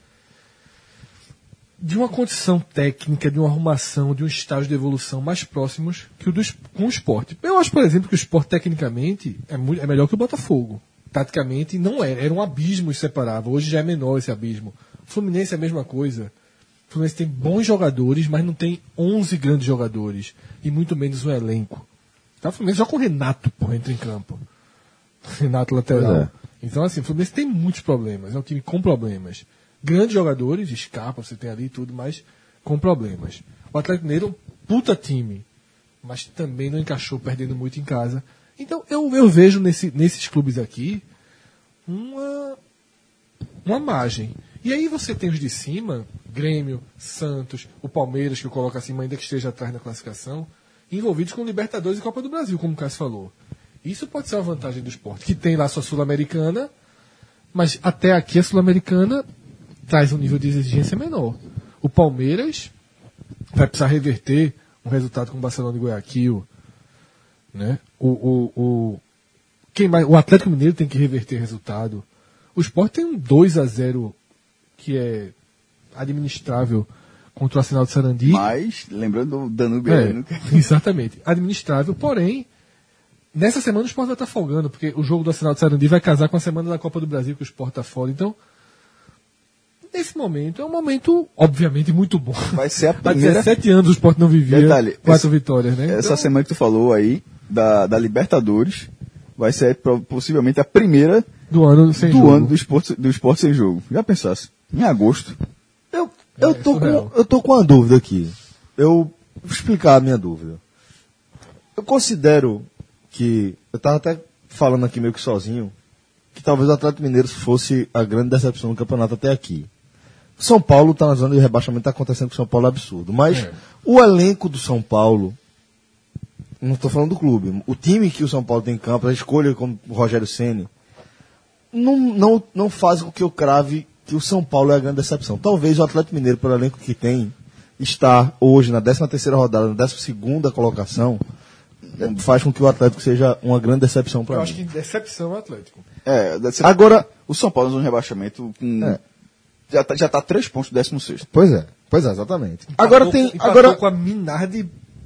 [SPEAKER 3] de uma condição técnica, de uma arrumação, de um estágio de evolução mais próximos que o do, com o Sport. Eu acho, por exemplo, que o Sport tecnicamente é, muito, é melhor que o Botafogo. Taticamente não era, era um abismo que separava. Hoje já é menor esse abismo. O Fluminense é a mesma coisa. O Fluminense tem bons jogadores, mas não tem onze grandes jogadores. E muito menos um elenco. Tá? O Fluminense joga com o Renato, porra, entra em campo. Renato lateral.
[SPEAKER 2] Pois é.
[SPEAKER 3] Então, assim, o Fluminense tem muitos problemas. É um time com problemas. Grandes jogadores, escapa, você tem ali e tudo, mas com problemas. O Atlético Mineiro é um puta time, mas também não encaixou, perdendo muito em casa. Então, eu, eu vejo nesse, nesses clubes aqui uma, uma margem. E aí você tem os de cima, Grêmio, Santos, o Palmeiras, que eu coloco acima, ainda que esteja atrás na classificação, envolvidos com Libertadores e Copa do Brasil, como o Cássio falou. Isso pode ser uma vantagem do esporte, que tem lá sua Sul-Americana, mas até aqui a Sul-Americana traz um nível de exigência menor. O Palmeiras vai precisar reverter um resultado com o Barcelona e Guayaquil. Né? O, o, o, quem mais, o Atlético Mineiro tem que reverter resultado. O Sport tem um dois a zero que é administrável contra o Arsenal de Sarandi.
[SPEAKER 5] Mas, lembrando do Danúbio.
[SPEAKER 3] É,
[SPEAKER 5] aí, né?
[SPEAKER 3] exatamente. Administrável, porém, nessa semana o Sport vai estar folgando, porque o jogo do Arsenal de Sarandi vai casar com a semana da Copa do Brasil, que o Sport está fora. Então, nesse momento, é um momento, obviamente, muito bom.
[SPEAKER 5] Vai ser a
[SPEAKER 3] Há
[SPEAKER 5] primeira...
[SPEAKER 3] dezessete anos o Sport não vivia
[SPEAKER 5] Detalhe,
[SPEAKER 3] quatro
[SPEAKER 5] essa-
[SPEAKER 3] vitórias, né?
[SPEAKER 5] Essa
[SPEAKER 3] Então,
[SPEAKER 5] semana que tu falou aí, da, da Libertadores, vai ser pro- possivelmente a primeira
[SPEAKER 3] do ano sem
[SPEAKER 5] do
[SPEAKER 3] jogo.
[SPEAKER 5] ano do esporte, do esporte sem jogo. Já pensasse? Em agosto.
[SPEAKER 2] Eu, eu,
[SPEAKER 3] É,
[SPEAKER 2] tô
[SPEAKER 3] surreal.
[SPEAKER 2] com, eu tô com uma dúvida aqui. Eu vou explicar a minha dúvida. Eu considero que. Eu tava até falando aqui meio que sozinho, que talvez o Atlético Mineiro fosse a grande decepção do campeonato até aqui. São Paulo está na zona de rebaixamento, está acontecendo com o São Paulo é absurdo. Mas
[SPEAKER 3] É.
[SPEAKER 2] o elenco do São Paulo, não estou falando do clube, o time que o São Paulo tem em campo, a escolha como o Rogério Ceni, não, não, não faz com que eu crave que o São Paulo é a grande decepção. Talvez o Atlético Mineiro, pelo elenco que tem, está hoje na décima terceira rodada, na décima segunda colocação, eh, faz com que o Atlético seja uma grande decepção para
[SPEAKER 3] Eu
[SPEAKER 2] mim.
[SPEAKER 3] acho que decepção é o Atlético.
[SPEAKER 5] É, deve ser-
[SPEAKER 2] Agora,
[SPEAKER 5] o São Paulo no rebaixamento com...
[SPEAKER 2] É.
[SPEAKER 5] Já tá, já tá três pontos do décimo sexto.
[SPEAKER 2] pois é, pois é, exatamente.
[SPEAKER 3] Empatou
[SPEAKER 2] Agora tem,
[SPEAKER 3] com- empatou
[SPEAKER 2] agora
[SPEAKER 3] com a Minardi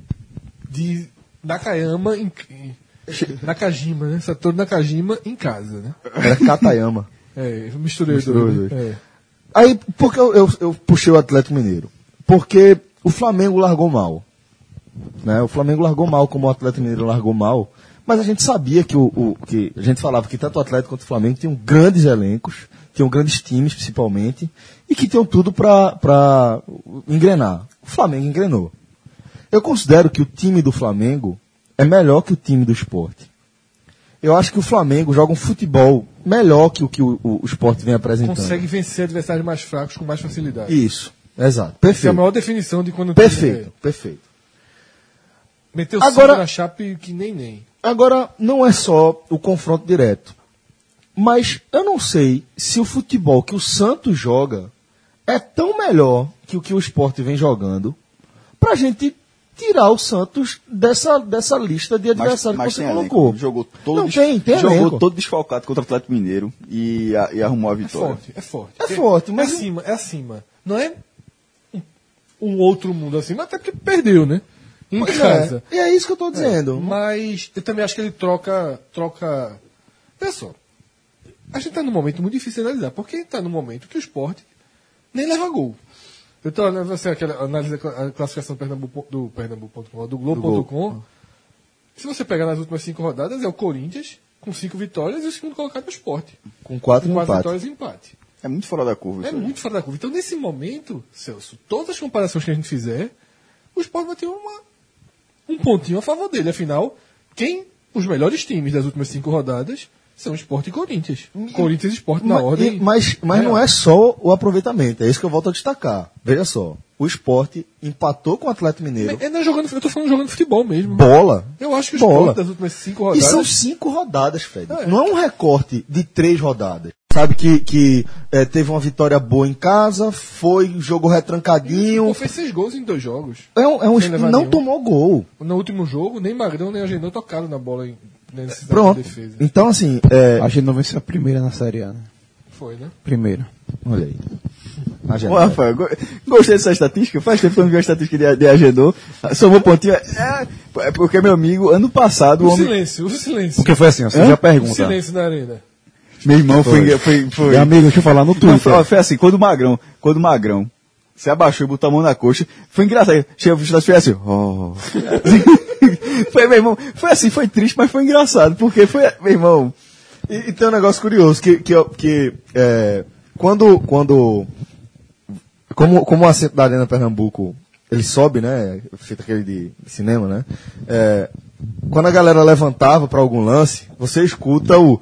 [SPEAKER 3] de Nakayama em, em Nakajima, né? Satoru Nakajima em casa, né?
[SPEAKER 2] era Katayama.
[SPEAKER 3] É, eu misturei,
[SPEAKER 2] Misturou
[SPEAKER 3] os
[SPEAKER 2] os
[SPEAKER 3] dois.
[SPEAKER 2] dois.
[SPEAKER 3] né? É.
[SPEAKER 2] Aí, por que eu, eu, eu puxei o Atlético Mineiro? Porque o Flamengo largou mal. Né? O Flamengo largou mal, como o Atlético Mineiro largou mal. Mas a gente sabia que o, o que a gente falava que tanto o Atlético quanto o Flamengo tinham grandes elencos, tinham grandes times principalmente, e que tinham tudo para engrenar. O Flamengo engrenou. Eu considero que o time do Flamengo é melhor que o time do Sport. Eu acho que o Flamengo joga um futebol melhor que o que o, o, o Sport vem apresentando.
[SPEAKER 3] Consegue vencer adversários mais fracos com mais facilidade.
[SPEAKER 2] Isso, exato.
[SPEAKER 3] Essa é a
[SPEAKER 2] Perfeito.
[SPEAKER 3] maior definição de quando o time
[SPEAKER 2] Perfeito, perfeito.
[SPEAKER 3] é- meteu
[SPEAKER 2] Agora-
[SPEAKER 3] cinco na Chape que nem nem.
[SPEAKER 2] Agora, não é só o confronto direto. Mas eu não sei se o futebol que o Santos joga é tão melhor que o que o Sport vem jogando pra gente tirar o Santos dessa, dessa lista de
[SPEAKER 5] Mas,
[SPEAKER 2] adversários
[SPEAKER 5] mas
[SPEAKER 2] que você
[SPEAKER 5] tem
[SPEAKER 2] colocou.
[SPEAKER 5] elenco. Jogou todo,
[SPEAKER 2] Não,
[SPEAKER 5] des-
[SPEAKER 2] tem, tem
[SPEAKER 5] jogou
[SPEAKER 2] elenco.
[SPEAKER 5] todo desfalcado contra o Atlético Mineiro e, a- e arrumou a
[SPEAKER 3] É
[SPEAKER 5] vitória.
[SPEAKER 3] forte, é forte.
[SPEAKER 2] É forte, mas-
[SPEAKER 3] É acima, é acima. Não é um, um outro mundo acima, até porque perdeu, né? Em
[SPEAKER 2] Pois
[SPEAKER 3] casa.
[SPEAKER 2] é, e é isso que eu tô dizendo.
[SPEAKER 3] Mas eu também acho que ele troca. troca... Olha só. A gente está num momento muito difícil de analisar, porque está num momento que o esporte nem leva gol. Eu estou analisando assim, aquela análise da classificação do Pernambuco, do Pernambuco ponto com, do Globo ponto com. Se você pegar nas últimas cinco rodadas, é o Corinthians com cinco vitórias e o segundo colocado é o esporte.
[SPEAKER 2] Com quatro
[SPEAKER 3] Com quatro
[SPEAKER 2] empates.
[SPEAKER 3] vitórias e empate.
[SPEAKER 5] É muito fora da curva.
[SPEAKER 3] É
[SPEAKER 5] isso aí.
[SPEAKER 3] muito fora da curva. Então, nesse momento, Celso, todas as comparações que a gente fizer, o esporte vai ter uma, um pontinho a favor dele. Afinal, quem os melhores times das últimas cinco rodadas são Sport e Corinthians. Corinthians e Sport na
[SPEAKER 2] Ma-
[SPEAKER 3] ordem.
[SPEAKER 2] e- Mas, mas não é só o aproveitamento, é isso que eu volto a destacar. Veja só, o Sport empatou com o Atlético Mineiro.
[SPEAKER 3] É, não é jogando, eu tô falando jogando futebol mesmo.
[SPEAKER 2] Bola.
[SPEAKER 3] Eu acho que o
[SPEAKER 2] Bola.
[SPEAKER 3] Sport das últimas cinco
[SPEAKER 2] E
[SPEAKER 3] rodadas.
[SPEAKER 2] são cinco rodadas, Fred.
[SPEAKER 3] É.
[SPEAKER 2] Não é um recorte de três rodadas. Sabe que, que é, teve uma vitória boa em casa, foi, jogou retrancadinho.
[SPEAKER 3] Pô, fez seis gols em dois jogos.
[SPEAKER 2] É um, é um
[SPEAKER 3] Sem
[SPEAKER 2] esp-
[SPEAKER 3] levar
[SPEAKER 2] não
[SPEAKER 3] nenhum.
[SPEAKER 2] tomou gol.
[SPEAKER 3] No último jogo, nem Magrão nem Agenor tocaram na bola em, na necessidade
[SPEAKER 2] Pronto.
[SPEAKER 3] de defesa.
[SPEAKER 2] Então, assim, é,
[SPEAKER 4] A gente não venceu a primeira na Série A, né?
[SPEAKER 3] Foi, né?
[SPEAKER 4] Primeira.
[SPEAKER 2] olha aí. A gente-
[SPEAKER 5] Ô, Rafael, go- gostei dessa estatística. Faz tempo que eu não vi a estatística de, de Agenor. Somou pontinho. É, é porque, meu amigo, ano passado, o
[SPEAKER 3] O
[SPEAKER 5] homem.
[SPEAKER 3] silêncio, o silêncio.
[SPEAKER 4] Porque foi assim, ó, você
[SPEAKER 5] Hã?
[SPEAKER 4] já
[SPEAKER 3] O
[SPEAKER 4] pergunta.
[SPEAKER 3] silêncio na arena.
[SPEAKER 5] Meu irmão foi. foi, foi,
[SPEAKER 4] Meu amigo, deixa eu falar no
[SPEAKER 5] Não,
[SPEAKER 4] Twitter.
[SPEAKER 5] foi, foi assim, quando o Magrão, quando o Magrão se abaixou e botou a mão na coxa, foi engraçado. Chegou o fez assim, oh. Foi, meu irmão, foi assim, foi triste, mas foi engraçado, porque foi, meu irmão,
[SPEAKER 2] E, e tem um negócio curioso, que, que, eu- que é, quando, quando como, como o assento da Arena Pernambuco, ele sobe, né, feito aquele de, de cinema, né, é, quando a galera levantava para algum lance, você escuta o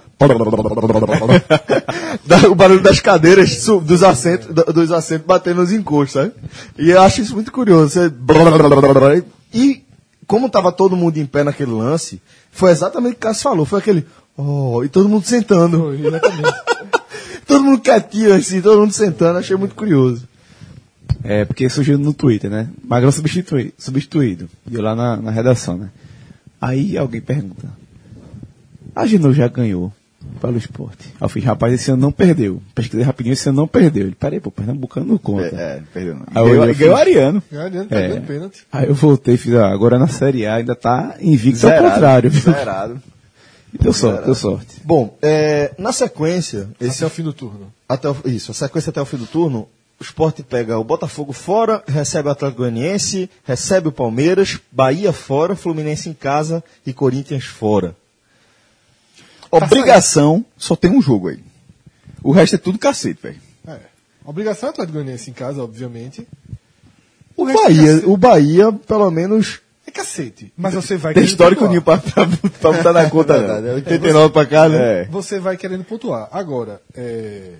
[SPEAKER 2] da- o barulho das cadeiras, su- dos assentos, do- dos assentos batendo nos encostos, sabe? E eu acho isso muito curioso. Você... E como estava todo mundo em pé naquele lance, foi exatamente o que o Cássio falou, foi aquele oh, e todo mundo sentando.
[SPEAKER 3] Foi, exatamente.
[SPEAKER 2] Todo mundo quietinho assim, todo mundo sentando, achei muito curioso.
[SPEAKER 4] É, porque surgiu no Twitter, né? Magrão substituído, substituído. E eu lá na, na redação, né? Aí alguém pergunta: Agenor já ganhou Para o Sport. Aí eu fiz, rapaz, esse ano não perdeu. Pesquisei rapidinho, esse ano não perdeu. Ele, peraí, pô, Pernambucano não conta.
[SPEAKER 5] É, é perdeu não. E
[SPEAKER 4] Aí eu
[SPEAKER 5] ganhou,
[SPEAKER 4] olhei,
[SPEAKER 5] e ganhou o
[SPEAKER 4] fiz-
[SPEAKER 5] Ariano.
[SPEAKER 3] Ganhando,
[SPEAKER 4] É.
[SPEAKER 3] perdendo pênalti.
[SPEAKER 4] Aí eu voltei e fiz, ah, agora na Série A ainda tá invicto ao
[SPEAKER 5] Zerado,
[SPEAKER 4] contrário. viu?
[SPEAKER 5] Zerado.
[SPEAKER 4] E deu sorte, deu sorte.
[SPEAKER 2] Bom, é, na sequência, esse
[SPEAKER 3] Esse é o fim do turno.
[SPEAKER 2] até o- isso, a sequência até o fim do turno, o Sport pega o Botafogo fora, recebe o Atlético Goianiense, recebe o Palmeiras, Bahia fora, Fluminense em casa e Corinthians fora.
[SPEAKER 5] Obrigação, só tem um jogo aí. O resto é tudo cacete, velho.
[SPEAKER 3] É. Obrigação é Atlético Goianiense em casa, obviamente.
[SPEAKER 2] O
[SPEAKER 3] resto é
[SPEAKER 2] Bahia,
[SPEAKER 3] cacete.
[SPEAKER 2] o Bahia, pelo menos,
[SPEAKER 3] É cacete. Mas você vai
[SPEAKER 5] Tem
[SPEAKER 3] querendo
[SPEAKER 5] histórico
[SPEAKER 3] pontuar.
[SPEAKER 5] nenhum pra, pra, pra botar na conta,
[SPEAKER 2] verdade, é
[SPEAKER 5] não.
[SPEAKER 2] oitenta e nove pra cá, né?
[SPEAKER 5] É.
[SPEAKER 3] Você vai querendo pontuar. Agora, é...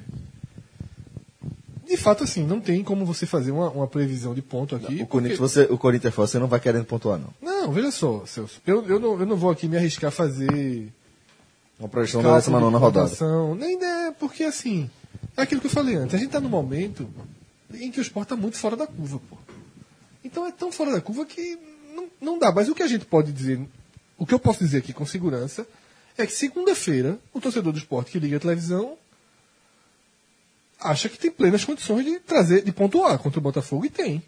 [SPEAKER 3] de fato, assim, não tem como você fazer uma, uma previsão de ponto aqui.
[SPEAKER 2] O Corinthians,
[SPEAKER 3] porque-
[SPEAKER 2] você, o Corinthians fora, você não vai querendo pontuar, não.
[SPEAKER 3] Não, veja só, Celso. Eu, eu, não, eu não vou aqui me arriscar a fazer
[SPEAKER 2] Uma projeção da
[SPEAKER 3] cálculo
[SPEAKER 2] décima
[SPEAKER 3] de
[SPEAKER 2] nona rodada.
[SPEAKER 3] pontuação, nem é, porque assim, é aquilo que eu falei antes. A gente está num momento em que o Sport está muito fora da curva, pô. Então é tão fora da curva que não, não dá. Mas o que a gente pode dizer, o que eu posso dizer aqui com segurança, é que segunda-feira, o torcedor do Sport que liga a televisão acha que tem plenas condições de trazer, de pontuar contra o Botafogo, e tem.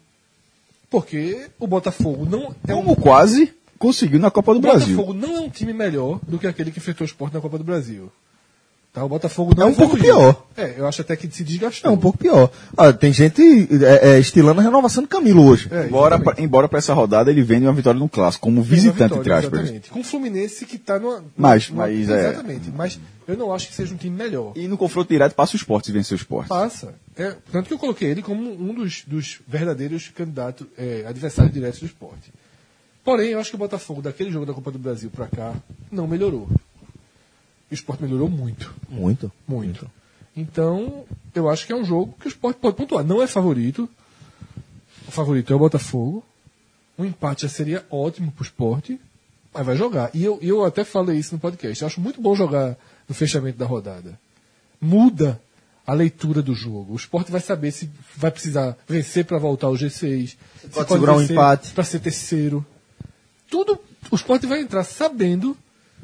[SPEAKER 3] Porque o Botafogo não é um
[SPEAKER 5] Como quase conseguiu na Copa do
[SPEAKER 3] o
[SPEAKER 5] Brasil.
[SPEAKER 3] Botafogo não é um time melhor do que aquele que enfrentou o Sport na Copa do Brasil. Tá? O Botafogo não
[SPEAKER 2] É um pouco
[SPEAKER 3] evoluiu.
[SPEAKER 2] pior.
[SPEAKER 3] É, eu acho até que se
[SPEAKER 2] É
[SPEAKER 3] desgastou.
[SPEAKER 2] um pouco pior. Ah, tem gente é, é, estilando a renovação do Camilo hoje.
[SPEAKER 3] É,
[SPEAKER 5] Embora,
[SPEAKER 3] exatamente.
[SPEAKER 5] pra, embora para essa rodada ele vende uma vitória no clássico, como
[SPEAKER 3] Fez uma
[SPEAKER 5] visitante, entre
[SPEAKER 3] vitória,
[SPEAKER 5] aspas.
[SPEAKER 3] exatamente. Com o Fluminense que está numa.
[SPEAKER 5] Mas-
[SPEAKER 3] numa-
[SPEAKER 5] mas é-
[SPEAKER 3] Exatamente. Mas eu não acho que seja um time melhor.
[SPEAKER 5] E no confronto direto passa o Sport se vencer o Sport.
[SPEAKER 3] Passa. É, tanto que eu coloquei ele como um dos, dos verdadeiros candidatos, é, adversários diretos do Sport. Porém, eu acho que o Botafogo, daquele jogo da Copa do Brasil pra cá, não melhorou. E o Sport melhorou muito.
[SPEAKER 2] Muito.
[SPEAKER 3] Muito. Então, eu acho que é um jogo que o Sport pode pontuar. Não é favorito. O favorito é o Botafogo. Um empate já seria ótimo pro Sport, mas vai jogar. E eu, eu até falei isso no podcast. Eu acho muito bom jogar no fechamento da rodada. Muda a leitura do jogo. O Sport vai saber se vai precisar vencer para voltar ao G seis. Se
[SPEAKER 2] pode segurar um empate.
[SPEAKER 3] para ser terceiro. Tudo, o Sport vai entrar sabendo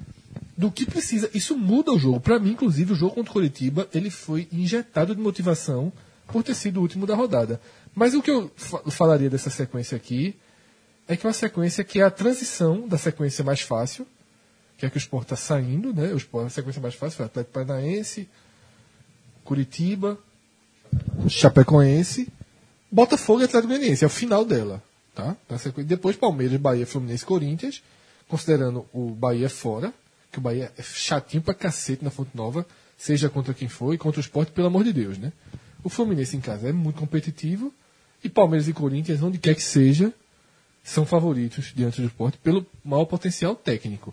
[SPEAKER 3] do que precisa. Isso muda o jogo. Para mim, inclusive, o jogo contra o Coritiba, ele foi injetado de motivação por ter sido o último da rodada. Mas o que eu fa- falaria dessa sequência aqui é que é uma sequência que é a transição da sequência mais fácil, que é que o Sport está saindo, né? O Sport, a sequência mais fácil foi Atlético Paranaense, Curitiba, Chapecoense, Botafogo e Atlético Goianiense. É o final dela. Tá? Na sequência- Depois Palmeiras, Bahia, Fluminense e Corinthians, considerando o Bahia fora, que o Bahia é chatinho pra cacete na Fonte Nova, seja contra quem for, e contra o Sport, pelo amor de Deus, né? O Fluminense em casa é muito competitivo, e Palmeiras e Corinthians, onde quer que seja, são favoritos diante do Sport pelo maior potencial técnico.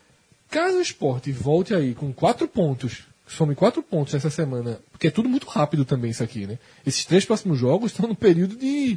[SPEAKER 3] Caso o Sport volte aí com quatro pontos, some quatro pontos essa semana, porque é tudo muito rápido também isso aqui, né? Esses três próximos jogos estão no período de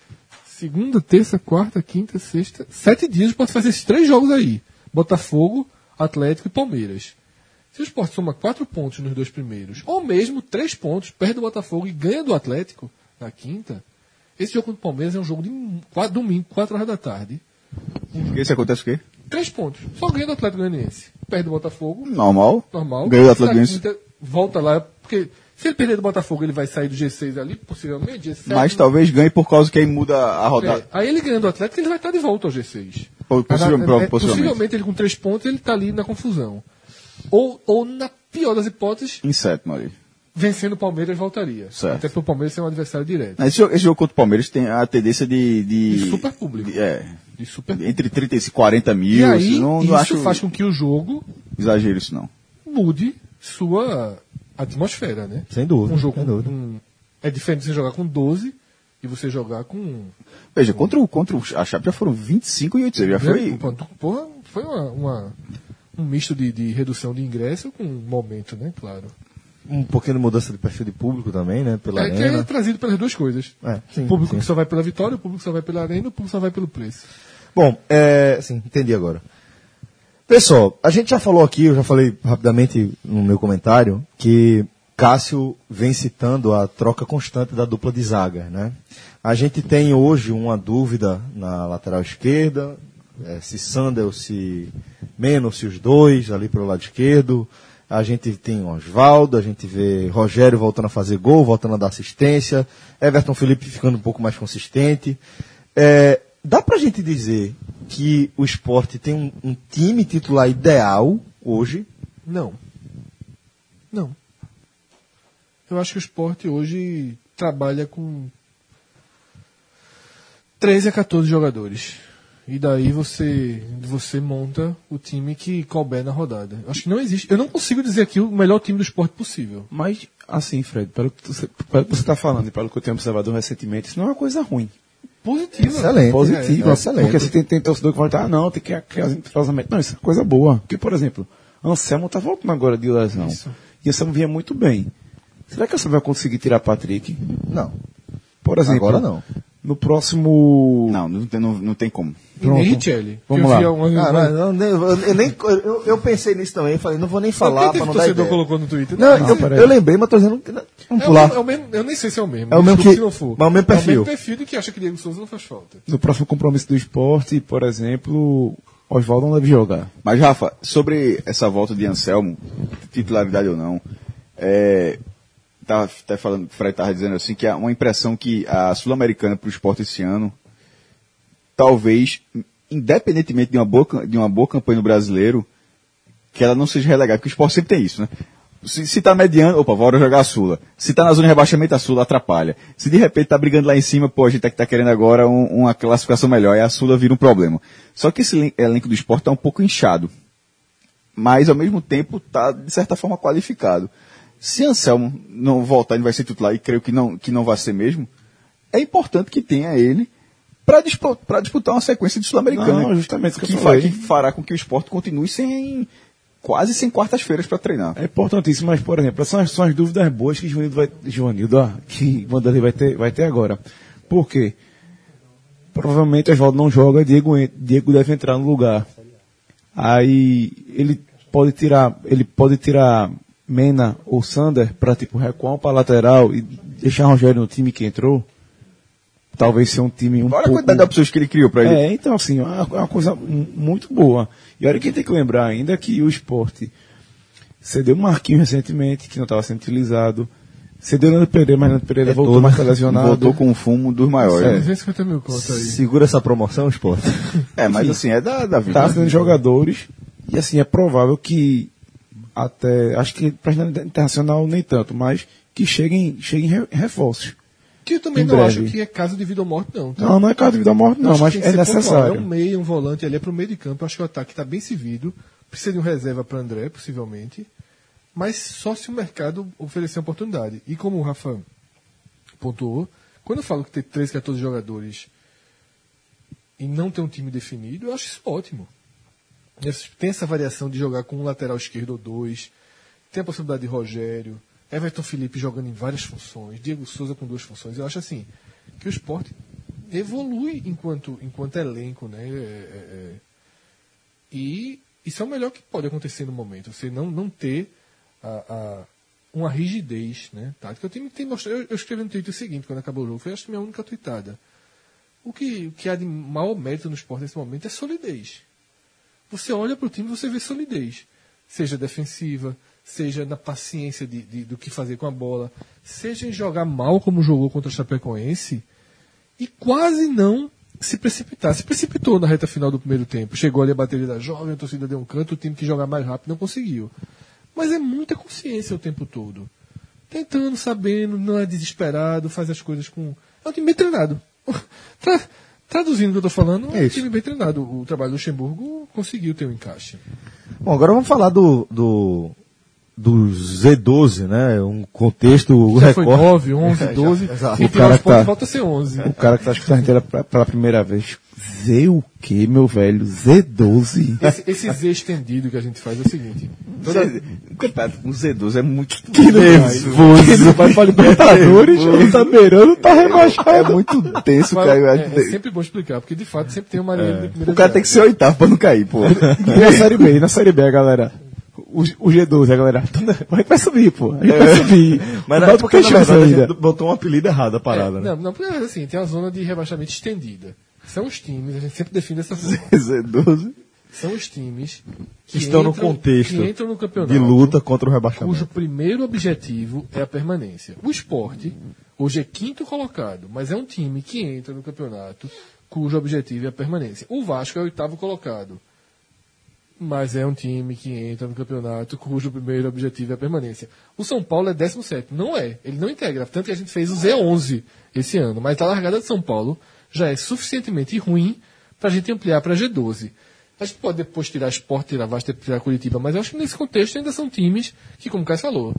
[SPEAKER 3] segunda, terça, quarta, quinta, sexta, sete dias pode fazer esses três jogos aí. Botafogo, Atlético e Palmeiras. Se o Sport soma quatro pontos nos dois primeiros, ou mesmo três pontos, perde o Botafogo e ganha do Atlético na quinta, esse jogo contra o Palmeiras é um jogo de quatro, domingo, quatro horas da tarde.
[SPEAKER 5] Porque isso acontece o quê?
[SPEAKER 3] Três pontos. Só ganha do Atlético Goianiense. Perde o Botafogo,
[SPEAKER 5] Normal.
[SPEAKER 3] normal.
[SPEAKER 5] Ganhou do Atlético
[SPEAKER 3] Na
[SPEAKER 5] Goianiense.
[SPEAKER 3] quinta, volta lá, porque se ele perder do Botafogo, ele vai sair do G seis ali, possivelmente. G sete,
[SPEAKER 5] Mas talvez ganhe por causa que aí muda a rodada.
[SPEAKER 3] É, aí ele ganhando o Atlético, ele vai estar de volta ao G seis.
[SPEAKER 5] Possivelmente,
[SPEAKER 3] Mas, é,
[SPEAKER 5] possivelmente.
[SPEAKER 3] possivelmente ele com três pontos, ele está ali na confusão. Ou, ou, na pior das hipóteses,
[SPEAKER 5] Em sétimo ali.
[SPEAKER 3] vencendo o Palmeiras, voltaria.
[SPEAKER 5] Certo.
[SPEAKER 3] Até para o Palmeiras ser um adversário direto.
[SPEAKER 5] Esse jogo, esse jogo contra o Palmeiras tem a tendência de. de,
[SPEAKER 3] De super público.
[SPEAKER 5] de- é.
[SPEAKER 3] De super...
[SPEAKER 5] Entre trinta e quarenta mil.
[SPEAKER 3] E aí,
[SPEAKER 5] não, não
[SPEAKER 3] isso
[SPEAKER 5] acho
[SPEAKER 3] faz com que o jogo
[SPEAKER 5] exagero isso não.
[SPEAKER 3] mude sua atmosfera, né?
[SPEAKER 2] Sem dúvida.
[SPEAKER 3] Um jogo
[SPEAKER 2] sem
[SPEAKER 3] com,
[SPEAKER 2] dúvida.
[SPEAKER 3] com- é diferente você jogar com doze e você jogar com.
[SPEAKER 5] Veja, contra, o, contra o, a Chape já foram vinte e cinco e oitocentos. Já foi.
[SPEAKER 3] Porra, foi uma, uma- um misto de, de redução de ingresso com momento, né? Claro.
[SPEAKER 2] Um pouquinho de mudança de perfil de público também, né? Pela
[SPEAKER 3] É que é
[SPEAKER 2] arena.
[SPEAKER 3] trazido pelas duas coisas.
[SPEAKER 2] É, sim,
[SPEAKER 3] o público
[SPEAKER 2] sim.
[SPEAKER 3] que só vai pela vitória, o público que só vai pela arena, o público que só vai pelo preço.
[SPEAKER 2] Bom, é, sim, entendi agora. Pessoal, a gente já falou aqui, eu já falei rapidamente no meu comentário, que Cássio vem citando a troca constante da dupla de zaga, né? A gente tem hoje uma dúvida na lateral esquerda, é, se Sander ou se Meno, se os dois ali pelo lado esquerdo. A gente tem Oswaldo, a gente vê Rogério voltando a fazer gol, voltando a dar assistência, Everton Felipe ficando um pouco mais consistente. É, dá pra gente dizer que o Sport tem um, um time titular ideal hoje?
[SPEAKER 3] Não. Não. Eu acho que o Sport hoje trabalha com treze a quatorze jogadores. E daí você, você monta o time que couber na rodada. Acho que não existe. Eu não consigo dizer aqui o melhor time do Sport possível.
[SPEAKER 4] Mas, assim, Fred, pelo que você está falando e pelo que eu tenho observado recentemente, isso não é uma coisa ruim.
[SPEAKER 3] Positiva.
[SPEAKER 2] Excelente.
[SPEAKER 4] Positiva.
[SPEAKER 2] É, é excelente.
[SPEAKER 4] Porque você tem, tem torcedor que vai falar, ah, não, tem que criar entrosamento. Não, isso é coisa boa. Porque, por exemplo, Anselmo está voltando agora de lesão.
[SPEAKER 3] Isso.
[SPEAKER 4] E Anselmo vinha muito bem. Será que você vai conseguir tirar Patrick?
[SPEAKER 2] Não.
[SPEAKER 4] Por exemplo,
[SPEAKER 2] Agora não.
[SPEAKER 4] No próximo...
[SPEAKER 5] Não, não tem, não, não tem como.
[SPEAKER 3] E nem Richelli.
[SPEAKER 4] Vamos
[SPEAKER 3] Eu
[SPEAKER 4] lá.
[SPEAKER 3] vi uma-
[SPEAKER 2] Ah, não, não, eu, eu, nem, eu, eu pensei nisso também, falei, não vou nem falar
[SPEAKER 3] Quem
[SPEAKER 2] pra
[SPEAKER 3] teve
[SPEAKER 2] não dar
[SPEAKER 3] torcedor
[SPEAKER 2] ideia.
[SPEAKER 3] colocou no Twitter?
[SPEAKER 2] Não,
[SPEAKER 3] Não,
[SPEAKER 2] eu,
[SPEAKER 4] peraí.
[SPEAKER 2] eu lembrei, mas tô dizendo que não- vamos
[SPEAKER 3] É o,
[SPEAKER 2] pular.
[SPEAKER 3] mesmo, é o mesmo, eu nem sei se é o mesmo.
[SPEAKER 2] É o mesmo
[SPEAKER 3] desculpa
[SPEAKER 2] que-
[SPEAKER 3] se não for.
[SPEAKER 2] mas é o mesmo perfil.
[SPEAKER 3] É o mesmo perfil do que acha que Diego Souza não faz falta.
[SPEAKER 4] No próximo compromisso do esporte, por exemplo, Oswaldo não deve jogar.
[SPEAKER 5] Mas, Rafa, sobre essa volta de Anselmo, titularidade ou não, é, tá, tá falando, o Fred estava dizendo assim, que há uma impressão que a Sul-Americana para o esporte esse ano, talvez, independentemente de uma boa, de uma boa campanha no brasileiro, que ela não seja relegada, porque o esporte sempre tem isso, né? Se, se tá mediano, opa, bora jogar a Sula. Se tá na zona de rebaixamento, a Sula atrapalha. Se de repente tá brigando lá em cima, pô, a gente tá, tá querendo agora um, uma classificação melhor, e a Sula vira um problema. Só que esse elen- elenco do esporte tá um pouco inchado. Mas, ao mesmo tempo, tá, de certa forma, qualificado. Se Anselmo não voltar, ele vai ser titular, e creio que não, que não vai ser mesmo, é importante que tenha ele para disputar, pra disputar uma sequência de Sul-Americana.
[SPEAKER 4] Não, justamente isso que
[SPEAKER 5] que,
[SPEAKER 4] eu
[SPEAKER 5] fa-
[SPEAKER 4] falei.
[SPEAKER 5] que fará com que o esporte continue sem, quase sem quartas-feiras para treinar.
[SPEAKER 4] É importantíssimo, mas, por exemplo, são as, são as dúvidas boas que Joanildo vai, Joanildo, ó, que Vanderlei vai ter, vai ter agora. Por quê? Provavelmente Oswaldo não joga, Diego, en- Diego deve entrar no lugar. Aí ele pode tirar, ele pode tirar Mena ou Sander para tipo recuar para lateral e deixar Rogério no time que entrou. Talvez ser um time um
[SPEAKER 5] Olha a
[SPEAKER 4] pouco...
[SPEAKER 5] quantidade de opções que ele criou para ele.
[SPEAKER 4] É, então assim, é uma, é uma coisa mu- muito boa. E olha que tem que lembrar ainda que o esporte cedeu o Marquinhos recentemente, que não estava sendo utilizado. Cedeu o Nando Pereira, mas Nando Pereira voltou, mas está lesionado.
[SPEAKER 5] Voltou com o fumo dos maiores.
[SPEAKER 3] É,
[SPEAKER 5] né?
[SPEAKER 3] duzentos e cinquenta mil conto aí.
[SPEAKER 2] Segura essa promoção, Sport.
[SPEAKER 5] É, mas assim, é da, da vida.
[SPEAKER 4] Está
[SPEAKER 5] né?
[SPEAKER 4] sendo jogadores e assim, é provável que até, acho que para internacional nem tanto, mas que cheguem, cheguem re- reforços.
[SPEAKER 3] Que eu também
[SPEAKER 4] Em
[SPEAKER 3] não
[SPEAKER 4] breve.
[SPEAKER 3] acho que é caso de vida ou morte, não. Tá?
[SPEAKER 4] Não, não é caso de vida ou morte, não,
[SPEAKER 3] Acho
[SPEAKER 4] mas
[SPEAKER 3] que tem
[SPEAKER 4] é
[SPEAKER 3] que ser pontual.
[SPEAKER 4] necessário.
[SPEAKER 3] É um meio, um volante ali, é pro meio de campo. Eu acho que o ataque está bem servido. Precisa de um reserva para André, possivelmente. Mas só se o mercado oferecer uma oportunidade. E como o Rafa pontuou, quando eu falo que tem treze, quatorze jogadores e não tem um time definido, eu acho isso ótimo. Tem essa variação de jogar com um lateral esquerdo ou dois. Tem a possibilidade de Rogério, Everton Felipe jogando em várias funções, Diego Souza com duas funções. Eu acho assim que o esporte evolui enquanto, enquanto elenco, né? É, é, é. E isso é o melhor que pode acontecer no momento. Você não, não ter a, a, uma rigidez, né? Tática. O time tem mostrado. Eu, eu escrevi no Twitter o seguinte quando acabou o jogo, foi acho que minha única tweetada. O que, o que há de maior mérito no esporte nesse momento é solidez. Você olha para o time e você vê solidez. Seja defensiva, seja na paciência de, de, do que fazer com a bola, seja em jogar mal como jogou contra o Chapecoense e quase não se precipitar. Se precipitou na reta final do primeiro tempo. Chegou ali a bateria da jovem, a torcida deu um canto, o time que joga mais rápido não conseguiu. Mas é muita consciência o tempo todo. Tentando, sabendo, não é desesperado, faz as coisas com... É um time bem treinado. Tra- Traduzindo o que eu estou falando, é um
[SPEAKER 2] Isso.
[SPEAKER 3] time bem treinado. O trabalho do Luxemburgo conseguiu ter um encaixe.
[SPEAKER 2] Bom, agora vamos falar do, do, do Z doze, né? Um contexto, o
[SPEAKER 3] Já foi
[SPEAKER 2] recorde.
[SPEAKER 3] nove, onze, doze.
[SPEAKER 2] exato.
[SPEAKER 3] Quem
[SPEAKER 4] O
[SPEAKER 3] tirar
[SPEAKER 4] cara
[SPEAKER 3] os pontos
[SPEAKER 4] tá-
[SPEAKER 3] falta ser onze.
[SPEAKER 4] O cara que tá escutando a inteira pra- pela primeira vez. Z o quê, meu velho? Z doze?
[SPEAKER 3] Esse, esse Z estendido que a gente faz é o seguinte. Toda,
[SPEAKER 5] O campeonato com Z doze é muito
[SPEAKER 4] Nervoso. Vai pra Libertadores, ele tá beirando, tá rebaixado.
[SPEAKER 5] É muito tenso,
[SPEAKER 3] mas
[SPEAKER 5] cara.
[SPEAKER 3] é, é sempre bom explicar, porque de fato sempre tem uma linha de primeira
[SPEAKER 5] O cara tem que ser oitavo pra não cair, pô.
[SPEAKER 4] E na Série B, e na Série B, a galera. O, o G doze, a galera. A gente vai subir, pô. A gente vai subir.
[SPEAKER 2] Mas
[SPEAKER 4] Não
[SPEAKER 2] não é
[SPEAKER 4] bota
[SPEAKER 2] porque, na
[SPEAKER 4] chance
[SPEAKER 2] verdade, a
[SPEAKER 4] ainda.
[SPEAKER 2] gente botou um apelido errado a parada,
[SPEAKER 3] É,
[SPEAKER 2] né?
[SPEAKER 3] não, não, porque assim, tem a zona de rebaixamento estendida. São os times, a gente sempre define dessa forma.
[SPEAKER 5] Z doze.
[SPEAKER 3] são os times que
[SPEAKER 2] estão
[SPEAKER 3] entram,
[SPEAKER 2] no contexto
[SPEAKER 3] que entram no campeonato
[SPEAKER 2] de luta contra o rebaixamento.
[SPEAKER 3] cujo primeiro objetivo é a permanência. O Sport hoje é quinto colocado, mas é um time que entra no campeonato cujo objetivo é a permanência. O Vasco é o oitavo colocado, mas é um time que entra no campeonato cujo primeiro objetivo é a permanência. O São Paulo é décimo sétimo. Não é. Ele não integra. Tanto que a gente fez o Z onze esse ano. Mas a largada de São Paulo já é suficientemente ruim para a gente ampliar para G doze. A gente pode depois tirar Sport, tirar Vasco, tirar Curitiba, mas eu acho que nesse contexto ainda são times que, como o Cássio falou,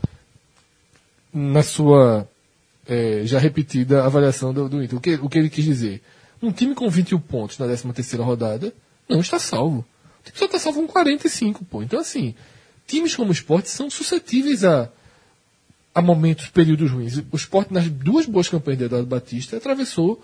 [SPEAKER 3] na sua é, já repetida avaliação do, do Inter, o que, o que ele quis dizer? Um time com vinte e um pontos na décima terceira rodada não está salvo. O time só está salvo com quarenta e cinco, pô. Então, assim, times como o Sport são suscetíveis a, a momentos, períodos ruins. O Sport, nas duas boas campanhas de Eduardo Batista, atravessou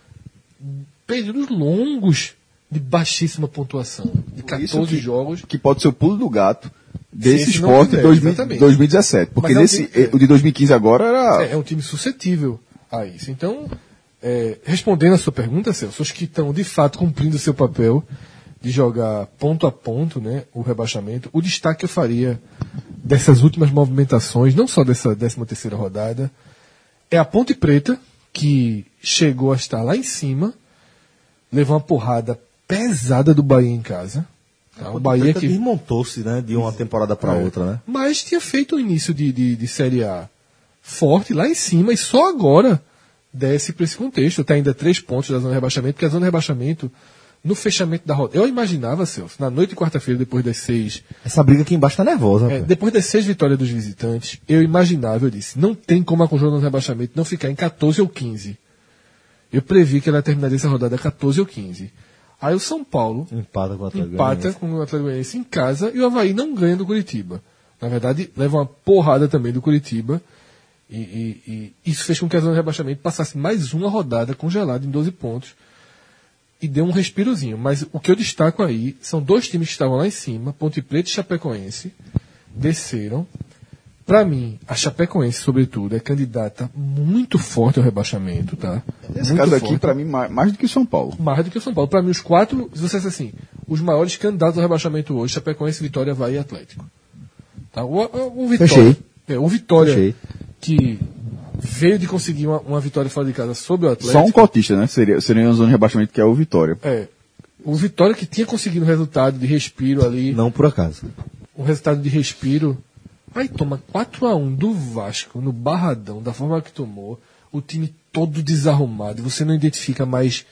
[SPEAKER 3] períodos longos de baixíssima pontuação, de catorze
[SPEAKER 5] que,
[SPEAKER 3] jogos.
[SPEAKER 5] Que pode ser o pulo do gato desse
[SPEAKER 3] Se
[SPEAKER 5] Sport
[SPEAKER 3] tiver,
[SPEAKER 5] dois mil, dois mil e dezessete. Porque
[SPEAKER 3] Mas é um
[SPEAKER 5] nesse,
[SPEAKER 3] time-
[SPEAKER 5] o de dois mil e quinze agora era...
[SPEAKER 3] É, é um time suscetível a isso. Então, é, respondendo a sua pergunta, Celso, os que estão de fato cumprindo o seu papel de jogar ponto a ponto, né, o rebaixamento, o destaque que eu faria dessas últimas movimentações, não só dessa décima terceira rodada, é a Ponte Preta, que chegou a estar lá em cima, levou uma porrada pesada do Bahia em casa. Tá? O Bahia que
[SPEAKER 2] desmontou-se, né, de uma temporada para
[SPEAKER 3] É.
[SPEAKER 2] outra, né?
[SPEAKER 3] Mas tinha feito um início de, de, de Série A forte lá em cima e só agora desce para esse contexto. Está ainda três pontos da zona de rebaixamento, porque a zona de rebaixamento, no fechamento da rodada. Eu imaginava, Celso, na noite de quarta-feira, depois das seis.
[SPEAKER 2] Essa briga aqui embaixo tá nervosa.
[SPEAKER 3] É,
[SPEAKER 2] pô.
[SPEAKER 3] depois das seis vitórias dos visitantes, eu imaginava, eu disse, não tem como a Conjunta no rebaixamento não ficar em catorze ou quinze. Eu previ que ela terminaria essa rodada catorze ou quinze. Aí o São Paulo
[SPEAKER 2] Empata com o Atlético
[SPEAKER 3] empata
[SPEAKER 2] Goianiense.
[SPEAKER 3] com o Atlético Goianiense em casa e o Avaí não ganha do Curitiba. Na verdade, leva uma porrada também do Curitiba. E, e- e isso fez com que a zona de rebaixamento passasse mais uma rodada congelada em doze pontos. E deu um respirozinho. Mas o que eu destaco aí são dois times que estavam lá em cima, Ponte Preta e Chapecoense, desceram. Para mim, a Chapecoense, sobretudo, é candidata muito forte ao rebaixamento, tá?
[SPEAKER 5] Esse
[SPEAKER 3] Muito
[SPEAKER 5] caso aqui,
[SPEAKER 3] forte.
[SPEAKER 5] pra mim, mais, mais do que o São Paulo.
[SPEAKER 3] Mais do que o São Paulo. Para mim, os quatro, se você disser assim, os maiores candidatos ao rebaixamento hoje, Chapecoense, Vitória, Avaí e Atlético. Tá? O, o, o Vitória,
[SPEAKER 2] Fechei.
[SPEAKER 3] é, o Vitória
[SPEAKER 2] Fechei.
[SPEAKER 3] que veio de conseguir uma, uma vitória fora de casa sobre o Atlético.
[SPEAKER 5] Só um cotista, né? Seria, seria uma zona de rebaixamento que é o Vitória.
[SPEAKER 3] É. O Vitória que tinha conseguido um resultado de respiro ali,
[SPEAKER 2] Não por acaso.
[SPEAKER 3] um resultado de respiro. Aí toma quatro a um do Vasco no Barradão, da forma que tomou, o time todo desarrumado, você não identifica mais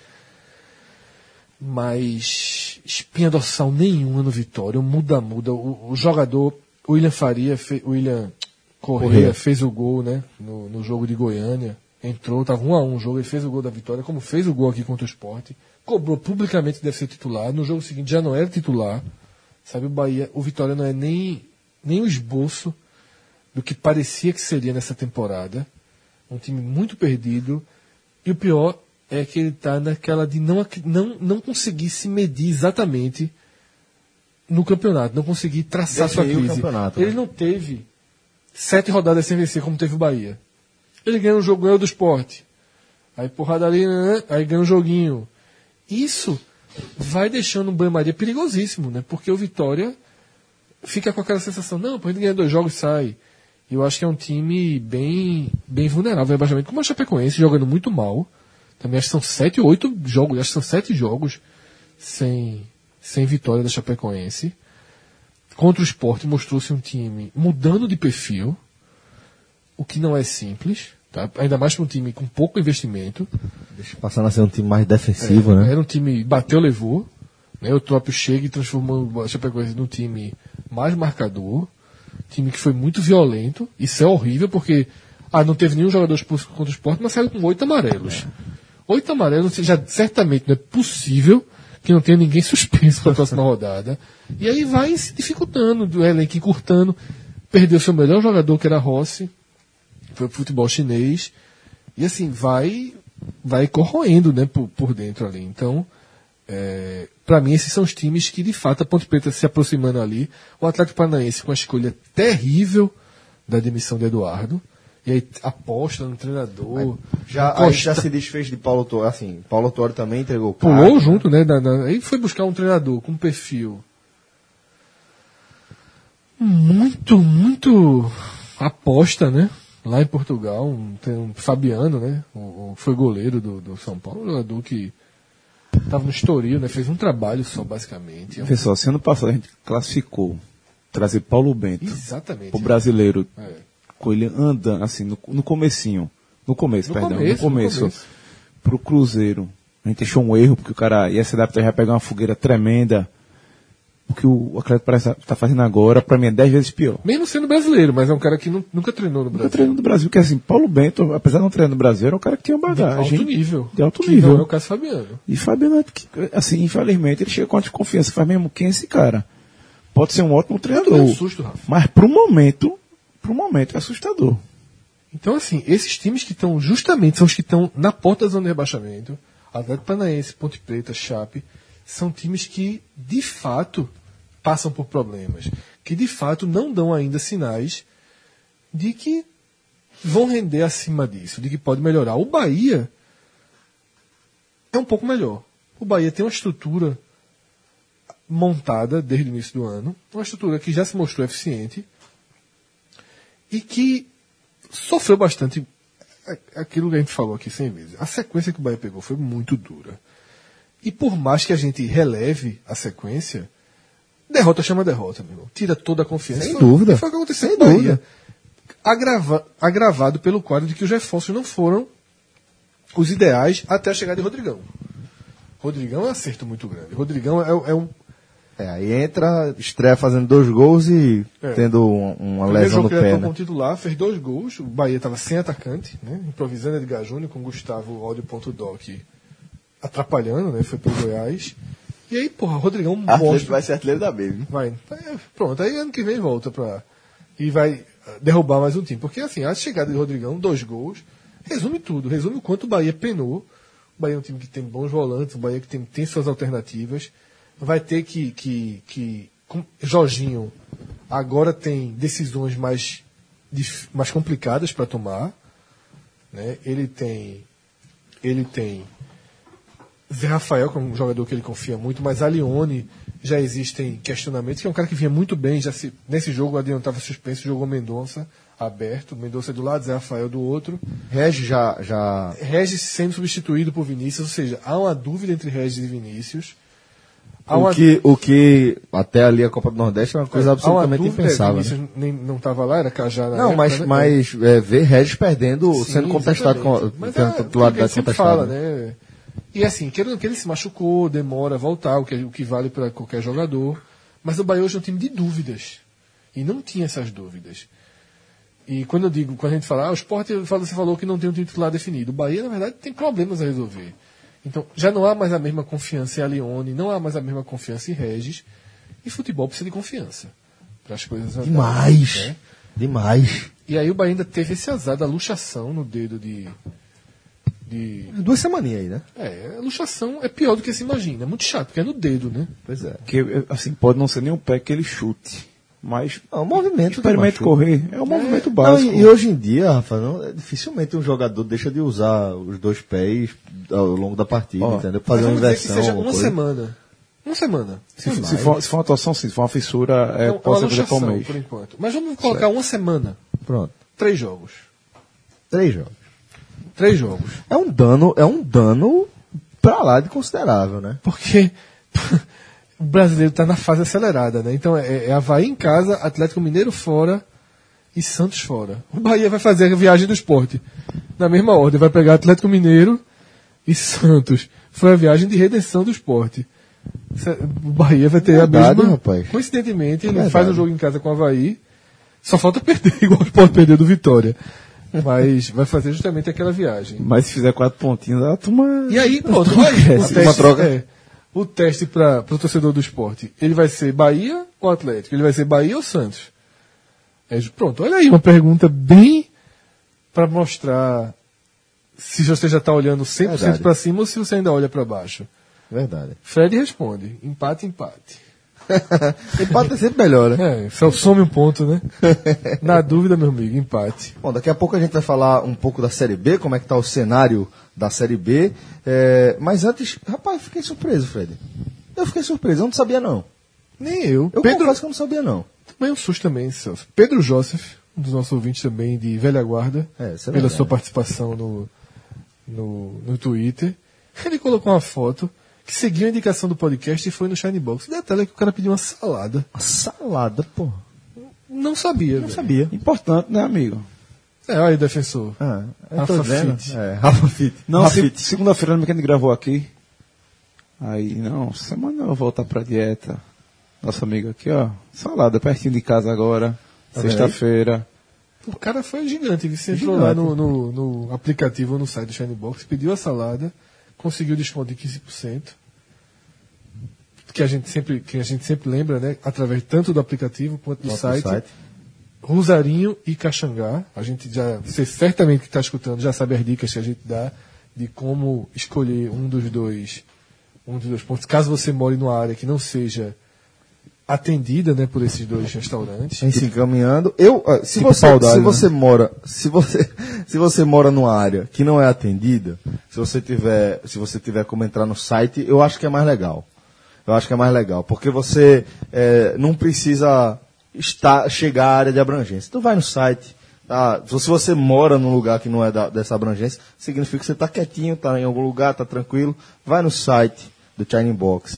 [SPEAKER 3] mais espinha dorsal nenhuma no Vitória, o muda-muda, o, o jogador, o William Faria, fe, o William Correia,
[SPEAKER 2] Correia.
[SPEAKER 3] fez o gol, né, no, no jogo de Goiânia, entrou, tava um a um o jogo, ele fez o gol da vitória, como fez o gol aqui contra o Sport, cobrou publicamente que deve ser titular, no jogo seguinte já não era titular, sabe, o Bahia, o Vitória não é nem nem o esboço do que parecia que seria nessa temporada. Um time muito perdido. E o pior é que ele está naquela de não, ac- não, não conseguir se medir exatamente no campeonato, não conseguir traçar sua
[SPEAKER 2] Definir o
[SPEAKER 3] crise.
[SPEAKER 2] campeonato,
[SPEAKER 3] Ele
[SPEAKER 2] né?
[SPEAKER 3] não teve sete rodadas sem vencer como teve o Bahia. Ele ganhou um jogo, ganhou do Sport. Aí porrada ali, né? Aí ganha um joguinho. Isso vai deixando um banho-maria perigosíssimo, né? Porque o Vitória fica com aquela sensação, não, pô, a gente ganha dois jogos e sai. E eu acho que é um time bem, bem vulnerável ao rebaixamento, como a Chapecoense, jogando muito mal. Também acho que são sete ou oito jogos, acho que são sete jogos sem, sem vitória da Chapecoense. Contra o Sport mostrou-se um time mudando de perfil, o que não é simples, tá? Ainda mais para um time com pouco investimento.
[SPEAKER 2] Deixa passando a ser um time mais defensivo,
[SPEAKER 3] É,
[SPEAKER 2] né?
[SPEAKER 3] Era um time bateu, levou. Né? O próprio chega e transformou a Chapecoense num time mais marcador. Time que foi muito violento. Isso é horrível porque ah, não teve nenhum jogador expulso contra o Sport, mas saiu com oito amarelos. Oito amarelos, já certamente não é possível que não tenha ninguém suspenso para a próxima rodada. E aí vai se dificultando, do elenco encurtando. Perdeu seu melhor jogador, que era Rossi. Foi pro futebol chinês. E assim, vai vai corroendo, né, por, por dentro ali. Então, é, para mim, esses são os times que, de fato, a Ponte Preta se aproximando ali. O Atlético Paranaense com a escolha terrível da demissão de Eduardo. E aí aposta no treinador.
[SPEAKER 2] Já, aí
[SPEAKER 3] encosta-
[SPEAKER 2] já se desfez de Paulo Tuori, assim, Paulo Tuori também entregou o
[SPEAKER 3] Pulou
[SPEAKER 2] cargo,
[SPEAKER 3] junto, né? da- da- aí foi buscar um treinador com um perfil muito, muito aposta, né? Lá em Portugal, um, tem um Fabiano, né? O, o, foi goleiro do, do São Paulo, um jogador que estava no Estoril, né? Fez um trabalho só, basicamente. É um...
[SPEAKER 4] Pessoal, se ano passado a gente classificou trazer Paulo Bento
[SPEAKER 3] Exatamente.
[SPEAKER 4] o brasileiro,
[SPEAKER 3] É.
[SPEAKER 4] com ele andando, assim, no, no comecinho, no começo,
[SPEAKER 3] No
[SPEAKER 4] perdão,
[SPEAKER 3] começo,
[SPEAKER 4] no começo,
[SPEAKER 3] no começo.
[SPEAKER 4] pro Cruzeiro, a gente achou um erro, porque o cara ia se adaptar, ia pegar uma fogueira tremenda. O que o Atlético parece estar fazendo agora, pra mim, é dez vezes pior.
[SPEAKER 3] Mesmo sendo brasileiro, mas é um cara que nu- nunca treinou no
[SPEAKER 4] Nunca
[SPEAKER 3] Brasil.
[SPEAKER 4] treinou no Brasil, que assim, Paulo Bento, apesar de não treinar no Brasil, era um cara que tinha uma
[SPEAKER 3] De
[SPEAKER 4] bagagem.
[SPEAKER 3] alto nível.
[SPEAKER 4] De alto
[SPEAKER 3] que
[SPEAKER 4] nível.
[SPEAKER 3] Não é o caso Fabiano.
[SPEAKER 4] E Fabiano, que, assim, infelizmente, ele chega com a desconfiança. Faz mesmo, quem é esse cara? Pode ser um ótimo
[SPEAKER 3] Eu tomei
[SPEAKER 4] treinador.
[SPEAKER 3] um susto, Rafa.
[SPEAKER 4] Mas pro momento, pro momento é assustador.
[SPEAKER 3] Então, assim, esses times que estão justamente, são os que estão na porta da zona de rebaixamento, Atlético Paranaense, Ponte Preta, Chape, são times que, de fato, passam por problemas. Que, de fato, não dão ainda sinais de que vão render acima disso, de que pode melhorar. O Bahia é um pouco melhor. O Bahia tem uma estrutura montada desde o início do ano, uma estrutura que já se mostrou eficiente e que sofreu bastante aquilo que a gente falou aqui cem vezes. A sequência que o Bahia pegou foi muito dura. E por mais que a gente releve a sequência, derrota chama derrota, meu irmão. Tira toda a confiança.
[SPEAKER 2] Sem
[SPEAKER 3] Foi-
[SPEAKER 2] dúvida.
[SPEAKER 3] Foi o que aconteceu
[SPEAKER 2] Sem
[SPEAKER 3] com o Bahia.
[SPEAKER 2] dúvida.
[SPEAKER 3] Agrava- agravado pelo quadro de que os reforços não foram os ideais até a chegada de Rodrigão. Rodrigão é um acerto muito grande. Rodrigão é, é um
[SPEAKER 2] É, aí entra, estreia fazendo dois gols e
[SPEAKER 3] É.
[SPEAKER 2] tendo um- uma
[SPEAKER 3] primeiro
[SPEAKER 2] lesão
[SPEAKER 3] jogo
[SPEAKER 2] no
[SPEAKER 3] que ele
[SPEAKER 2] pé,
[SPEAKER 3] atuou
[SPEAKER 2] né?
[SPEAKER 3] como titular, fez dois gols. O Bahia estava sem atacante, né? Improvisando Edgar Júnior com Gustavo Audio.doc atrapalhando, né? Foi pro Goiás. E aí, porra, Rodrigão
[SPEAKER 5] Atlético
[SPEAKER 3] mostra.
[SPEAKER 5] vai ser artilheiro da B, viu?
[SPEAKER 3] Vai. É, pronto, aí ano que vem volta pra. E vai ah, derrubar mais um time. Porque assim, a chegada de Rodrigão, dois gols, resume tudo. Resume o quanto o Bahia penou. O Bahia é um time que tem bons volantes, o Bahia que tem, tem suas alternativas. Vai ter que. que, que com, Jorginho agora tem decisões mais, dif- mais complicadas para tomar. Né? Ele tem. Ele tem. Zé Rafael, que é um jogador que ele confia muito, mas a Lione já existem questionamentos, que é um cara que vinha muito bem, já se, nesse jogo o Adriano estava suspenso, jogou Mendonça aberto, Mendonça do lado, Zé Rafael do outro,
[SPEAKER 2] Regis já, já
[SPEAKER 3] Regis sendo substituído por Vinícius, ou seja, há uma dúvida entre Regis e Vinícius. Há
[SPEAKER 2] o,
[SPEAKER 3] uma,
[SPEAKER 2] que, o que até ali a Copa do Nordeste é uma coisa
[SPEAKER 3] há uma
[SPEAKER 2] absolutamente
[SPEAKER 3] dúvida,
[SPEAKER 2] impensável. né?
[SPEAKER 3] Vinícius nem, não estava lá, era Cajá na
[SPEAKER 2] Não,
[SPEAKER 3] época,
[SPEAKER 2] mas,
[SPEAKER 3] né?
[SPEAKER 2] mas é, ver Regis perdendo,
[SPEAKER 3] Sim,
[SPEAKER 2] sendo contestado, com,
[SPEAKER 3] exatamente. Mas
[SPEAKER 2] tendo
[SPEAKER 3] é,
[SPEAKER 2] titularidade
[SPEAKER 3] o que a gente sempre
[SPEAKER 2] contestada.
[SPEAKER 3] fala, né? E assim, querendo que ele se machucou, demora a voltar, o que, o que vale para qualquer jogador. Mas o Bahia hoje é um time de dúvidas. E não tinha essas dúvidas. E quando eu digo, quando a gente fala, ah, o Sport, você falou que não tem um time titular definido. O Bahia, na verdade, tem problemas a resolver. Então, já não há mais a mesma confiança em Alione, não há mais a mesma confiança em Regis. E futebol precisa de confiança para as coisas andarem,
[SPEAKER 2] Demais.
[SPEAKER 3] né?
[SPEAKER 2] Demais.
[SPEAKER 3] E aí o Bahia ainda teve esse azar da luxação no dedo de. de
[SPEAKER 2] Duas semaninhas aí, né?
[SPEAKER 3] É, a luxação é pior do que se imagina. É muito chato, porque é no dedo, né?
[SPEAKER 2] Pois é.
[SPEAKER 4] Que, assim, pode não ser nem o pé que ele chute. Mas
[SPEAKER 2] Não, o movimento
[SPEAKER 4] experimente
[SPEAKER 2] do machuca.
[SPEAKER 4] correr. É um movimento
[SPEAKER 2] Não,
[SPEAKER 4] básico.
[SPEAKER 2] e, e hoje em dia, Rafa, não, é, dificilmente um jogador deixa de usar os dois pés ao longo da partida,
[SPEAKER 4] Ó,
[SPEAKER 2] entendeu? Fazer
[SPEAKER 3] Mas
[SPEAKER 2] uma
[SPEAKER 3] vamos dizer que
[SPEAKER 2] inversão.
[SPEAKER 3] seja
[SPEAKER 2] alguma
[SPEAKER 3] uma
[SPEAKER 2] coisa.
[SPEAKER 3] semana. Uma semana.
[SPEAKER 4] Se, for- se, for, se for uma atuação, sim. Se for uma fissura, é,
[SPEAKER 3] É uma
[SPEAKER 4] pode ser fazer para
[SPEAKER 3] luxação,
[SPEAKER 4] um mês.
[SPEAKER 3] por enquanto. Mas vamos colocar uma semana.
[SPEAKER 2] Pronto.
[SPEAKER 3] Três jogos.
[SPEAKER 2] Três jogos.
[SPEAKER 3] Três jogos.
[SPEAKER 2] É um dano, é um dano pra lá de considerável, né?
[SPEAKER 3] Porque o brasileiro está na fase acelerada, né? Então é, é Avaí em casa, Atlético Mineiro fora e Santos fora. O Bahia vai fazer a viagem do esporte. Na mesma ordem, vai pegar Atlético Mineiro e Santos. Foi a viagem de redenção do esporte. O Bahia vai ter
[SPEAKER 2] Verdade,
[SPEAKER 3] a mesma.
[SPEAKER 2] rapaz.
[SPEAKER 3] Coincidentemente, ele
[SPEAKER 2] Verdade.
[SPEAKER 3] faz um jogo em casa com o Avaí. Só falta perder, igual o Sport perdeu do Vitória. Mas vai fazer justamente aquela viagem.
[SPEAKER 4] Mas se fizer quatro pontinhos, a turma.
[SPEAKER 3] E aí, pronto, aí, o
[SPEAKER 2] Uma
[SPEAKER 3] teste,
[SPEAKER 2] troca.
[SPEAKER 3] é, o teste para o torcedor do esporte, ele vai ser Bahia ou Atlético? Ele vai ser Bahia ou Santos? É, pronto, olha aí, uma pergunta bem para mostrar se você já está olhando cem por cento
[SPEAKER 2] Verdade.
[SPEAKER 3] para cima ou se você ainda olha para baixo.
[SPEAKER 2] Verdade.
[SPEAKER 3] Fred responde, empate, empate.
[SPEAKER 2] Empate é sempre melhor, né?
[SPEAKER 3] É, só some um ponto, né? Na dúvida, meu amigo, empate.
[SPEAKER 2] Bom, daqui a pouco a gente vai falar um pouco da Série B, como é que tá o cenário da Série B. É, mas antes, rapaz, fiquei surpreso, Fred. Eu fiquei surpreso, eu não sabia não.
[SPEAKER 3] Nem eu.
[SPEAKER 2] Eu
[SPEAKER 3] Pedro,
[SPEAKER 2] confesso que eu não sabia não.
[SPEAKER 3] Também um susto também, Celso. Pedro Joseph, um dos nossos ouvintes também de velha guarda,
[SPEAKER 2] É, isso é
[SPEAKER 3] pela
[SPEAKER 2] verdade.
[SPEAKER 3] sua participação no, no, no Twitter. Ele colocou uma foto que seguiu a indicação do podcast e foi no Shine Box. O detalhe é que o cara pediu uma salada.
[SPEAKER 2] Uma salada, pô.
[SPEAKER 3] Não sabia,
[SPEAKER 2] Não
[SPEAKER 3] velho.
[SPEAKER 2] sabia.
[SPEAKER 4] Importante, né, amigo?
[SPEAKER 3] É, olha aí, defensor.
[SPEAKER 2] Ah, eu
[SPEAKER 3] Rafa
[SPEAKER 2] tô vendo.
[SPEAKER 3] Fit.
[SPEAKER 2] É, Rafa Fit.
[SPEAKER 4] Não,
[SPEAKER 2] Rafa
[SPEAKER 4] se-
[SPEAKER 2] Fit.
[SPEAKER 4] segunda-feira lembra que a gente gravou aqui. Aí, não, semana eu vou voltar pra dieta. Nosso amigo aqui, ó. Salada pertinho de casa agora.
[SPEAKER 2] Tá vendo aí?
[SPEAKER 4] Sexta-feira.
[SPEAKER 3] O cara foi gigante. Ele entrou
[SPEAKER 2] Gigante.
[SPEAKER 3] lá no, no, no aplicativo, no site do Shine Box, pediu a salada, conseguiu desconto de quinze por cento. Que a gente sempre, que a gente sempre lembra, né? Através tanto do aplicativo quanto do
[SPEAKER 2] Quanto do
[SPEAKER 3] site.
[SPEAKER 2] site.
[SPEAKER 3] Rosarinho e Caxangá. A gente já, você certamente que está escutando já sabe as dicas que a gente dá de como escolher um dos dois, um dos dois pontos. Caso você more numa área que não seja atendida, né, por esses dois restaurantes.
[SPEAKER 2] Vem se encaminhando. Eu, ah, se
[SPEAKER 4] Tipo
[SPEAKER 2] você,
[SPEAKER 4] pau d'alho,
[SPEAKER 2] se
[SPEAKER 4] né?
[SPEAKER 2] você mora, se você, se você mora numa área que não é atendida, se você tiver, se você tiver como entrar no site, eu acho que é mais legal. Eu acho que é mais legal, porque você eh, não precisa estar, chegar à área de abrangência. Tu vai no site, tá? Se você mora num lugar que não é da- dessa abrangência, significa que você está quietinho, está em algum lugar, está tranquilo. Vai no site do China Box.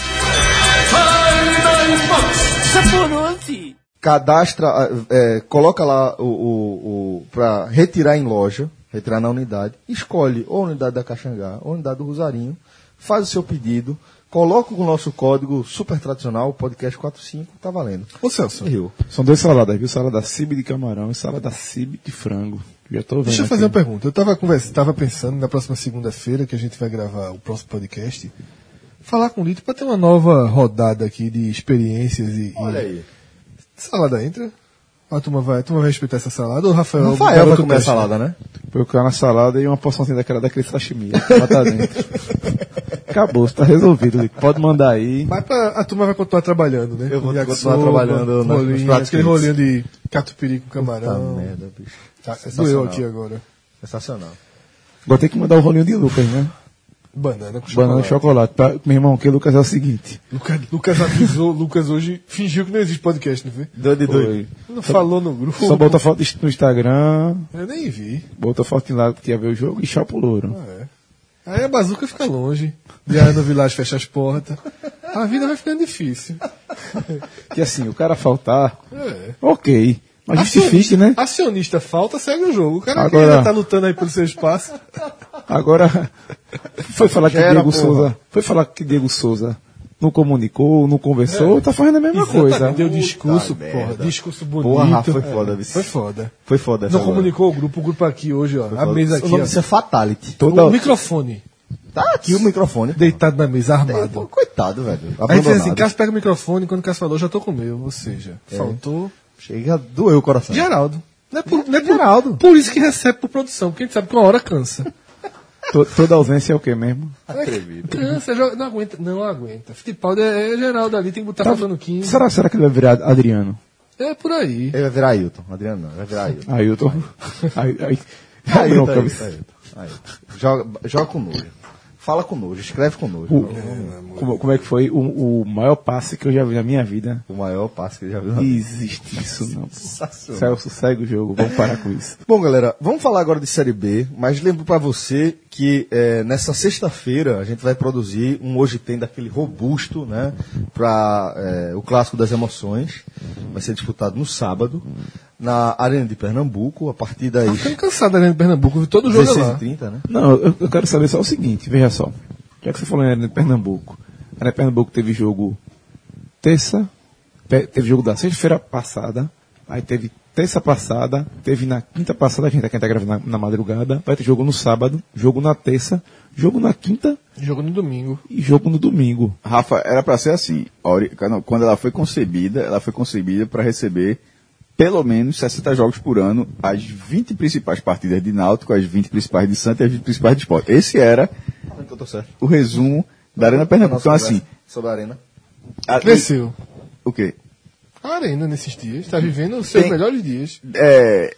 [SPEAKER 2] Cadastra, é, coloca lá o, o, o para retirar em loja, retirar na unidade, escolhe ou a unidade da Caxangá, ou a unidade do Rosarinho, faz o seu pedido, coloca o nosso código super tradicional, podcast quarenta e cinco, tá valendo.
[SPEAKER 3] Ô Celso,
[SPEAKER 2] Rio.
[SPEAKER 4] São duas saladas, viu? Salada cibe de camarão e salada cibe de frango. Já tô vendo.
[SPEAKER 3] deixa eu
[SPEAKER 4] aqui.
[SPEAKER 3] fazer uma pergunta. Eu estava conversa, tava pensando na próxima segunda-feira, que a gente vai gravar o próximo podcast, falar com o Lito para ter uma nova rodada aqui de experiências e.
[SPEAKER 2] Olha
[SPEAKER 3] e...
[SPEAKER 2] aí.
[SPEAKER 3] Salada entra? A turma vai, a turma vai respeitar essa salada? Ou o Rafael,
[SPEAKER 2] Rafael
[SPEAKER 3] grava
[SPEAKER 2] vai
[SPEAKER 3] tu
[SPEAKER 2] comer a
[SPEAKER 3] teste?
[SPEAKER 2] salada, né?
[SPEAKER 4] Foi eu na salada e uma porçãozinha daquela daquele sashimi. Bota dentro. Acabou, está resolvido. Lico. Pode mandar aí.
[SPEAKER 3] Mas pra, a turma vai continuar trabalhando, né?
[SPEAKER 2] Eu vou
[SPEAKER 3] Com
[SPEAKER 2] continuar
[SPEAKER 3] yakisoba,
[SPEAKER 2] trabalhando na- nos
[SPEAKER 3] rolinho,
[SPEAKER 2] pratos
[SPEAKER 3] aquele
[SPEAKER 2] quentes.
[SPEAKER 3] rolinho de catupiry com camarão.
[SPEAKER 2] Puta merda, bicho.
[SPEAKER 3] Tá,
[SPEAKER 2] Sensacional.
[SPEAKER 3] doeu aqui agora.
[SPEAKER 2] Sensacional.
[SPEAKER 4] Vou ter que mandar o rolinho de Lucas, né?
[SPEAKER 3] Banana com
[SPEAKER 4] Banana e
[SPEAKER 3] chocolate.
[SPEAKER 4] chocolate. Pra, meu irmão, que Lucas é o seguinte.
[SPEAKER 3] Lucas, Lucas avisou, Lucas hoje fingiu que não existe podcast, não foi?
[SPEAKER 2] Doido de doido.
[SPEAKER 4] Foi.
[SPEAKER 3] Não falou no grupo.
[SPEAKER 4] Só botou foto no Instagram,
[SPEAKER 3] Eu nem vi.
[SPEAKER 4] botou foto lá que ia ver o jogo e chá pro louro.
[SPEAKER 3] É. Aí a bazuca fica longe. Diário no Village fecha as portas. A vida vai ficando difícil.
[SPEAKER 4] Que assim, o cara faltar,
[SPEAKER 3] É.
[SPEAKER 4] ok. Mas justifique, né?
[SPEAKER 3] Acionista falta, segue o jogo. O cara que
[SPEAKER 4] Agora-
[SPEAKER 3] ainda tá lutando aí pelo seu espaço.
[SPEAKER 4] Agora, foi falar que
[SPEAKER 2] Já era,
[SPEAKER 4] Diego
[SPEAKER 2] porra.
[SPEAKER 4] Souza, foi falar que Diego Souza não comunicou, não conversou, tá fazendo a mesma
[SPEAKER 3] Exatamente,
[SPEAKER 4] coisa.
[SPEAKER 3] Deu discurso,
[SPEAKER 2] Puta
[SPEAKER 3] porra.
[SPEAKER 2] merda.
[SPEAKER 3] Discurso bonito.
[SPEAKER 2] Porra, Rafa, foi
[SPEAKER 3] É,
[SPEAKER 2] foda, vice.
[SPEAKER 3] Foi foda.
[SPEAKER 2] Foi foda essa
[SPEAKER 3] Não
[SPEAKER 2] agora.
[SPEAKER 3] comunicou o grupo, o grupo aqui hoje, ó. A mesa aqui,
[SPEAKER 2] O nome
[SPEAKER 3] ó.
[SPEAKER 2] disso é Fatality.
[SPEAKER 4] Toda-
[SPEAKER 3] O microfone.
[SPEAKER 2] Tá aqui o microfone.
[SPEAKER 3] Deitado na mesa,
[SPEAKER 2] Pô,
[SPEAKER 3] armado.
[SPEAKER 2] coitado, velho.
[SPEAKER 3] Aí fez
[SPEAKER 2] Abandonado.
[SPEAKER 3] assim, Cássio pega o microfone, quando o Cássio falou, já tô com o meu. Ou seja,
[SPEAKER 2] É.
[SPEAKER 3] faltou
[SPEAKER 2] Chega, doeu o coração.
[SPEAKER 3] Geraldo. Não é por, não é por,
[SPEAKER 2] Geraldo.
[SPEAKER 3] por isso que recebe por produção, porque a gente sabe que uma hora cansa.
[SPEAKER 4] To- Toda ausência é o quê mesmo?
[SPEAKER 3] Cansa, joga- não aguenta. Não aguenta. Fittipaldi é, é Geraldo ali, tem que botar
[SPEAKER 4] Tá-
[SPEAKER 3] faltando quinze.
[SPEAKER 4] será, será que ele vai virar Adriano?
[SPEAKER 3] É por aí.
[SPEAKER 2] Ele vai virar Ailton. Adriano não, vai virar Ailton.
[SPEAKER 4] Ailton. Aí, aí, aí,
[SPEAKER 2] Ailton,
[SPEAKER 4] bronca,
[SPEAKER 2] Ailton,
[SPEAKER 4] viu?
[SPEAKER 2] Ailton, Ailton. Joga, joga com nojo. Fala com nojo, escreve com nojo.
[SPEAKER 4] O- como, como é que foi o, o maior passe que eu já vi na minha vida?
[SPEAKER 2] O maior passe que ele já viu na
[SPEAKER 4] Não
[SPEAKER 2] vida.
[SPEAKER 4] existe isso, não.
[SPEAKER 2] Sensacional.
[SPEAKER 4] Celso, segue o jogo, vamos parar com isso.
[SPEAKER 2] Bom, galera, vamos falar agora de Série B, mas lembro pra você que eh, nessa sexta-feira a gente vai produzir um Hoje Tem daquele robusto, né, para o Clássico das Emoções. Vai ser disputado no sábado, na Arena de Pernambuco, a partir das
[SPEAKER 3] Tá ficando cansado da Arena de Pernambuco, viu? Todo jogo é
[SPEAKER 2] dezesseis e
[SPEAKER 3] lá.
[SPEAKER 2] trinta, né?
[SPEAKER 4] Não, eu, eu quero saber só o seguinte, veja só. Já que você falou em Arena de Pernambuco. A Arena de Pernambuco teve jogo terça, pe- teve jogo da sexta-feira passada, aí teve terça passada, teve na quinta passada, a gente tá gravando na, na madrugada, vai ter jogo no sábado, jogo na terça, jogo na quinta
[SPEAKER 3] Jogo no domingo.
[SPEAKER 4] e jogo no domingo.
[SPEAKER 5] Rafa, era para ser assim. A ori- Quando ela foi concebida, ela foi concebida para receber pelo menos sessenta jogos por ano, as vinte principais partidas de Náutico, as vinte principais de Santa e as vinte principais de Sport. Esse era
[SPEAKER 2] Então eu tô certo.
[SPEAKER 5] o resumo da Arena Pernambuco. Então, assim,
[SPEAKER 2] Sobre a Arena.
[SPEAKER 5] a-
[SPEAKER 3] Cresceu.
[SPEAKER 5] o quê?
[SPEAKER 3] A Arena nesses dias está vivendo os seus
[SPEAKER 5] Tem-
[SPEAKER 3] melhores dias.
[SPEAKER 5] É,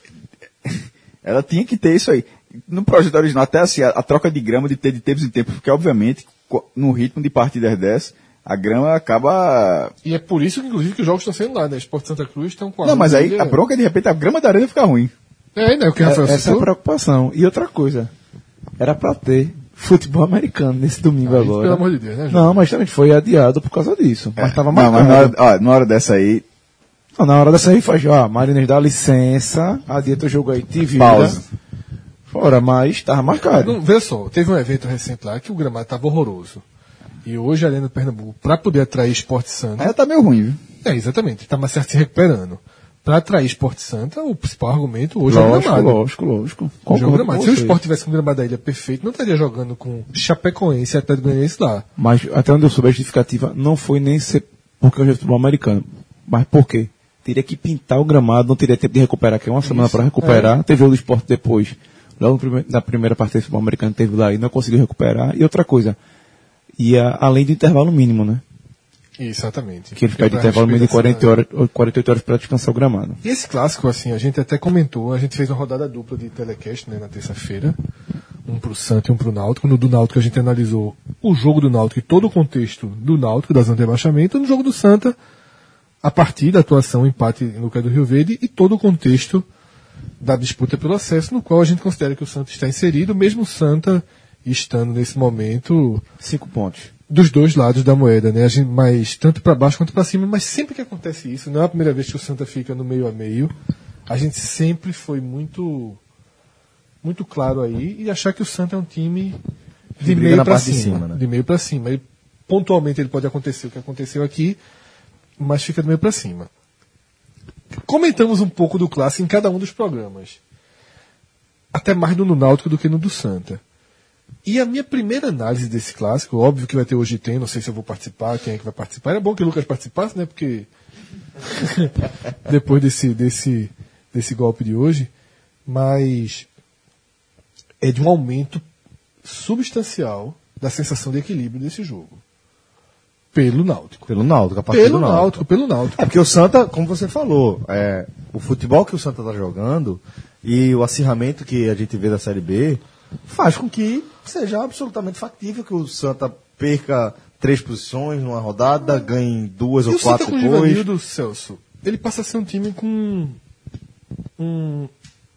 [SPEAKER 5] ela tinha que ter isso aí. No projeto original, até assim, a, a troca de grama de ter de tempos em tempos, porque obviamente, co- no ritmo de partidas dessas, a grama acaba...
[SPEAKER 3] E é por isso que, inclusive, que os jogos estão sendo lá, né? Sport Santa Cruz estão com a...
[SPEAKER 5] Não, mas aí
[SPEAKER 3] ilha...
[SPEAKER 5] a bronca, de repente, a grama da arena fica ruim.
[SPEAKER 3] É, né? O que o Rafael
[SPEAKER 4] É, essa é a
[SPEAKER 3] citou.
[SPEAKER 4] preocupação. E outra coisa, era pra ter futebol americano nesse domingo
[SPEAKER 3] Ah,
[SPEAKER 4] agora.
[SPEAKER 3] pelo amor de Deus, né, João?
[SPEAKER 4] Não, mas também foi adiado por causa disso. Mas tava
[SPEAKER 5] Não, mas
[SPEAKER 4] marcado.
[SPEAKER 5] na hora, ó, na hora dessa aí,
[SPEAKER 4] Não, na hora dessa aí faz, ó, Mariners dá licença, adianta o jogo aí, te vira.
[SPEAKER 5] Pausa.
[SPEAKER 4] Fora, mas tava marcado.
[SPEAKER 3] Não, veja só, teve um evento recente lá que o gramado estava horroroso. E hoje a Arena do Pernambuco, para poder atrair Esporte Santa...
[SPEAKER 5] aí tá meio ruim, viu?
[SPEAKER 3] É, exatamente, está mais certo se recuperando. Para atrair Esporte Santa, o principal argumento hoje é o
[SPEAKER 4] Lógico,
[SPEAKER 3] gramado.
[SPEAKER 4] lógico, lógico.
[SPEAKER 3] Hoje é o
[SPEAKER 4] Concordo
[SPEAKER 3] gramado.
[SPEAKER 4] com
[SPEAKER 3] Se o
[SPEAKER 4] vocês.
[SPEAKER 3] Esporte tivesse com o gramado da ilha perfeito, não estaria jogando com Chapecoense e Atlético Goianiense lá.
[SPEAKER 4] Mas até onde eu soube a justificativa não foi nem ser porque é o futebol americano. Mas por quê? Teria que pintar o gramado, não teria tempo de recuperar, que é uma semana para recuperar. Teve o do esporte depois. Logo no prime- na primeira partida do futebol americano teve lá e não conseguiu recuperar. E outra coisa, ia além do intervalo mínimo, né?
[SPEAKER 3] Exatamente.
[SPEAKER 4] Que ele
[SPEAKER 3] Porque
[SPEAKER 4] pede
[SPEAKER 3] pra
[SPEAKER 4] intervalo mínimo de
[SPEAKER 3] respeitar
[SPEAKER 4] quarenta,
[SPEAKER 3] essa-
[SPEAKER 4] horas, quarenta e oito horas para descansar o gramado.
[SPEAKER 3] E esse clássico, assim, a gente até comentou, a gente fez uma rodada dupla de telecast, né, na terça-feira, um pro Santa e um pro Náutico. No do Náutico a gente analisou o jogo do Náutico e todo o contexto do Náutico, da zona de rebaixamento. No jogo do Santa, a partir da atuação, empate no Caio do Rio Verde e todo o contexto da disputa pelo acesso, no qual a gente considera que o Santa está inserido, mesmo o Santa estando nesse momento
[SPEAKER 4] Cinco pontos.
[SPEAKER 3] dos dois lados da moeda, né? A gente, mas tanto para baixo quanto para cima, mas sempre que acontece isso, não é a primeira vez que o Santa fica no meio a meio. A gente sempre foi muito muito claro aí e achar que o Santa é um time de
[SPEAKER 2] briga
[SPEAKER 3] meio
[SPEAKER 2] na
[SPEAKER 3] para
[SPEAKER 2] parte de
[SPEAKER 3] cima,
[SPEAKER 2] cima, né?
[SPEAKER 3] de meio para cima. E pontualmente ele pode acontecer o que aconteceu aqui, mas fica do meio para cima. Comentamos um pouco do clássico em cada um dos programas. Até mais no do Náutico do que no do Santa. E a minha primeira análise desse clássico, óbvio que vai ter hoje tem, não sei se eu vou participar, quem é que vai participar. Era bom que o Lucas participasse, né? Porque depois desse, desse, desse golpe de hoje, mas é de um aumento substancial da sensação de equilíbrio desse jogo. Pelo Náutico.
[SPEAKER 2] Pelo Náutico, a partir
[SPEAKER 3] Pelo
[SPEAKER 2] do Náutico.
[SPEAKER 3] Náutico, pelo Náutico.
[SPEAKER 2] É porque o Santa, como você falou, é, o futebol que o Santa está jogando e o acirramento que a gente vê da Série B faz com que seja absolutamente factível que o Santa perca três posições numa rodada, ganhe duas
[SPEAKER 3] E
[SPEAKER 2] ou
[SPEAKER 3] o Santa
[SPEAKER 2] quatro
[SPEAKER 3] com o
[SPEAKER 2] depois.
[SPEAKER 3] Givanildo, Celso, ele passa a ser um time com um,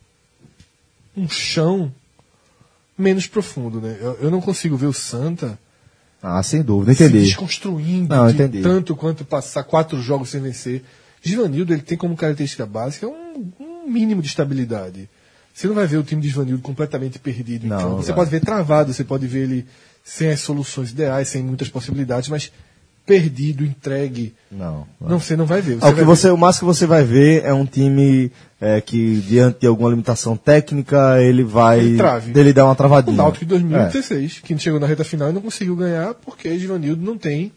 [SPEAKER 3] um chão menos profundo, né? Eu, eu não consigo ver o Santa
[SPEAKER 2] Ah, sem dúvida,
[SPEAKER 3] se
[SPEAKER 2] entendi.
[SPEAKER 3] desconstruindo
[SPEAKER 2] Não,
[SPEAKER 3] de
[SPEAKER 2] entendi.
[SPEAKER 3] tanto quanto passar quatro jogos sem vencer. Givanildo, ele tem como característica básica um, um mínimo de estabilidade. Você não vai ver o time de Givanildo completamente perdido em
[SPEAKER 2] Não,
[SPEAKER 3] campo. Você
[SPEAKER 2] vai.
[SPEAKER 3] pode ver travado, você pode ver ele sem as soluções ideais, sem muitas possibilidades, mas perdido, entregue.
[SPEAKER 2] Não.
[SPEAKER 3] Não, você não vai ver.
[SPEAKER 2] Ah, o, que
[SPEAKER 3] vai
[SPEAKER 2] você, o máximo que você vai ver é um time é, que, diante de alguma limitação técnica, ele vai.
[SPEAKER 3] Ele trave.
[SPEAKER 2] Ele dá uma
[SPEAKER 3] O
[SPEAKER 2] travadinha.
[SPEAKER 3] Náutico de dois mil e
[SPEAKER 2] É.
[SPEAKER 3] dezesseis, que chegou na reta final e não conseguiu ganhar porque Givanildo não tem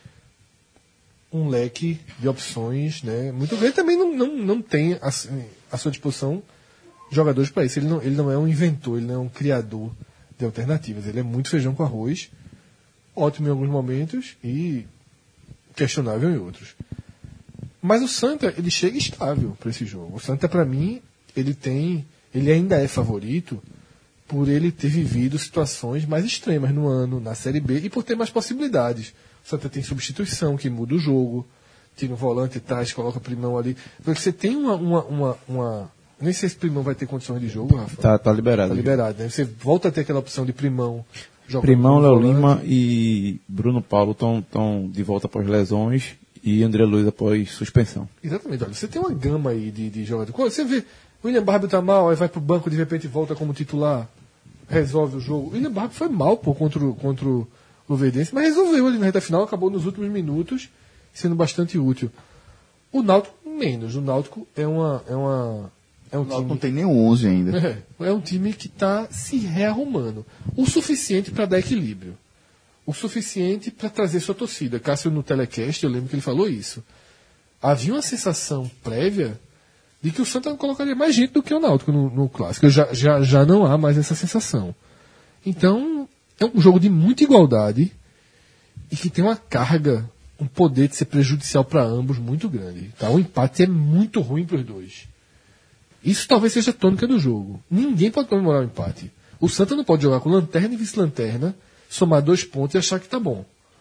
[SPEAKER 3] um leque de opções, né? Muito grande. Também não, não, não tem a, à sua disposição jogadores para isso. Ele não, ele não é um inventor, ele não é um criador de alternativas. Ele é muito feijão com arroz, ótimo em alguns momentos e questionável em outros. Mas o Santa, ele chega estável para esse jogo. O Santa, para mim, ele tem, ele ainda é favorito por ele ter vivido situações mais extremas no ano, na Série B, e por ter mais possibilidades. O Santa tem substituição, que muda o jogo, tira um volante, traz, coloca o Primão ali. Porque você tem uma, uma, uma, uma... Nem sei se o Primão vai ter condições de jogo, Rafa.
[SPEAKER 4] Tá, tá liberado.
[SPEAKER 3] Tá liberado, né? Você volta a ter aquela opção de Primão. jogando
[SPEAKER 4] Primão,
[SPEAKER 3] como
[SPEAKER 4] Léo
[SPEAKER 3] volante.
[SPEAKER 4] Lima e Bruno Paulo estão de volta após lesões e André Luiz após suspensão.
[SPEAKER 3] Exatamente, olha, você tem uma gama aí de, de jogadores. Quando você vê, o William Barbie tá mal, aí vai pro banco, de repente volta como titular, resolve o jogo. O William Barbie foi mal pô, contra, o- contra o Luverdense, mas resolveu ali na reta final, acabou nos últimos minutos, sendo bastante útil. O Náutico, menos. O Náutico é uma. É, uma, é um
[SPEAKER 5] O Náutico
[SPEAKER 3] time.
[SPEAKER 5] não tem nem um onze ainda.
[SPEAKER 3] É, é um time que está se rearrumando. O suficiente para dar equilíbrio. O suficiente para trazer sua torcida. Cássio, no telecast, eu lembro que ele falou isso. Havia uma sensação prévia de que o Santa não colocaria mais gente do que o Náutico no, no clássico. Já, já, já não há mais essa sensação. Então, é um jogo de muita igualdade e que tem uma carga, um poder de ser prejudicial para ambos muito grande. Tá? O empate é muito ruim para os dois. Isso talvez seja a tônica do jogo. Ninguém pode comemorar o empate. O Santa não pode jogar com lanterna e vice-lanterna, somar dois pontos e achar que tá bom.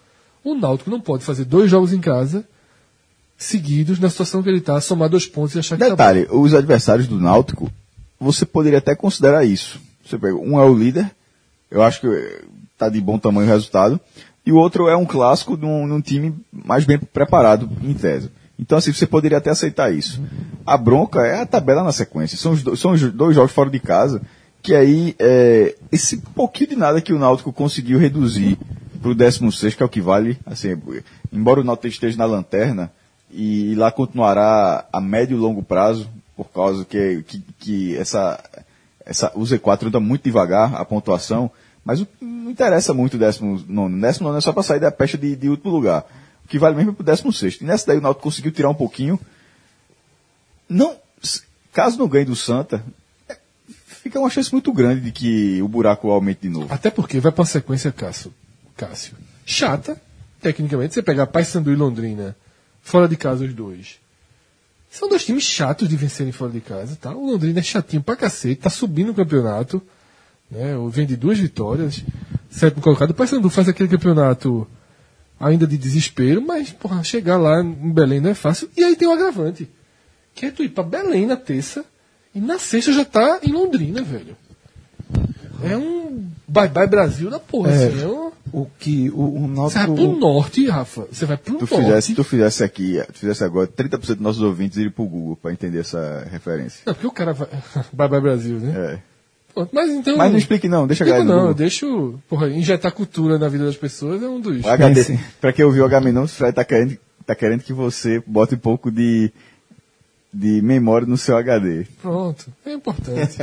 [SPEAKER 3] O Náutico não pode fazer dois jogos em casa seguidos na situação que ele está, somar dois pontos e achar que
[SPEAKER 5] Detalhe,
[SPEAKER 3] tá
[SPEAKER 5] os adversários do Náutico, você poderia até considerar isso. Você pega, um é o líder, eu acho que tá de bom tamanho o resultado, e o outro é um clássico de um, de um time mais bem preparado, em tese. Então, assim, você poderia até aceitar isso. A bronca é a tabela na sequência. São os, do, são os dois jogos fora de casa, que aí, é, esse pouquinho de nada que o Náutico conseguiu reduzir para o décimo sexto, que é o que vale, assim, embora o Náutico esteja na lanterna, e lá continuará a médio e longo prazo, por causa que, que, que essa, essa, o Z quatro anda muito devagar, a pontuação, mas o, não interessa muito o décimo nono. O décimo nono é só para sair da pecha de, de último lugar. O que vale mesmo é para o décimo sexto. E nessa daí o Náutico conseguiu tirar um pouquinho. Não, caso não ganhe do Santa, fica uma chance muito grande de que o buraco aumente de novo.
[SPEAKER 3] Até porque vai para uma sequência, Cássio, Cássio. Chata, tecnicamente. Você pegar Paysandu e Londrina, fora de casa os dois. São dois times chatos de vencerem fora de casa. Tá? O Londrina é chatinho pra cacete, tá subindo o campeonato. Né? Vem de duas vitórias, sétimo colocado. O Paysandu faz aquele campeonato ainda de desespero, mas porra, chegar lá em Belém não é fácil. E aí tem um agravante, que é tu ir pra Belém na terça e na sexta já tá em Londrina, velho. É um bye-bye Brasil da porra.
[SPEAKER 4] É,
[SPEAKER 3] assim, é um...
[SPEAKER 4] o que o, o
[SPEAKER 3] Você vai
[SPEAKER 4] Náutico...
[SPEAKER 3] pro norte, Rafa. Você vai pro
[SPEAKER 5] Tu
[SPEAKER 3] norte.
[SPEAKER 5] fizesse, tu fizesse aqui, tu fizesse agora, trinta por cento dos nossos ouvintes irem pro Google para entender essa referência.
[SPEAKER 3] Não, porque o cara vai... Bye-bye Brasil, né?
[SPEAKER 5] É.
[SPEAKER 3] Pô, mas então...
[SPEAKER 5] Mas não explique não, deixa a
[SPEAKER 3] Explico
[SPEAKER 5] galera
[SPEAKER 3] não, eu
[SPEAKER 5] do Google.
[SPEAKER 3] deixo... Porra, injetar cultura na vida das pessoas é um dos...
[SPEAKER 5] O H D, para quem ouviu o Agamenon, o Fred tá querendo, tá querendo que você bote um pouco de, de memória no seu H D.
[SPEAKER 3] Pronto, é importante.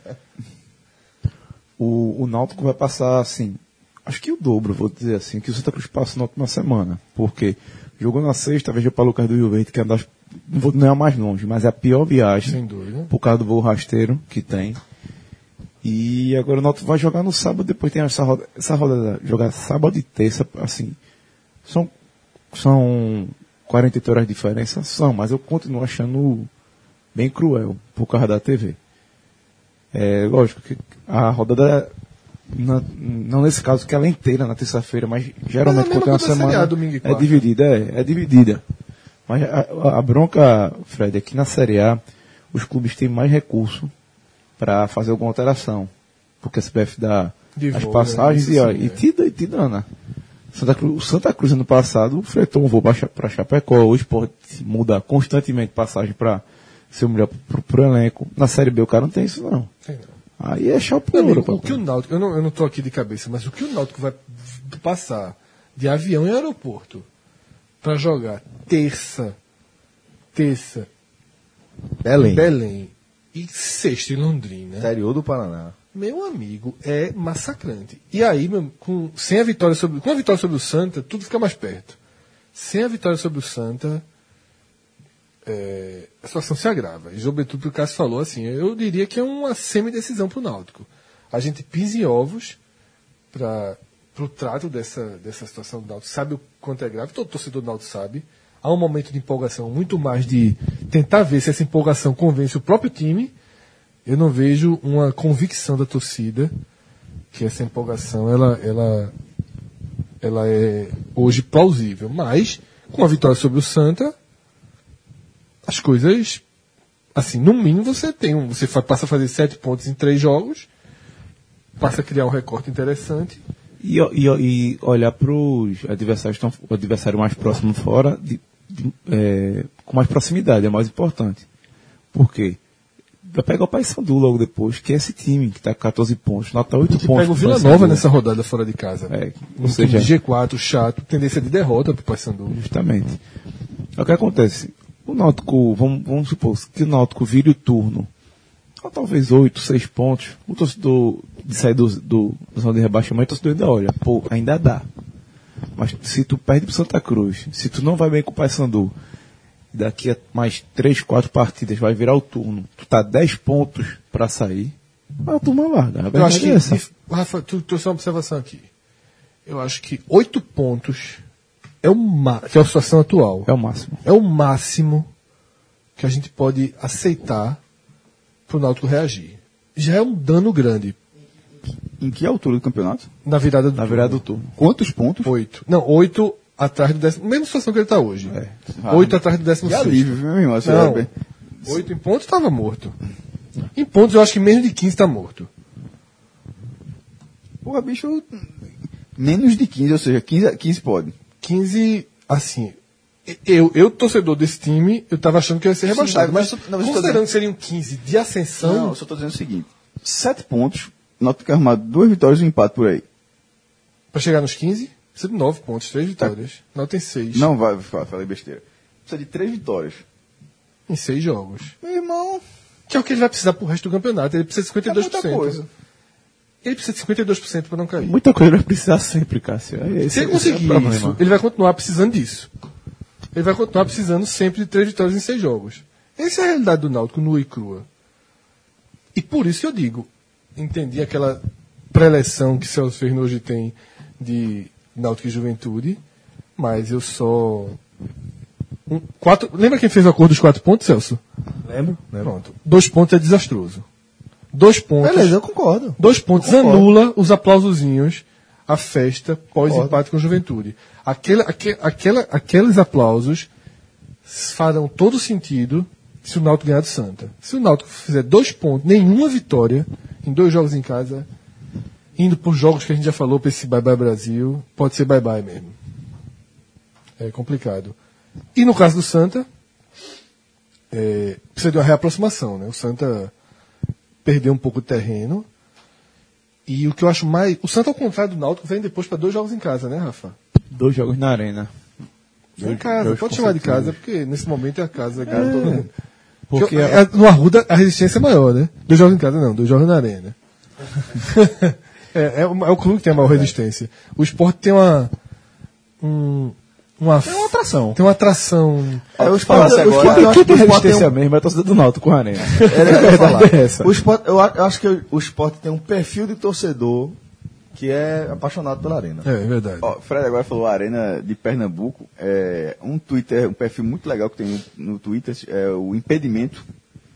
[SPEAKER 4] O, o Náutico vai passar, assim, acho que o dobro, vou dizer assim, que o Santa Cruz passa na última semana. Porque jogou na sexta, veja para Lucas do Rio Verde, que é das, não vou não é a mais longe, mas é a pior viagem.
[SPEAKER 3] Sem dúvida.
[SPEAKER 4] Por causa do voo rasteiro que tem. E agora o Náutico vai jogar no sábado, depois tem essa roda, essa roda jogar sábado e terça, assim, são, são quarenta e oito horas de diferença, são, mas eu continuo achando bem cruel, por causa da T V. É lógico que a rodada, na, não nesse caso, que ela é inteira na terça-feira, mas geralmente
[SPEAKER 3] Mas é a mesma
[SPEAKER 4] quando tem uma
[SPEAKER 3] coisa da
[SPEAKER 4] semana
[SPEAKER 3] Série A, domingo e
[SPEAKER 4] é
[SPEAKER 3] quarta.
[SPEAKER 4] dividida, é, é dividida. Mas a, a- a bronca, Fred, é que na Série A os clubes têm mais recurso para fazer alguma alteração. Porque a C B F dá
[SPEAKER 3] Divulga,
[SPEAKER 4] as passagens
[SPEAKER 3] isso
[SPEAKER 4] e, ó,
[SPEAKER 3] sim,
[SPEAKER 4] e,
[SPEAKER 3] é.
[SPEAKER 4] te, dá- e te dana. Santa Cruz, o Santa Cruz ano passado fretou um voo para Chapecó, hoje pode mudar constantemente passagem para ser o melhor pro, pro elenco. Na Série B o cara não tem isso não.
[SPEAKER 3] Tem não.
[SPEAKER 4] Aí é chapéu.
[SPEAKER 3] Meu amigo, o que o Náutico, eu não, eu não tô aqui de cabeça, mas o que o Náutico vai passar de avião em aeroporto para jogar terça, terça
[SPEAKER 2] Belém.
[SPEAKER 3] em Belém e sexta em Londrina,
[SPEAKER 2] Interior do Paraná.
[SPEAKER 3] meu amigo, é massacrante. E aí, meu, com, sem a vitória sobre, com a vitória sobre o Santa, tudo fica mais perto. Sem a vitória sobre o Santa, é, a situação se agrava. E sobretudo o que o Cássio falou, assim, eu diria que é uma semi-decisão para o Náutico. A gente pisa em ovos para o trato dessa, dessa situação do Náutico. Sabe o quanto é grave, todo torcedor do Náutico sabe. Há um momento de empolgação, muito mais de tentar ver se essa empolgação convence o próprio time. Eu não vejo uma convicção da torcida que essa empolgação ela, ela, ela é hoje plausível. Mas, com a vitória sobre o Santa, as coisas, assim, no mínimo você tem um, você fa- passa a fazer sete pontos em três jogos, passa a criar um recorte interessante.
[SPEAKER 4] E, e, e olhar para os adversários, tão, o adversário mais próximo fora, de, de, é, com mais proximidade, é mais importante. Por quê? Vai pegar o Paysandu logo depois, que é esse time que está com catorze pontos, nota oito
[SPEAKER 3] Você
[SPEAKER 4] pontos.
[SPEAKER 3] pega o
[SPEAKER 4] pro
[SPEAKER 3] Vila
[SPEAKER 4] Paysandu.
[SPEAKER 3] Nova nessa rodada fora de casa.
[SPEAKER 4] É,
[SPEAKER 3] Um
[SPEAKER 4] ou
[SPEAKER 3] time
[SPEAKER 4] seja,
[SPEAKER 3] de G quatro, chato, tendência de derrota pro Paysandu.
[SPEAKER 4] justamente. O que acontece? O Náutico, vamos, vamos supor que o Náutico vire o turno, ou talvez oito, seis pontos, o torcedor de sair do, do, do zona de rebaixamento, o torcedor ainda olha, pô, ainda dá. Mas se tu perde pro Santa Cruz, se tu não vai bem com o Paysandu, daqui a mais três, quatro partidas vai virar o turno, tu tá dez pontos pra sair, a turma larga. A
[SPEAKER 3] Eu
[SPEAKER 4] verdade
[SPEAKER 3] acho que,
[SPEAKER 4] é essa.
[SPEAKER 3] Rafa, tu trouxe uma observação aqui. Eu acho que oito pontos é o ma- que é a situação atual.
[SPEAKER 4] É o máximo.
[SPEAKER 3] É o máximo que a gente pode aceitar para o Náutico reagir. Já é um dano grande
[SPEAKER 5] Em que altura do campeonato?
[SPEAKER 3] na virada do
[SPEAKER 4] Na virada do turno.
[SPEAKER 5] Quantos pontos?
[SPEAKER 3] Oito. Não, oito atrás do décimo. Mesma situação que ele está hoje.
[SPEAKER 4] É.
[SPEAKER 3] Oito atrás do décimo
[SPEAKER 5] Que
[SPEAKER 3] sexto.
[SPEAKER 5] alívio, viu, meu irmão? Você
[SPEAKER 3] Não,
[SPEAKER 5] vai-
[SPEAKER 3] oito em pontos estava morto. Em pontos eu acho que menos de quinze está morto.
[SPEAKER 5] Porra, bicho, menos de quinze, ou seja, quinze, quinze pode.
[SPEAKER 3] quinze, assim. Eu, eu, torcedor desse time, eu tava achando que ia ser rebaixado.
[SPEAKER 5] Sim,
[SPEAKER 3] mas
[SPEAKER 5] mas eu tô- não, mas eu tô
[SPEAKER 3] considerando
[SPEAKER 5] dizendo-
[SPEAKER 3] que seriam quinze de ascensão,
[SPEAKER 5] Não, eu só tô dizendo o seguinte: sete pontos, Náutico tem arrumado duas vitórias e um empate por aí.
[SPEAKER 3] para chegar nos quinze, precisa de nove pontos, três vitórias. Não tem seis.
[SPEAKER 5] Não vai, fa- falei besteira. Precisa de três vitórias.
[SPEAKER 3] Em seis jogos.
[SPEAKER 5] Meu irmão,
[SPEAKER 3] Que é o que ele vai precisar pro resto do campeonato. Ele precisa de cinquenta e
[SPEAKER 5] é
[SPEAKER 3] dois por
[SPEAKER 5] muita
[SPEAKER 3] cento.
[SPEAKER 5] coisa.
[SPEAKER 3] Ele precisa de cinquenta e dois por cento para não cair.
[SPEAKER 4] Muita coisa ele vai precisar sempre, Cássio. Esse,
[SPEAKER 3] Se ele
[SPEAKER 4] esse
[SPEAKER 3] conseguir
[SPEAKER 4] é o problema.
[SPEAKER 3] isso, ele vai continuar precisando disso. Ele vai continuar precisando sempre de três vitórias em seis jogos. Essa é a realidade do Náutico, nua e crua. E por isso que eu digo, entendi aquela pré-eleção que Celso Ferno hoje tem de Náutico e Juventude, mas eu só... Um, quatro, lembra quem fez o acordo dos quatro pontos, Celso?
[SPEAKER 2] Lembro? Lembro.
[SPEAKER 3] Pronto. Dois pontos é desastroso. Dois pontos...
[SPEAKER 2] Beleza, eu concordo.
[SPEAKER 3] Dois pontos
[SPEAKER 2] Eu concordo.
[SPEAKER 3] anula os aplausozinhos, a festa pós-empate com a Juventude. Aquela, aque- aquela, aqueles aplausos farão todo sentido se o Náutico ganhar do Santa. Se o Náutico fizer dois pontos, nenhuma vitória, em dois jogos em casa, indo por jogos que a gente já falou, para esse bye-bye Brasil, pode ser bye-bye mesmo. É complicado. E no caso do Santa, é, precisa de uma reaproximação, né? O Santa perdeu um pouco de terreno. E o que eu acho mais. O Santa, ao contrário do Náutico, vem depois para dois jogos em casa, né, Rafa?
[SPEAKER 4] Dois jogos na arena.
[SPEAKER 3] Em
[SPEAKER 4] Dois-
[SPEAKER 3] casa,
[SPEAKER 4] dois
[SPEAKER 3] pode chamar de
[SPEAKER 4] consecutivos.
[SPEAKER 3] casa, porque nesse momento é a casa, casa todo mundo.
[SPEAKER 4] Porque
[SPEAKER 3] Porque
[SPEAKER 4] a-
[SPEAKER 3] a- no Arruda a resistência é maior, né? Dois jogos em casa não, dois jogos na arena. é, é, o, é o clube que tem a maior resistência. O esporte tem uma. Um, uma
[SPEAKER 2] É uma atração.
[SPEAKER 3] tem uma atração.
[SPEAKER 2] É, o
[SPEAKER 5] Fala
[SPEAKER 2] Sport,
[SPEAKER 5] assim
[SPEAKER 2] o
[SPEAKER 5] agora,
[SPEAKER 2] Sport, eu acho
[SPEAKER 4] Quem
[SPEAKER 2] que
[SPEAKER 4] tem
[SPEAKER 2] o Sport tem
[SPEAKER 4] resistência
[SPEAKER 2] um,
[SPEAKER 4] mesmo é a torcida do Náutico com a arena.
[SPEAKER 2] Era isso que eu ia falar.
[SPEAKER 4] É essa.
[SPEAKER 2] O Sport, eu, a- eu acho que o Sport tem um perfil de torcedor que é apaixonado pela arena.
[SPEAKER 3] É, é verdade.
[SPEAKER 5] Ó, Fred agora falou Arena de Pernambuco. É, um Twitter, um perfil muito legal que tem no, no Twitter, é o Impedimento.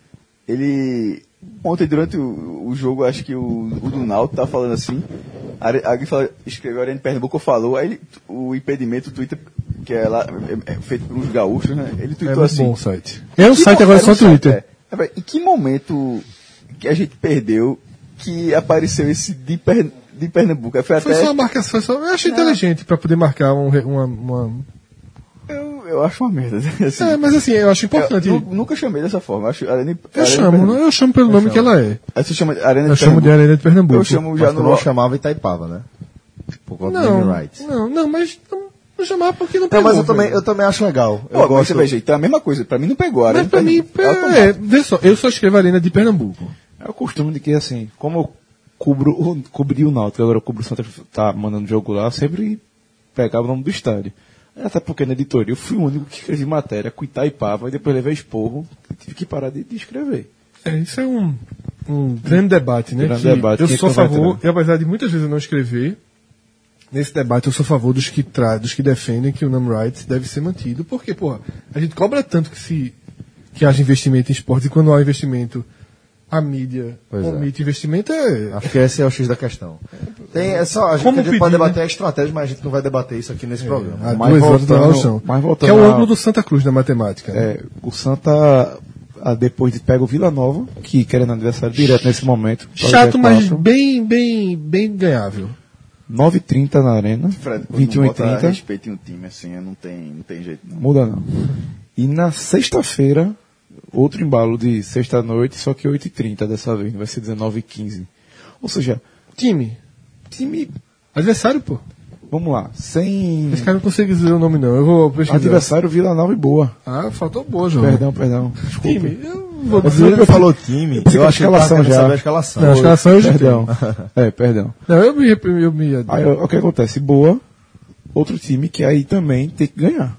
[SPEAKER 5] Ele, ontem durante o, o jogo, acho que o, o do Náutico tá falando assim, Are- alguém fala, escreveu Arena de Pernambuco, falou, aí ele, o Impedimento, o Twitter, que é lá, é, é feito pelos gaúchos, né? Ele
[SPEAKER 3] É
[SPEAKER 5] tweetou
[SPEAKER 3] muito
[SPEAKER 5] assim.
[SPEAKER 3] bom o site. É um
[SPEAKER 5] Que
[SPEAKER 3] site
[SPEAKER 5] mo-
[SPEAKER 3] agora
[SPEAKER 5] era
[SPEAKER 3] só
[SPEAKER 5] um site,
[SPEAKER 3] Twitter.
[SPEAKER 5] é. É, Em que momento que a gente perdeu que apareceu esse de, Per- de Pernambuco? Aí Foi
[SPEAKER 3] Foi
[SPEAKER 5] até,
[SPEAKER 3] só uma marcação, só, eu achei
[SPEAKER 5] Não.
[SPEAKER 3] inteligente para poder marcar um, re- uma, uma.
[SPEAKER 5] eu, eu acho uma merda. Assim,
[SPEAKER 3] É, mas assim, eu acho importante.
[SPEAKER 5] eu
[SPEAKER 3] Eu,
[SPEAKER 5] nu- nunca chamei dessa forma. Eu, acho, Arena, de- Arena de
[SPEAKER 3] chamo,
[SPEAKER 5] Pernambuco.
[SPEAKER 3] eu chamo pelo nome que ela é.
[SPEAKER 5] Aí você chama de Arena
[SPEAKER 3] Eu
[SPEAKER 5] de
[SPEAKER 3] chamo de
[SPEAKER 5] Pernambuco.
[SPEAKER 3] Arena de Pernambuco.
[SPEAKER 5] Eu chamo
[SPEAKER 2] Mas
[SPEAKER 5] já
[SPEAKER 2] tu
[SPEAKER 5] no.
[SPEAKER 2] não chamava Itaipava, né? Por conta do
[SPEAKER 3] Não,
[SPEAKER 2] naming rights.
[SPEAKER 3] não, não, mas não, não chamar porque não
[SPEAKER 2] Não,
[SPEAKER 3] pegou.
[SPEAKER 2] mas eu também,
[SPEAKER 3] velho.
[SPEAKER 2] eu também acho legal. Eu
[SPEAKER 5] Pô, mas
[SPEAKER 2] gosto.
[SPEAKER 5] você veja, então é a mesma coisa. Pra mim não pegou. Arena
[SPEAKER 3] Mas
[SPEAKER 5] de
[SPEAKER 3] pra mim,
[SPEAKER 5] Pernambuco. É automático.
[SPEAKER 3] é, vê só, eu só escrevo Arena de Pernambuco.
[SPEAKER 4] É o costume de que, assim, como eu cubro, o- cobri o Náutico, agora eu cubro o Santa, tá mandando jogo lá, eu sempre pegava o nome do estádio. Até porque na editoria eu fui o único que escrevi matéria com Itaipava e depois levei esporro e tive que parar de, de escrever.
[SPEAKER 3] É, isso é um, um grande debate, né?
[SPEAKER 4] Grande
[SPEAKER 3] que
[SPEAKER 4] debate,
[SPEAKER 3] eu
[SPEAKER 4] que
[SPEAKER 3] sou a
[SPEAKER 4] a gente vai
[SPEAKER 3] favor,
[SPEAKER 4] entrar.
[SPEAKER 3] e apesar de muitas vezes eu não escrever, nesse debate eu sou a favor dos que, tra dos que defendem que o name rights deve ser mantido, porque, porra, a gente cobra tanto que, se, que haja investimento em esportes e quando há investimento, a mídia
[SPEAKER 2] Pois é.
[SPEAKER 3] omite investimento é.
[SPEAKER 2] Acho que esse é o X da questão. Tem, é só, a gente,
[SPEAKER 3] Como
[SPEAKER 2] a gente
[SPEAKER 3] pedir,
[SPEAKER 2] pode
[SPEAKER 3] né?
[SPEAKER 2] debater a estratégia, mas a gente não vai debater isso aqui nesse programa.
[SPEAKER 3] Há
[SPEAKER 4] Mas
[SPEAKER 3] duas horas da
[SPEAKER 4] voltando-
[SPEAKER 3] chão.
[SPEAKER 4] mas voltando
[SPEAKER 3] Que é o
[SPEAKER 4] a-
[SPEAKER 3] ângulo do Santa Cruz na matemática. né?
[SPEAKER 4] É, o Santa, ah, depois de pega o Vila Nova, que querendo adversário direto nesse momento.
[SPEAKER 3] Chato, mas bem, bem, bem ganhável.
[SPEAKER 4] nove e trinta na arena,
[SPEAKER 5] Fred, quando
[SPEAKER 4] vinte e um
[SPEAKER 5] não
[SPEAKER 4] e
[SPEAKER 5] bota
[SPEAKER 4] trinta,
[SPEAKER 5] respeito em um time assim, não tem, não tem jeito não.
[SPEAKER 4] muda não. E na sexta-feira, outro embalo de sexta-noite, só que oito e trinta dessa vez, vai ser dezenove e quinze. Ou seja,
[SPEAKER 3] Time.
[SPEAKER 4] time,
[SPEAKER 3] Adversário, pô.
[SPEAKER 4] vamos lá, sem
[SPEAKER 3] Esse cara não consegue dizer o nome, não. Eu vou pesquisar.
[SPEAKER 4] adversário Vila Nova e boa.
[SPEAKER 3] Ah, faltou boa, João.
[SPEAKER 4] Perdão, perdão. Desculpe.
[SPEAKER 3] Time. Eu vou
[SPEAKER 2] Você
[SPEAKER 3] dizer.
[SPEAKER 2] nunca falou time,
[SPEAKER 4] Você
[SPEAKER 2] eu
[SPEAKER 4] quer
[SPEAKER 2] acho que ele
[SPEAKER 4] escalação
[SPEAKER 2] tava querendo
[SPEAKER 4] já?
[SPEAKER 2] saber a escalação.
[SPEAKER 3] Não, a escalação eu já
[SPEAKER 4] Perdão.
[SPEAKER 3] tenho.
[SPEAKER 4] É, perdão.
[SPEAKER 3] Não, eu me, eu me
[SPEAKER 4] Aí o o que acontece? Boa, outro time que aí também tem que ganhar.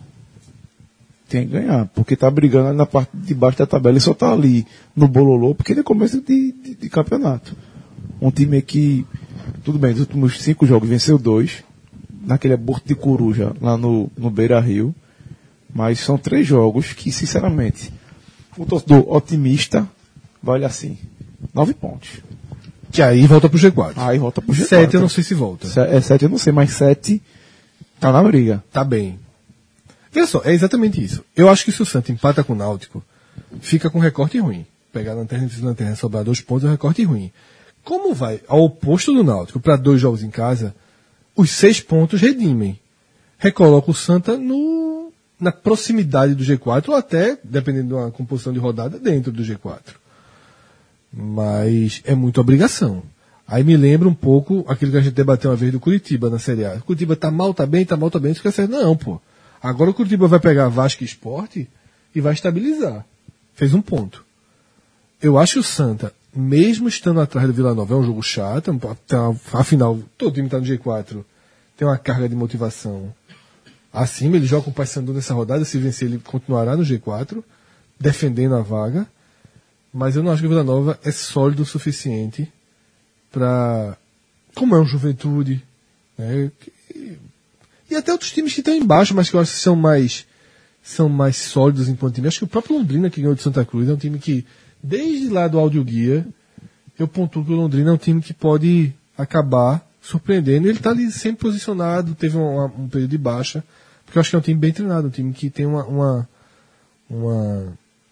[SPEAKER 4] Tem que ganhar, porque tá brigando ali na parte de baixo da tabela e só tá ali no bololô, porque ele é começo de, de, de campeonato. Um time que, tudo bem, nos últimos cinco jogos venceu dois, naquele aborto de coruja lá no, no Beira Rio, mas são três jogos que, sinceramente, o torcedor otimista vai olhar assim, nove pontos.
[SPEAKER 3] Que aí volta pro G quatro.
[SPEAKER 4] Aí volta pro G quatro.
[SPEAKER 3] Sete eu não sei se volta.
[SPEAKER 4] Se- É sete, eu não sei, mas sete Tá na briga.
[SPEAKER 3] Tá bem. Veja só, é exatamente isso. Eu acho que se o Santa empata com o Náutico, fica com recorte ruim. Pegar a lanterna e a lanterna, sobrar dois pontos é um recorte ruim. Como vai ao oposto do Náutico para dois jogos em casa, os seis pontos redimem. Recoloca o Santa no, na proximidade do G quatro, ou até, dependendo de uma composição de rodada, dentro do G quatro. Mas é muita obrigação. Aí me lembra um pouco aquilo que a gente debateu uma vez do Curitiba na Série A. O Curitiba tá mal, tá bem, tá mal, tá bem, isso quer dizer, não, pô. Agora o Curitiba vai pegar Vasco e Sport e vai estabilizar. Fez um ponto. Eu acho que o Santa, mesmo estando atrás do Vila Nova, é um jogo chato, afinal, todo time tá no G quatro, tem uma carga de motivação acima, ele joga com o Paysandu nessa rodada, se vencer ele continuará no G quatro, defendendo a vaga, mas eu não acho que o Vila Nova é sólido o suficiente para, como é um Juventude, né, e, e até outros times que estão embaixo, mas que eu acho que são mais, são mais sólidos enquanto time. Acho que o próprio Londrina, que ganhou de Santa Cruz, é um time que, desde lá do áudio guia, eu pontuo que o Londrina é um time que pode acabar surpreendendo. Ele está ali sempre posicionado, teve um, um período de baixa, porque eu acho que é um time bem treinado, um time que tem uma uma, uma,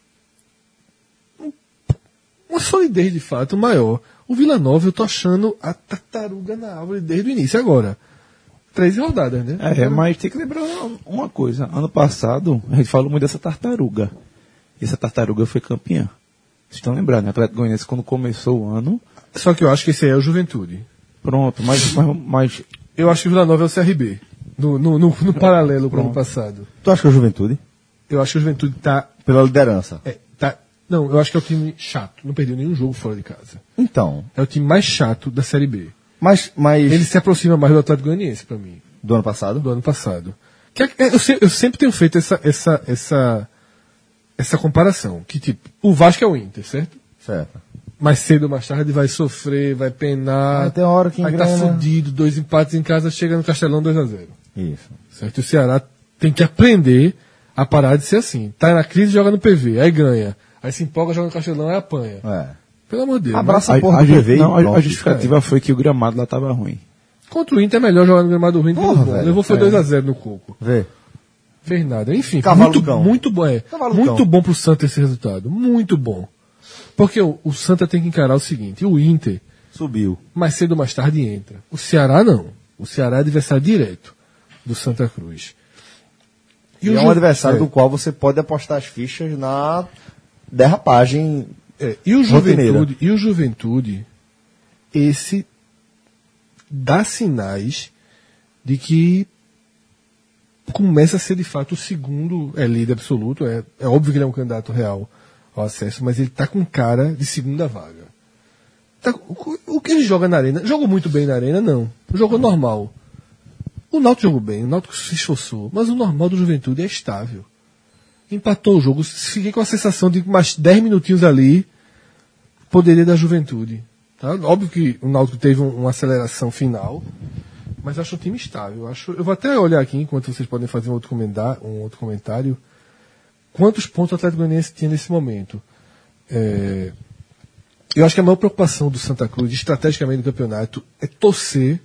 [SPEAKER 3] uma solidez de fato maior. O Vila Nova eu tô achando a tartaruga na árvore desde o início. Agora, treze rodadas, né?
[SPEAKER 4] É, mas tem que lembrar uma coisa. Ano passado, a gente falou muito dessa tartaruga. E essa tartaruga foi campeã. Vocês estão lembrando, né? O Atlético Goianiense, quando começou o ano...
[SPEAKER 3] Só que eu acho que esse aí é o Juventude.
[SPEAKER 4] Pronto, mas... mas, mas...
[SPEAKER 3] Eu acho que o Vila Nova é o C R B. No, no, no, no paralelo com o ano passado.
[SPEAKER 2] Tu acha que é o Juventude?
[SPEAKER 3] Eu acho que o Juventude tá...
[SPEAKER 2] Pela liderança.
[SPEAKER 3] É, tá... Não, eu acho que é o time chato. Não perdeu nenhum jogo fora de casa.
[SPEAKER 2] Então.
[SPEAKER 3] É o time mais chato da Série B.
[SPEAKER 2] Mas, mas...
[SPEAKER 3] Ele se aproxima mais do Atlético Goianiense, pra mim.
[SPEAKER 2] Do ano passado?
[SPEAKER 3] Do ano passado. Que é, eu, se- eu sempre tenho feito essa, essa, essa, essa comparação. Que tipo, o Vasco é o Inter, certo?
[SPEAKER 2] Certo.
[SPEAKER 3] Mais cedo ou mais tarde vai sofrer, vai penar.
[SPEAKER 2] Ah, tem hora que
[SPEAKER 3] vai estar
[SPEAKER 2] engrena.
[SPEAKER 3] fudido, dois empates em casa, chega no Castelão dois a zero.
[SPEAKER 2] Isso.
[SPEAKER 3] Certo? O Ceará tem que aprender a parar de ser assim. Tá na crise, joga no P V, aí ganha. Aí se empolga, joga no Castelão, aí apanha.
[SPEAKER 2] É.
[SPEAKER 3] Pelo amor de Deus.
[SPEAKER 2] Abraça
[SPEAKER 3] mas-
[SPEAKER 2] a porra
[SPEAKER 4] a,
[SPEAKER 2] do P V e
[SPEAKER 4] não, a, a
[SPEAKER 2] pronto.
[SPEAKER 4] justificativa foi que o gramado lá tava ruim.
[SPEAKER 3] Contra o Inter é melhor jogar no gramado ruim do que
[SPEAKER 2] Porra,
[SPEAKER 3] no bom.
[SPEAKER 2] velho.
[SPEAKER 3] Levou foi
[SPEAKER 2] É.
[SPEAKER 3] dois a zero no Coco.
[SPEAKER 2] Vê.
[SPEAKER 3] Fez nada. Enfim,
[SPEAKER 2] Cavalo
[SPEAKER 3] muito,
[SPEAKER 2] do cão.
[SPEAKER 3] muito bom. É,
[SPEAKER 2] Cavalo do
[SPEAKER 3] muito
[SPEAKER 2] cão.
[SPEAKER 3] bom pro Santa esse resultado. Muito bom. Porque o, o Santa tem que encarar o seguinte: o Inter,
[SPEAKER 2] Subiu.
[SPEAKER 3] mais cedo ou mais tarde, entra. O Ceará não. O Ceará é adversário direto do Santa Cruz.
[SPEAKER 2] E,
[SPEAKER 3] o
[SPEAKER 2] é um
[SPEAKER 3] Ju-
[SPEAKER 2] adversário
[SPEAKER 3] é,
[SPEAKER 2] do qual você pode apostar as fichas na derrapagem.
[SPEAKER 3] é, e o
[SPEAKER 2] rotineira.
[SPEAKER 3] Juventude, e o Juventude, esse dá sinais de que começa a ser de fato o segundo, é líder absoluto, é, é óbvio que ele é um candidato real ao acesso, mas ele tá com cara de segunda vaga. Tá- o, o que ele joga na arena, jogou muito bem na arena, não. Jogou normal. O Náutico jogou bem, o Náutico se esforçou, mas o normal do Juventude é estável. Empatou o jogo, fiquei com a sensação de que mais dez minutinhos ali poderia dar Juventude. Tá? Óbvio que o Náutico teve um- uma aceleração final, mas eu acho um time estável. Eu, acho, eu vou até olhar aqui, enquanto vocês podem fazer um outro, comentar, um outro comentário, quantos pontos o Atlético Goianiense tinha nesse momento. É, eu acho que a maior preocupação do Santa Cruz, estrategicamente do campeonato, é torcer.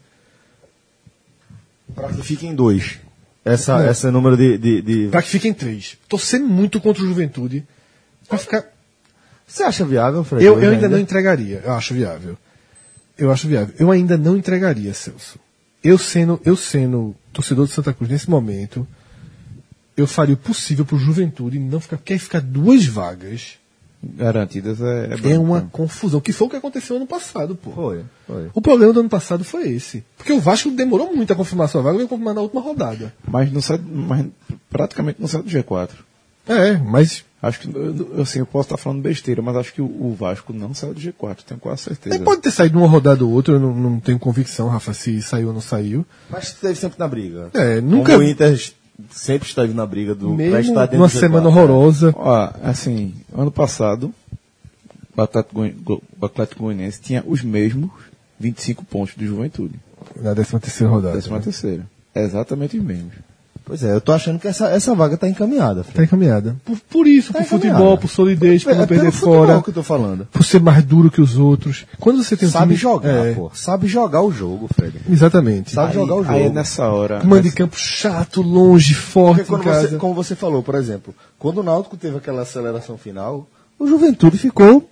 [SPEAKER 2] Para que fique em dois. Essa,
[SPEAKER 3] É.
[SPEAKER 2] esse número de. de, de...
[SPEAKER 3] Para que fiquem três. Torcer muito contra o Juventude. Pra ficar.
[SPEAKER 2] Você acha viável, Fred?
[SPEAKER 3] Eu,
[SPEAKER 2] hoje
[SPEAKER 3] eu ainda não entregaria. Eu acho viável. Eu acho viável. Eu ainda não entregaria, Celso. Eu sendo, eu sendo torcedor de Santa Cruz nesse momento, eu faria o possível pro Juventude não ficar. Quer ficar duas vagas.
[SPEAKER 4] Garantidas é...
[SPEAKER 3] É
[SPEAKER 4] bom,
[SPEAKER 3] uma
[SPEAKER 4] né?
[SPEAKER 3] confusão. Que foi o que aconteceu ano passado, pô.
[SPEAKER 2] Foi, foi.
[SPEAKER 3] O problema do ano passado foi esse. Porque o Vasco demorou muito a confirmar sua vaga, veio confirmar na última rodada.
[SPEAKER 4] Mas, não sai, mas praticamente não sai do G quatro.
[SPEAKER 3] É, mas
[SPEAKER 4] Acho que, eu- assim, eu posso estar falando besteira, mas acho que o, o Vasco não saiu do G quatro, tenho quase certeza.
[SPEAKER 3] ele pode ter saído uma rodada ou outra, eu não, não tenho convicção, Rafa, se saiu ou não saiu.
[SPEAKER 2] Mas esteve sempre na briga.
[SPEAKER 3] É, nunca-
[SPEAKER 2] Como o Inter sempre esteve na briga do. pra
[SPEAKER 3] Mesmo
[SPEAKER 2] estar dentro
[SPEAKER 3] numa
[SPEAKER 2] do G quatro,
[SPEAKER 3] semana
[SPEAKER 2] né?
[SPEAKER 3] horrorosa.
[SPEAKER 4] Ó, assim, ano passado, o Atlético, Goi- Go- o Atlético Goianiense tinha os mesmos vinte e cinco pontos do Juventude.
[SPEAKER 3] Na décima terceira rodada.
[SPEAKER 4] Décima
[SPEAKER 3] né?
[SPEAKER 4] terceira. Exatamente os mesmos.
[SPEAKER 2] Pois é, eu tô achando que essa, essa vaga tá encaminhada.
[SPEAKER 3] Tá encaminhada. Por, por isso,
[SPEAKER 2] Tá
[SPEAKER 3] por
[SPEAKER 2] encaminhada.
[SPEAKER 3] futebol, por solidez, por
[SPEAKER 2] É,
[SPEAKER 3] não
[SPEAKER 2] é
[SPEAKER 3] perder
[SPEAKER 2] pelo futebol
[SPEAKER 3] fora,
[SPEAKER 2] que eu tô falando.
[SPEAKER 3] por ser mais duro que os outros. Quando você tem um
[SPEAKER 2] Sabe
[SPEAKER 3] time...
[SPEAKER 2] jogar,
[SPEAKER 3] é,
[SPEAKER 2] pô. Sabe jogar o jogo, Fred.
[SPEAKER 3] Exatamente.
[SPEAKER 2] Sabe
[SPEAKER 4] Aí,
[SPEAKER 2] jogar o jogo.
[SPEAKER 4] aí é nessa hora.
[SPEAKER 3] Mano de campo chato, longe, forte
[SPEAKER 2] Porque
[SPEAKER 3] em
[SPEAKER 2] quando
[SPEAKER 3] casa.
[SPEAKER 2] você, como você falou, por exemplo, quando o Náutico teve aquela aceleração final, o Juventude ficou...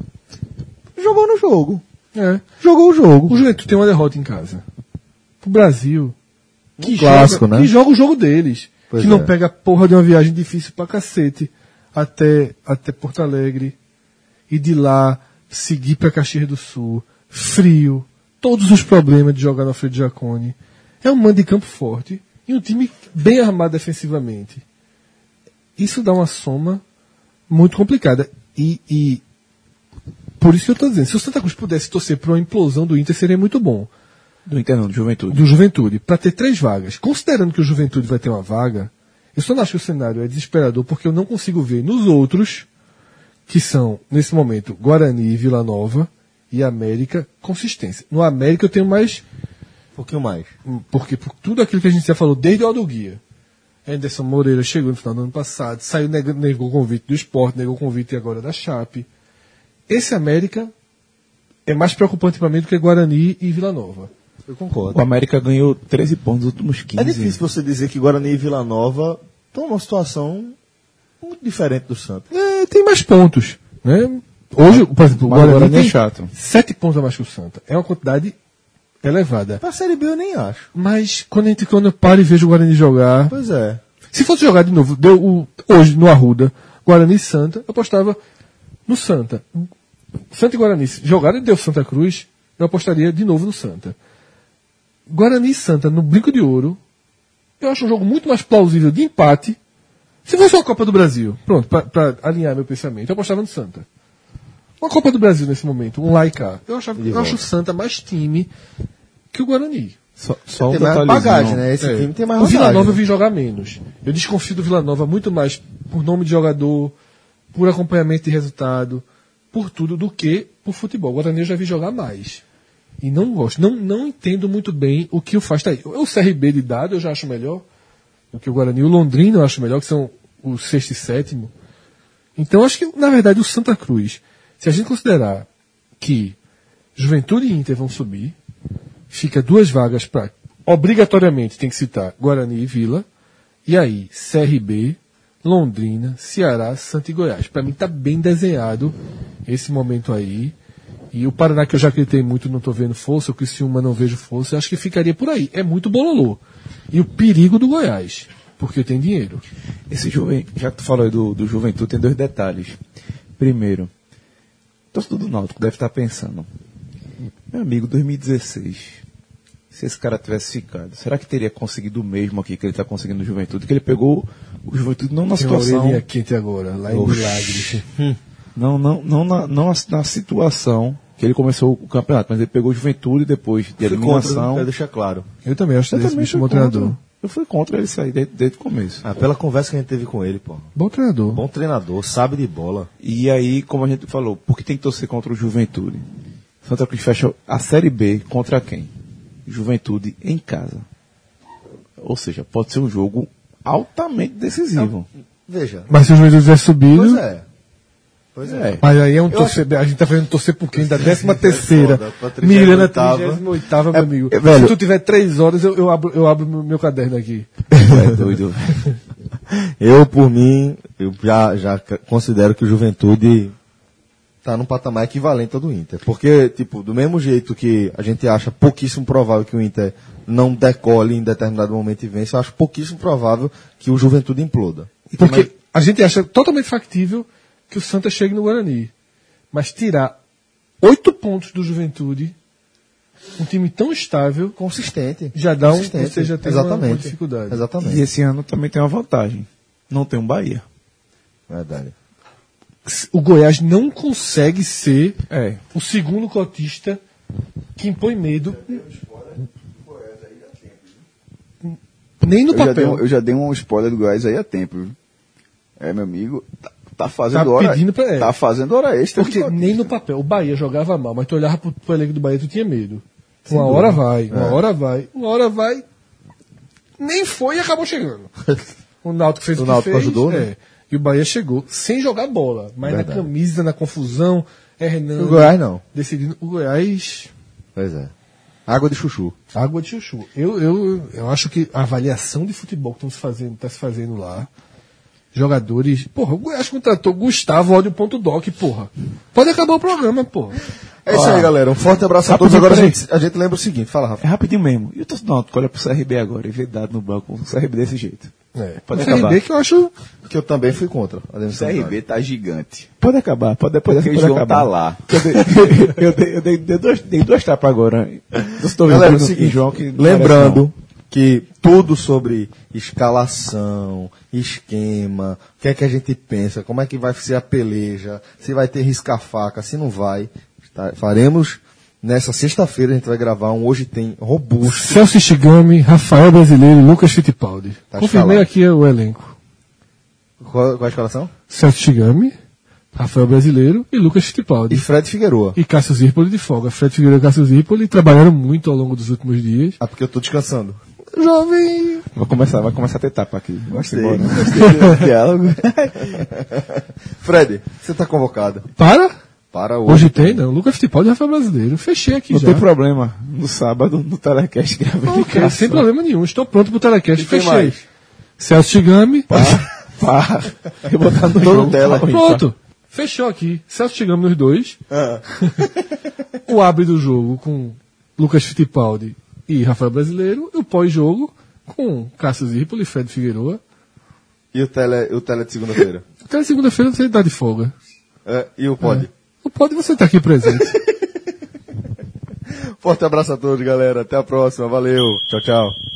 [SPEAKER 2] Jogou no jogo.
[SPEAKER 3] É.
[SPEAKER 2] Jogou o jogo.
[SPEAKER 3] O Juventude tem uma derrota em casa. Pro Brasil. Que,
[SPEAKER 2] clássico,
[SPEAKER 3] joga,
[SPEAKER 2] né?
[SPEAKER 3] que joga o jogo deles.
[SPEAKER 2] Pois
[SPEAKER 3] que não
[SPEAKER 2] é.
[SPEAKER 3] pega a porra de uma viagem difícil pra cacete até, até Porto Alegre. E de lá seguir pra Caxias do Sul. Frio. Todos os problemas de jogar no Alfredo Jaconi. É um mando de campo forte. E um time bem armado defensivamente. Isso dá uma soma muito complicada. E, e por isso que eu estou dizendo, se o Santa Cruz pudesse torcer para uma implosão do Inter, seria muito bom.
[SPEAKER 4] Do Inter não, do Juventude.
[SPEAKER 3] Do Juventude, para ter três vagas. Considerando que o Juventude vai ter uma vaga, eu só não acho que o cenário é desesperador, porque eu não consigo ver nos outros, que são, nesse momento, Guarani, Vila Nova e América, consistência. No América eu tenho mais,
[SPEAKER 2] Um pouquinho mais.
[SPEAKER 3] porque por tudo aquilo que a gente já falou desde o Aldo Guia. Anderson Moreira chegou no final do ano passado, saiu, negou, negou o convite do Sport, negou o convite agora da Chape. Esse América é mais preocupante para mim do que Guarani e Vila Nova.
[SPEAKER 2] Eu concordo.
[SPEAKER 4] O América ganhou treze pontos nos últimos quinze.
[SPEAKER 2] É difícil você dizer que Guarani e Vila Nova estão numa situação muito diferente do Santos.
[SPEAKER 3] É, tem mais pontos. Né? Hoje, por exemplo, o
[SPEAKER 4] Mas
[SPEAKER 3] Guarani,
[SPEAKER 4] o Guarani é
[SPEAKER 3] tem
[SPEAKER 4] chato.
[SPEAKER 3] sete pontos a mais que o Santa. É uma quantidade elevada.
[SPEAKER 2] Pra Série B eu nem acho.
[SPEAKER 3] Mas quando, a gente, quando eu paro e vejo o Guarani jogar...
[SPEAKER 2] Pois é.
[SPEAKER 3] Se fosse jogar de novo, deu o, hoje no Arruda, Guarani e Santa, eu apostava no Santa. Santa e Guarani jogaram e deu Santa Cruz, eu apostaria de novo no Santa. Guarani e Santa no Brinco de Ouro, eu acho um jogo muito mais plausível de empate. Se fosse uma Copa do Brasil, pronto, para alinhar meu pensamento, eu apostava no Santa. Uma Copa do Brasil nesse momento, um lá e cá. Eu, achava, eu acho o Santa mais time que o Guarani.
[SPEAKER 4] Só, só um
[SPEAKER 2] Tem mais
[SPEAKER 4] detalhezinho.
[SPEAKER 2] bagagem, né? Esse
[SPEAKER 3] É.
[SPEAKER 2] time tem mais
[SPEAKER 3] O Vila
[SPEAKER 2] bagagem.
[SPEAKER 3] Nova eu vi jogar menos. Eu desconfio do Vila Nova muito mais por nome de jogador, por acompanhamento de resultado, por tudo, do que por futebol. O Guarani eu já vi jogar mais. E não gosto. Não, não entendo muito bem o que o faz tá aí. O C R B de dado eu já acho melhor do que o Guarani. O Londrina eu acho melhor, que são o sexto e sétimo. Então acho que, na verdade, o Santa Cruz, se a gente considerar que Juventude e Inter vão subir, fica duas vagas para, obrigatoriamente tem que citar Guarani e Vila, e aí C R B, Londrina, Ceará, Santa e Goiás. Para mim tá bem desenhado esse momento aí. E o Paraná, que eu já acreditei muito, não tô vendo força, o Criciúma não vejo força, eu acho que ficaria por aí. É muito bololô. E o perigo do Goiás, porque tem dinheiro.
[SPEAKER 4] Esse Juven, já que tu falou aí do, do Juventude, tem dois detalhes. Primeiro, o torcedor do Náutico deve estar pensando, meu amigo, dois mil e dezesseis, se esse cara tivesse ficado, será que teria conseguido o mesmo aqui que ele está conseguindo no Juventude? Que ele pegou o Juventude não na
[SPEAKER 3] Tem uma
[SPEAKER 4] situação...
[SPEAKER 3] orelhinha quente agora, lá em
[SPEAKER 4] Oxi.
[SPEAKER 3] Milagres.
[SPEAKER 4] Não, não, não, na, não na, na situação que ele começou o campeonato, mas ele pegou o Juventude depois de
[SPEAKER 2] Fui contra,
[SPEAKER 4] eliminação.
[SPEAKER 2] quero deixar claro.
[SPEAKER 3] Eu também acho que
[SPEAKER 4] Eu
[SPEAKER 3] esse
[SPEAKER 4] também
[SPEAKER 3] bicho
[SPEAKER 4] fui
[SPEAKER 3] bom
[SPEAKER 4] contra.
[SPEAKER 3] treinador.
[SPEAKER 4] Eu fui contra ele sair desde, desde o começo.
[SPEAKER 2] Ah, pela conversa que a gente teve com ele, pô.
[SPEAKER 3] Bom treinador.
[SPEAKER 2] Bom treinador, sabe de bola.
[SPEAKER 4] E aí, como a gente falou, por que tem que torcer contra o Juventude? Santa Cruz fecha a Série B contra quem? Juventude em casa. Ou seja, pode ser um jogo altamente decisivo.
[SPEAKER 2] Veja.
[SPEAKER 3] Mas se o Juventude tivesse subido...
[SPEAKER 2] Pois é. Pois é.
[SPEAKER 3] Mas aí é um
[SPEAKER 2] Eu
[SPEAKER 3] torcer, a gente tá fazendo torcer por quem? Da décima terceira.
[SPEAKER 2] foda, pra trigésima
[SPEAKER 3] Mirando a
[SPEAKER 2] oitava.
[SPEAKER 3] trigésima oitava, meu amigo.
[SPEAKER 2] é, velho.
[SPEAKER 3] Se tu tiver três horas, eu, eu abro, eu abro meu, meu caderno aqui.
[SPEAKER 4] É doido.
[SPEAKER 2] Eu, por mim, eu já, já c- considero que o Juventude tá num patamar equivalente ao do Inter. Porque, tipo, do mesmo jeito que a gente acha pouquíssimo provável que o Inter não decole em determinado momento e vença, eu acho pouquíssimo provável que o Juventude imploda. E tem
[SPEAKER 3] Porque
[SPEAKER 2] mais-
[SPEAKER 3] a gente acha totalmente factível que o Santa chegue no Guarani. Mas tirar oito pontos do Juventude, um time tão estável,
[SPEAKER 2] consistente.
[SPEAKER 3] já dá um,
[SPEAKER 2] Consistente.
[SPEAKER 3] você já tem
[SPEAKER 2] Exatamente.
[SPEAKER 3] uma, uma dificuldade.
[SPEAKER 2] Exatamente.
[SPEAKER 4] E esse ano também tem uma vantagem. Não tem um Bahia.
[SPEAKER 2] Verdade.
[SPEAKER 3] O Goiás não consegue ser
[SPEAKER 4] É.
[SPEAKER 3] o segundo cotista que impõe medo. Nem no
[SPEAKER 5] Eu já, dei,
[SPEAKER 3] papel.
[SPEAKER 5] um- eu já dei um spoiler do Goiás aí há tempo. Viu? É, meu amigo, tá, tá fazendo
[SPEAKER 3] Tá
[SPEAKER 5] hora.
[SPEAKER 3] pedindo pra- é.
[SPEAKER 5] Tá fazendo hora extra.
[SPEAKER 3] Porque
[SPEAKER 5] de
[SPEAKER 3] nem no papel. O Bahia jogava mal, mas tu olhava pro, pro elenco do Bahia, tu tinha medo. Uma hora vai, uma hora vai, uma hora vai. nem foi e acabou chegando. O Náutico fez o,
[SPEAKER 2] O
[SPEAKER 3] que
[SPEAKER 2] Náutico
[SPEAKER 3] fez,
[SPEAKER 2] ajudou, né?
[SPEAKER 3] é. E o Bahia chegou sem jogar bola, mas
[SPEAKER 2] Verdade.
[SPEAKER 3] na camisa, na confusão, Hernando
[SPEAKER 2] O Goiás não.
[SPEAKER 3] decidindo. O Goiás,
[SPEAKER 2] Pois é. Água de chuchu.
[SPEAKER 3] água de chuchu. Eu, eu, eu acho que a avaliação de futebol que estão se fazendo, tá se fazendo lá, jogadores. Porra, o Goiás contratou Gustavo Ódio Ponto Doc, porra. Pode acabar o programa, porra.
[SPEAKER 2] É isso
[SPEAKER 4] Ó,
[SPEAKER 2] aí, galera. Um forte abraço a todos.
[SPEAKER 4] rapidinho,
[SPEAKER 2] Agora a
[SPEAKER 4] peraí.
[SPEAKER 2] gente, a gente lembra o seguinte. Fala, Rafa.
[SPEAKER 4] É rapidinho mesmo. E o torcedor do Náutico olha pro C R B agora e vê dado no banco o C R B desse jeito.
[SPEAKER 3] É.
[SPEAKER 4] Pode
[SPEAKER 3] o C R B
[SPEAKER 4] acabar.
[SPEAKER 3] que eu acho.
[SPEAKER 2] Que eu também fui contra. a
[SPEAKER 5] O
[SPEAKER 2] demissão
[SPEAKER 5] C
[SPEAKER 2] do
[SPEAKER 5] R
[SPEAKER 2] Náutico.
[SPEAKER 5] B tá gigante.
[SPEAKER 4] Pode acabar, pode, pode,
[SPEAKER 5] Porque
[SPEAKER 4] pode
[SPEAKER 5] João
[SPEAKER 4] acabar.
[SPEAKER 5] tá lá.
[SPEAKER 4] Eu dei, eu dei, eu dei, dei duas, dei duas tapas agora. Estou
[SPEAKER 2] Galera, é o
[SPEAKER 4] vendo
[SPEAKER 2] seguinte,
[SPEAKER 4] João que não
[SPEAKER 2] lembrando que tudo sobre escalação, esquema, o que é que a gente pensa, como é que vai ser a peleja, se vai ter risca-faca, se não vai, tá? Faremos nessa sexta-feira, a gente vai gravar um Hoje Tem robusto.
[SPEAKER 3] Celso Shigami, Rafael Brasileiro e Lucas Fittipaldi.
[SPEAKER 2] Tá
[SPEAKER 3] Confirmei
[SPEAKER 2] escalado.
[SPEAKER 3] aqui o elenco.
[SPEAKER 2] Qual, qual é a escalação?
[SPEAKER 3] Celso Shigami, Rafael Brasileiro e Lucas
[SPEAKER 2] E
[SPEAKER 3] Fittipaldi.
[SPEAKER 2] Fred Figueroa.
[SPEAKER 3] E Cássio Zirpoli de folga. Fred Figueiredo e Cássio Zirpoli trabalharam muito ao longo dos últimos dias.
[SPEAKER 2] Ah, porque eu tô descansando.
[SPEAKER 3] Jovem.
[SPEAKER 4] Vai começar, vai começar a ter tapa aqui.
[SPEAKER 2] Gostei,
[SPEAKER 4] Embora.
[SPEAKER 2] gostei do diálogo. Fred, você tá convocado.
[SPEAKER 3] Para?
[SPEAKER 2] Para hoje.
[SPEAKER 3] Hoje tem, não. Lucas Fittipaldi e Rafael Brasileiro. Fechei aqui
[SPEAKER 4] Não
[SPEAKER 3] já.
[SPEAKER 4] tem problema. No sábado, no telecast, gravei de
[SPEAKER 3] Ok,
[SPEAKER 4] casa.
[SPEAKER 3] sem problema nenhum. Estou pronto pro telecast.
[SPEAKER 2] E quem
[SPEAKER 3] Fechei.
[SPEAKER 2] mais?
[SPEAKER 3] Celso Shigami.
[SPEAKER 4] Pá. Eu vou botar no
[SPEAKER 2] Tô no
[SPEAKER 4] jogo.
[SPEAKER 2] tela.
[SPEAKER 3] Pronto. Fechou aqui. Celso Shigami nos dois.
[SPEAKER 2] Ah,
[SPEAKER 3] O abre do jogo com Lucas Fittipaldi e Rafael Brasileiro. E o pós-jogo com Cássio Zirpoli e Fred Figueiredo.
[SPEAKER 2] e o tele, o tele de segunda-feira?
[SPEAKER 3] Até segunda-feira você dá de folga.
[SPEAKER 2] É, e o pod?
[SPEAKER 3] Não pode você estar aqui presente.
[SPEAKER 2] Forte abraço a todos, galera. Até a próxima. Valeu. Tchau, tchau.